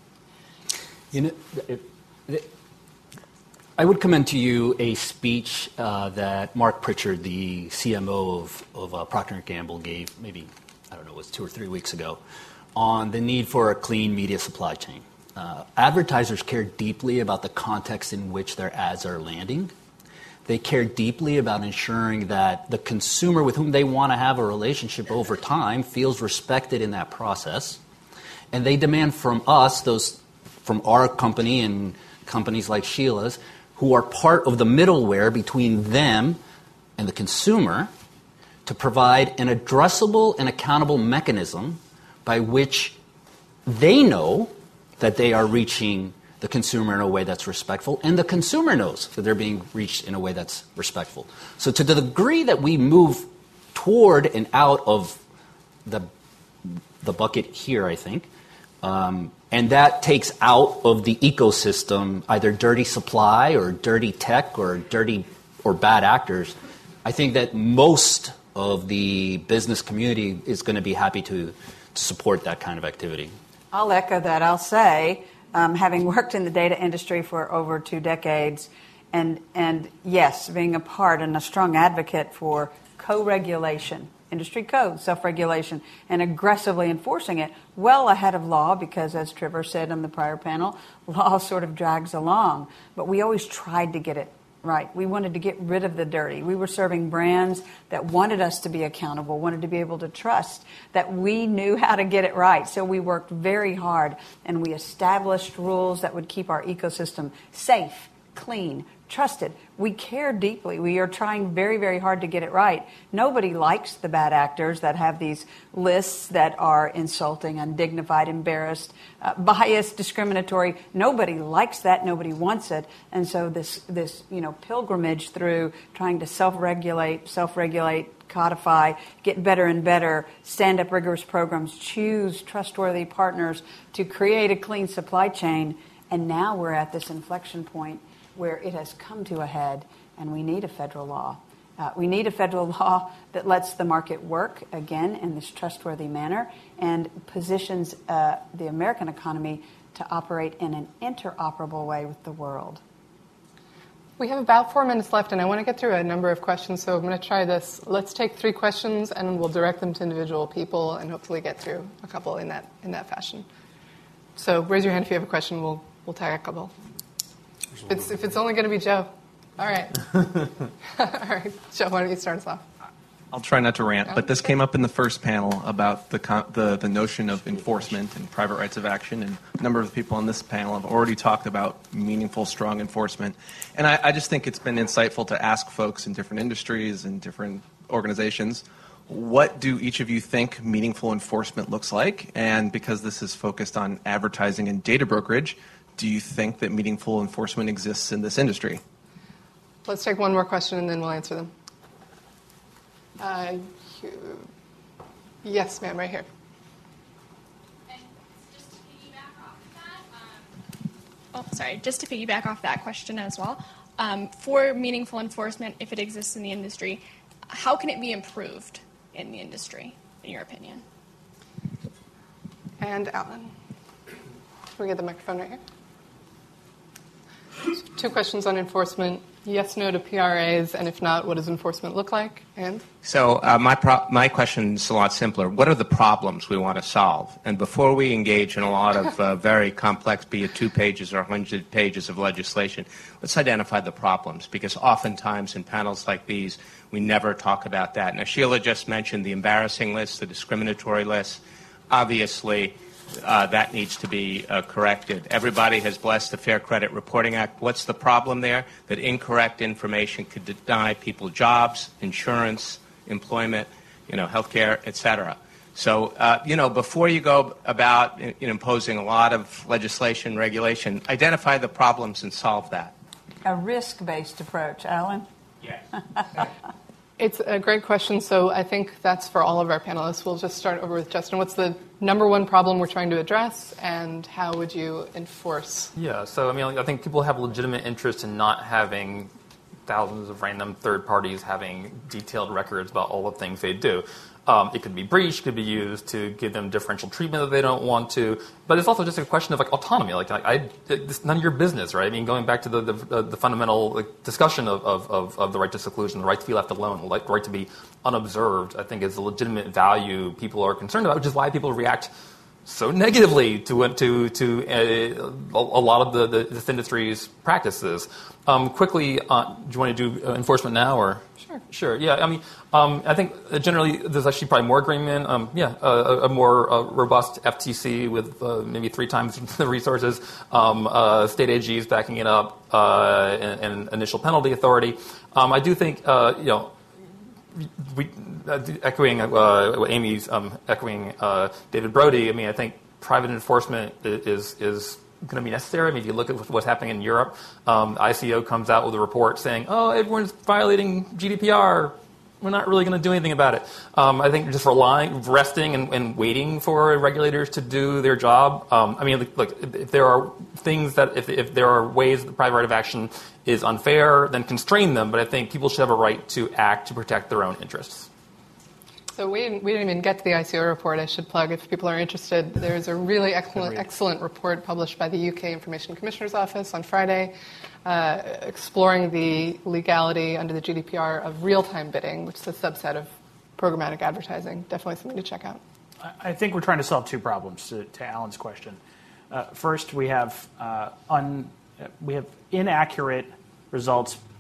I would commend to you a speech that Mark Pritchard, the CMO of Procter & Gamble, gave maybe, it was 2 or 3 weeks ago, on the need for a clean media supply chain. Advertisers care deeply about the context in which their ads are landing. They care deeply about ensuring that the consumer with whom they want to have a relationship over time feels respected in that process. And they demand from us, from our company and companies like Sheila's, who are part of the middleware between them and the consumer, to provide an addressable and accountable mechanism by which they know that they are reaching the consumer in a way that's respectful, and the consumer knows that they're being reached in a way that's respectful. So to the degree that we move toward and out of the bucket here, I think, and that takes out of the ecosystem either dirty supply or dirty tech or bad actors, I think that most of the business community is going to be happy to support that kind of activity. I'll echo that. I'll say, having worked in the data industry for over 2 decades, and yes, being a part and a strong advocate for co-regulation, industry code, self-regulation, and aggressively enforcing it well ahead of law, because as Trevor said on the prior panel, law sort of drags along. But we always tried to get it right. We wanted to get rid of the dirty. We were serving brands that wanted us to be accountable, wanted to be able to trust that we knew how to get it right. So we worked very hard, and we established rules that would keep our ecosystem safe, clean, trusted. We care deeply. We are trying very, very hard to get it right. Nobody likes the bad actors that have these lists that are insulting, undignified, embarrassed, biased, discriminatory. Nobody likes that. Nobody wants it. And so this pilgrimage through trying to self-regulate, codify, get better and better, stand up rigorous programs, choose trustworthy partners to create a clean supply chain. And now we're at this inflection point where it has come to a head, and we need a federal law. We need a federal law that lets the market work, again, in this trustworthy manner, and positions the American economy to operate in an interoperable way with the world. We have about 4 minutes left, and I want to get through a number of questions, so I'm going to try this. Let's take 3 questions, and we'll direct them to individual people, and hopefully get through a couple in that fashion. So raise your hand if you have a question. We'll tag a couple. If it's only going to be Joe. All right. All right. Joe, why don't you start us off? I'll try not to rant, but this came up in the first panel about the notion of enforcement and private rights of action, and a number of the people on this panel have already talked about meaningful, strong enforcement. And I just think it's been insightful to ask folks in different industries and different organizations, what do each of you think meaningful enforcement looks like? And because this is focused on advertising and data brokerage, do you think that meaningful enforcement exists in this industry? Let's take one more question and then we'll answer them. Yes, ma'am, right here. Just to piggyback off that question as well, for meaningful enforcement, if it exists in the industry, how can it be improved in the industry, in your opinion? And Alan. Can we get the microphone right here? 2 questions on enforcement. Yes, no to PRAs, and if not, what does enforcement look like? And so my question is a lot simpler. What are the problems we want to solve? And before we engage in a lot of very complex, be it 2 pages or 100 pages of legislation, let's identify the problems, because oftentimes in panels like these, we never talk about that. Now, Sheila just mentioned the embarrassing list, the discriminatory list. Obviously, that needs to be corrected. Everybody has blessed the Fair Credit Reporting Act. What's the problem there? That incorrect information could deny people jobs, insurance, employment, health care, et cetera. So, before you go about imposing a lot of legislation, regulation, identify the problems and solve that. A risk-based approach. Alan? Yes. It's a great question, so I think that's for all of our panelists. We'll just start over with Justin. What's the number one problem we're trying to address, and how would you enforce? Yeah, so I think people have legitimate interest in not having thousands of random third parties having detailed records about all the things they do. It could be breached, could be used to give them differential treatment that they don't want to. But it's also just a question of autonomy. It's none of your business, right? I mean, going back to the fundamental discussion of the right to seclusion, the right to be left alone, the right to be unobserved, I think is a legitimate value people are concerned about, which is why people react so negatively to a lot of this industry's practices. Quickly, do you want to do enforcement now, or? Sure. Yeah. I think generally there's actually probably more agreement. A more robust FTC with maybe 3 times the resources, state AGs backing it up, and initial penalty authority. I do think echoing what Amy's echoing David Brody. I think private enforcement is going to be necessary. If you look at what's happening in Europe, ICO comes out with a report saying, everyone's violating GDPR. We're not really going to do anything about it. I think just resting and waiting for regulators to do their job. Look, if there are things that, if there are ways that the private right of action is unfair, then constrain them. But I think people should have a right to act to protect their own interests. So we didn't even get to the ICO report. I should plug, if people are interested, there's a really excellent report published by the UK Information Commissioner's Office on Friday, exploring the legality under the GDPR of real-time bidding, which is a subset of programmatic advertising. Definitely something to check out. I think we're trying to solve 2 problems to Alan's question. First, we have inaccurate results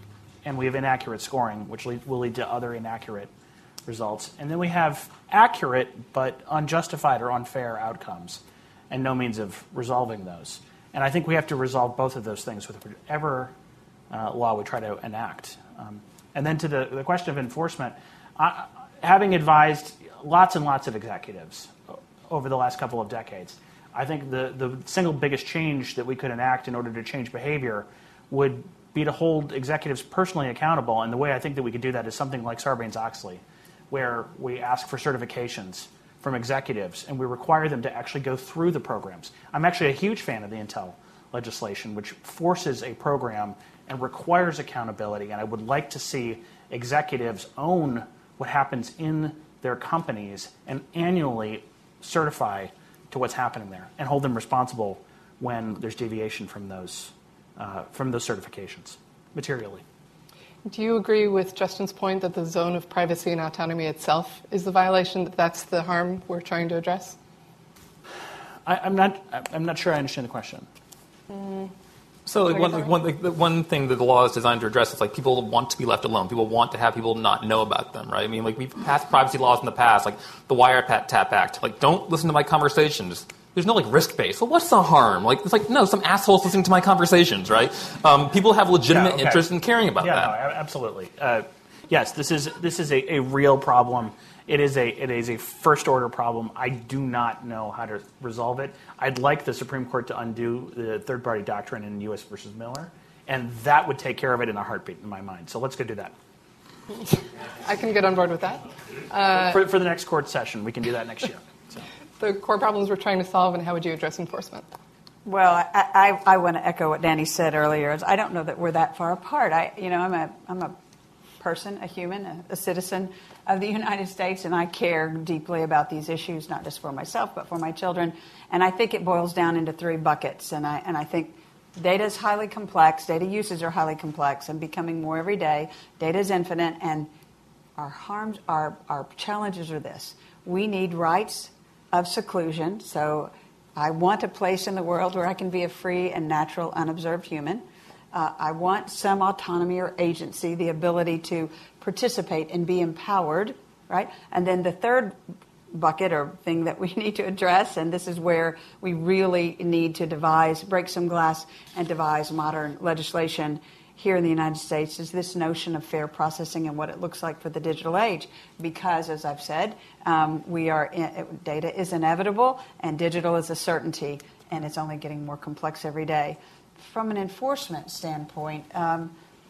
and we have inaccurate scoring, which will lead to other inaccurate results. And then we have accurate but unjustified or unfair outcomes, and no means of resolving those. And I think we have to resolve both of those things with whatever law we try to enact. And then to the question of enforcement, having advised lots and lots of executives over the last couple of decades, I think the single biggest change that we could enact in order to change behavior would be to hold executives personally accountable. And the way I think that we could do that is something like Sarbanes-Oxley, where we ask for certifications from executives, and we require them to actually go through the programs. I'm actually a huge fan of the Intel legislation, which forces a program and requires accountability, and I would like to see executives own what happens in their companies and annually certify to what's happening there and hold them responsible when there's deviation from those certifications materially. Do you agree with Justin's point that the zone of privacy and autonomy itself is the violation, that that's the harm we're trying to address? I'm not sure I understand the question. So one thing that the law is designed to address is like people want to be left alone. People want to have people not know about them, right? I mean, like we've passed privacy laws in the past, like the Wiretap Act. Like, don't listen to my conversations. There's no like risk base. Well, what's the harm? Like it's like no, some asshole's listening to my conversations, right? People have legitimate interest in caring about that. No, absolutely. Yes, this is a real problem. It is a first order problem. I do not know how to resolve it. I'd like the Supreme Court to undo the third party doctrine in U.S. versus Miller, and that would take care of it in a heartbeat in my mind. So let's go do that. I can get on board with that. For the next court session, we can do that next year. So. The core problems we're trying to solve, and how would you address enforcement? Well, I want to echo what Danny said earlier. I don't know that we're that far apart. I'm a person, a human, a citizen of the United States, and I care deeply about these issues, not just for myself, but for my children. And I think it boils down into three buckets. And I think data is highly complex. Data uses are highly complex and becoming more every day. Data is infinite, and our challenges are this. We need rights of seclusion. So I want a place in the world where I can be a free and natural, unobserved human. I want some autonomy or agency, the ability to participate and be empowered, right? And then the third bucket or thing that we need to address, and this is where we really need to break some glass and devise modern legislation here in the United States, is this notion of fair processing and what it looks like for the digital age. Because, as I've said, data is inevitable and digital is a certainty, and it's only getting more complex every day. From an enforcement standpoint, I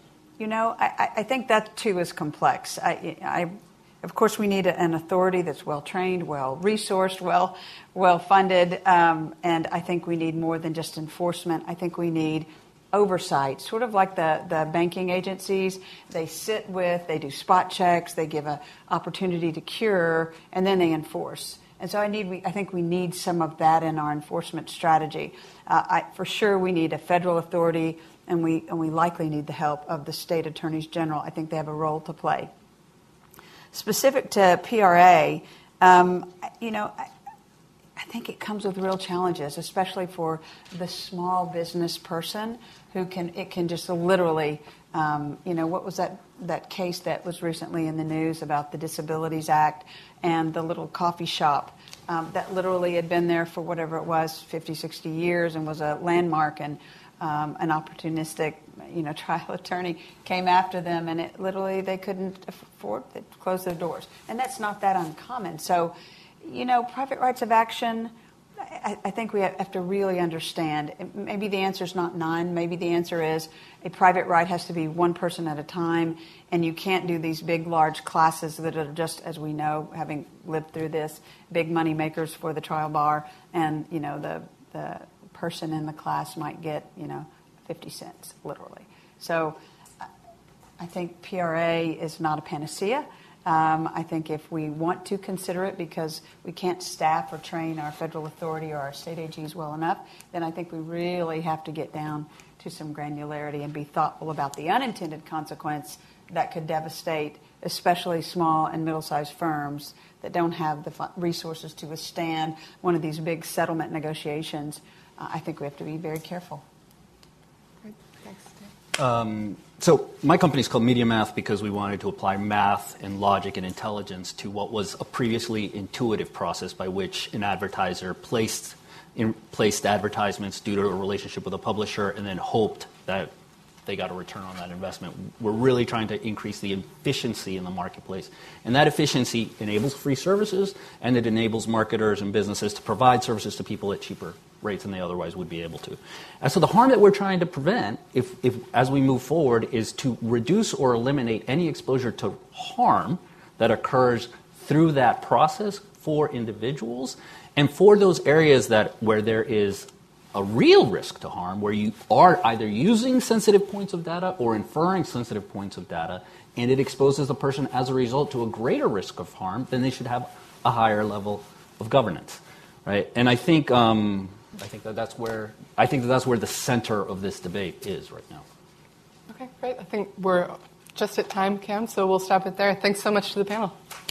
think that too is complex. Of course, we need an authority that's well-trained, well-resourced, well-funded, and I think we need more than just enforcement. I think we need oversight, sort of like the banking agencies. They they do spot checks, they give an opportunity to cure, and then they enforce. And so I think we need some of that in our enforcement strategy. For sure, we need a federal authority, and we likely need the help of the state attorneys general. I think they have a role to play. Specific to PRA, I think it comes with real challenges, especially for the small business person who can just literally, what was that case that was recently in the news about the Disabilities Act and the little coffee shop that literally had been there for whatever it was, 50, 60 years and was a landmark, and an opportunistic, trial attorney came after them, and they couldn't afford to close their doors. And that's not that uncommon. So, private rights of action, I think we have to really understand. Maybe the answer is not none. Maybe the answer is a private right has to be one person at a time, and you can't do these big, large classes that are just, as we know, having lived through this, big money makers for the trial bar, and, the person in the class might get, 50 cents, literally. So I think PRA is not a panacea. I think if we want to consider it because we can't staff or train our federal authority or our state AGs well enough, then I think we really have to get down to some granularity and be thoughtful about the unintended consequence that could devastate especially small and middle-sized firms that don't have the resources to withstand one of these big settlement negotiations. I think we have to be very careful. Great. Thanks, So my company is called MediaMath because we wanted to apply math and logic and intelligence to what was a previously intuitive process by which an advertiser placed advertisements due to a relationship with a publisher and then hoped that they got a return on that investment. We're really trying to increase the efficiency in the marketplace. And that efficiency enables free services, and it enables marketers and businesses to provide services to people at cheaper rates than they otherwise would be able to. And so the harm that we're trying to prevent, if as we move forward, is to reduce or eliminate any exposure to harm that occurs through that process for individuals, and for those areas where there is a real risk to harm, where you are either using sensitive points of data or inferring sensitive points of data, and it exposes the person as a result to a greater risk of harm, then they should have a higher level of governance, right? And I think that's where the center of this debate is right now. Okay, great. I think we're just at time, Cam, so we'll stop it there. Thanks so much to the panel.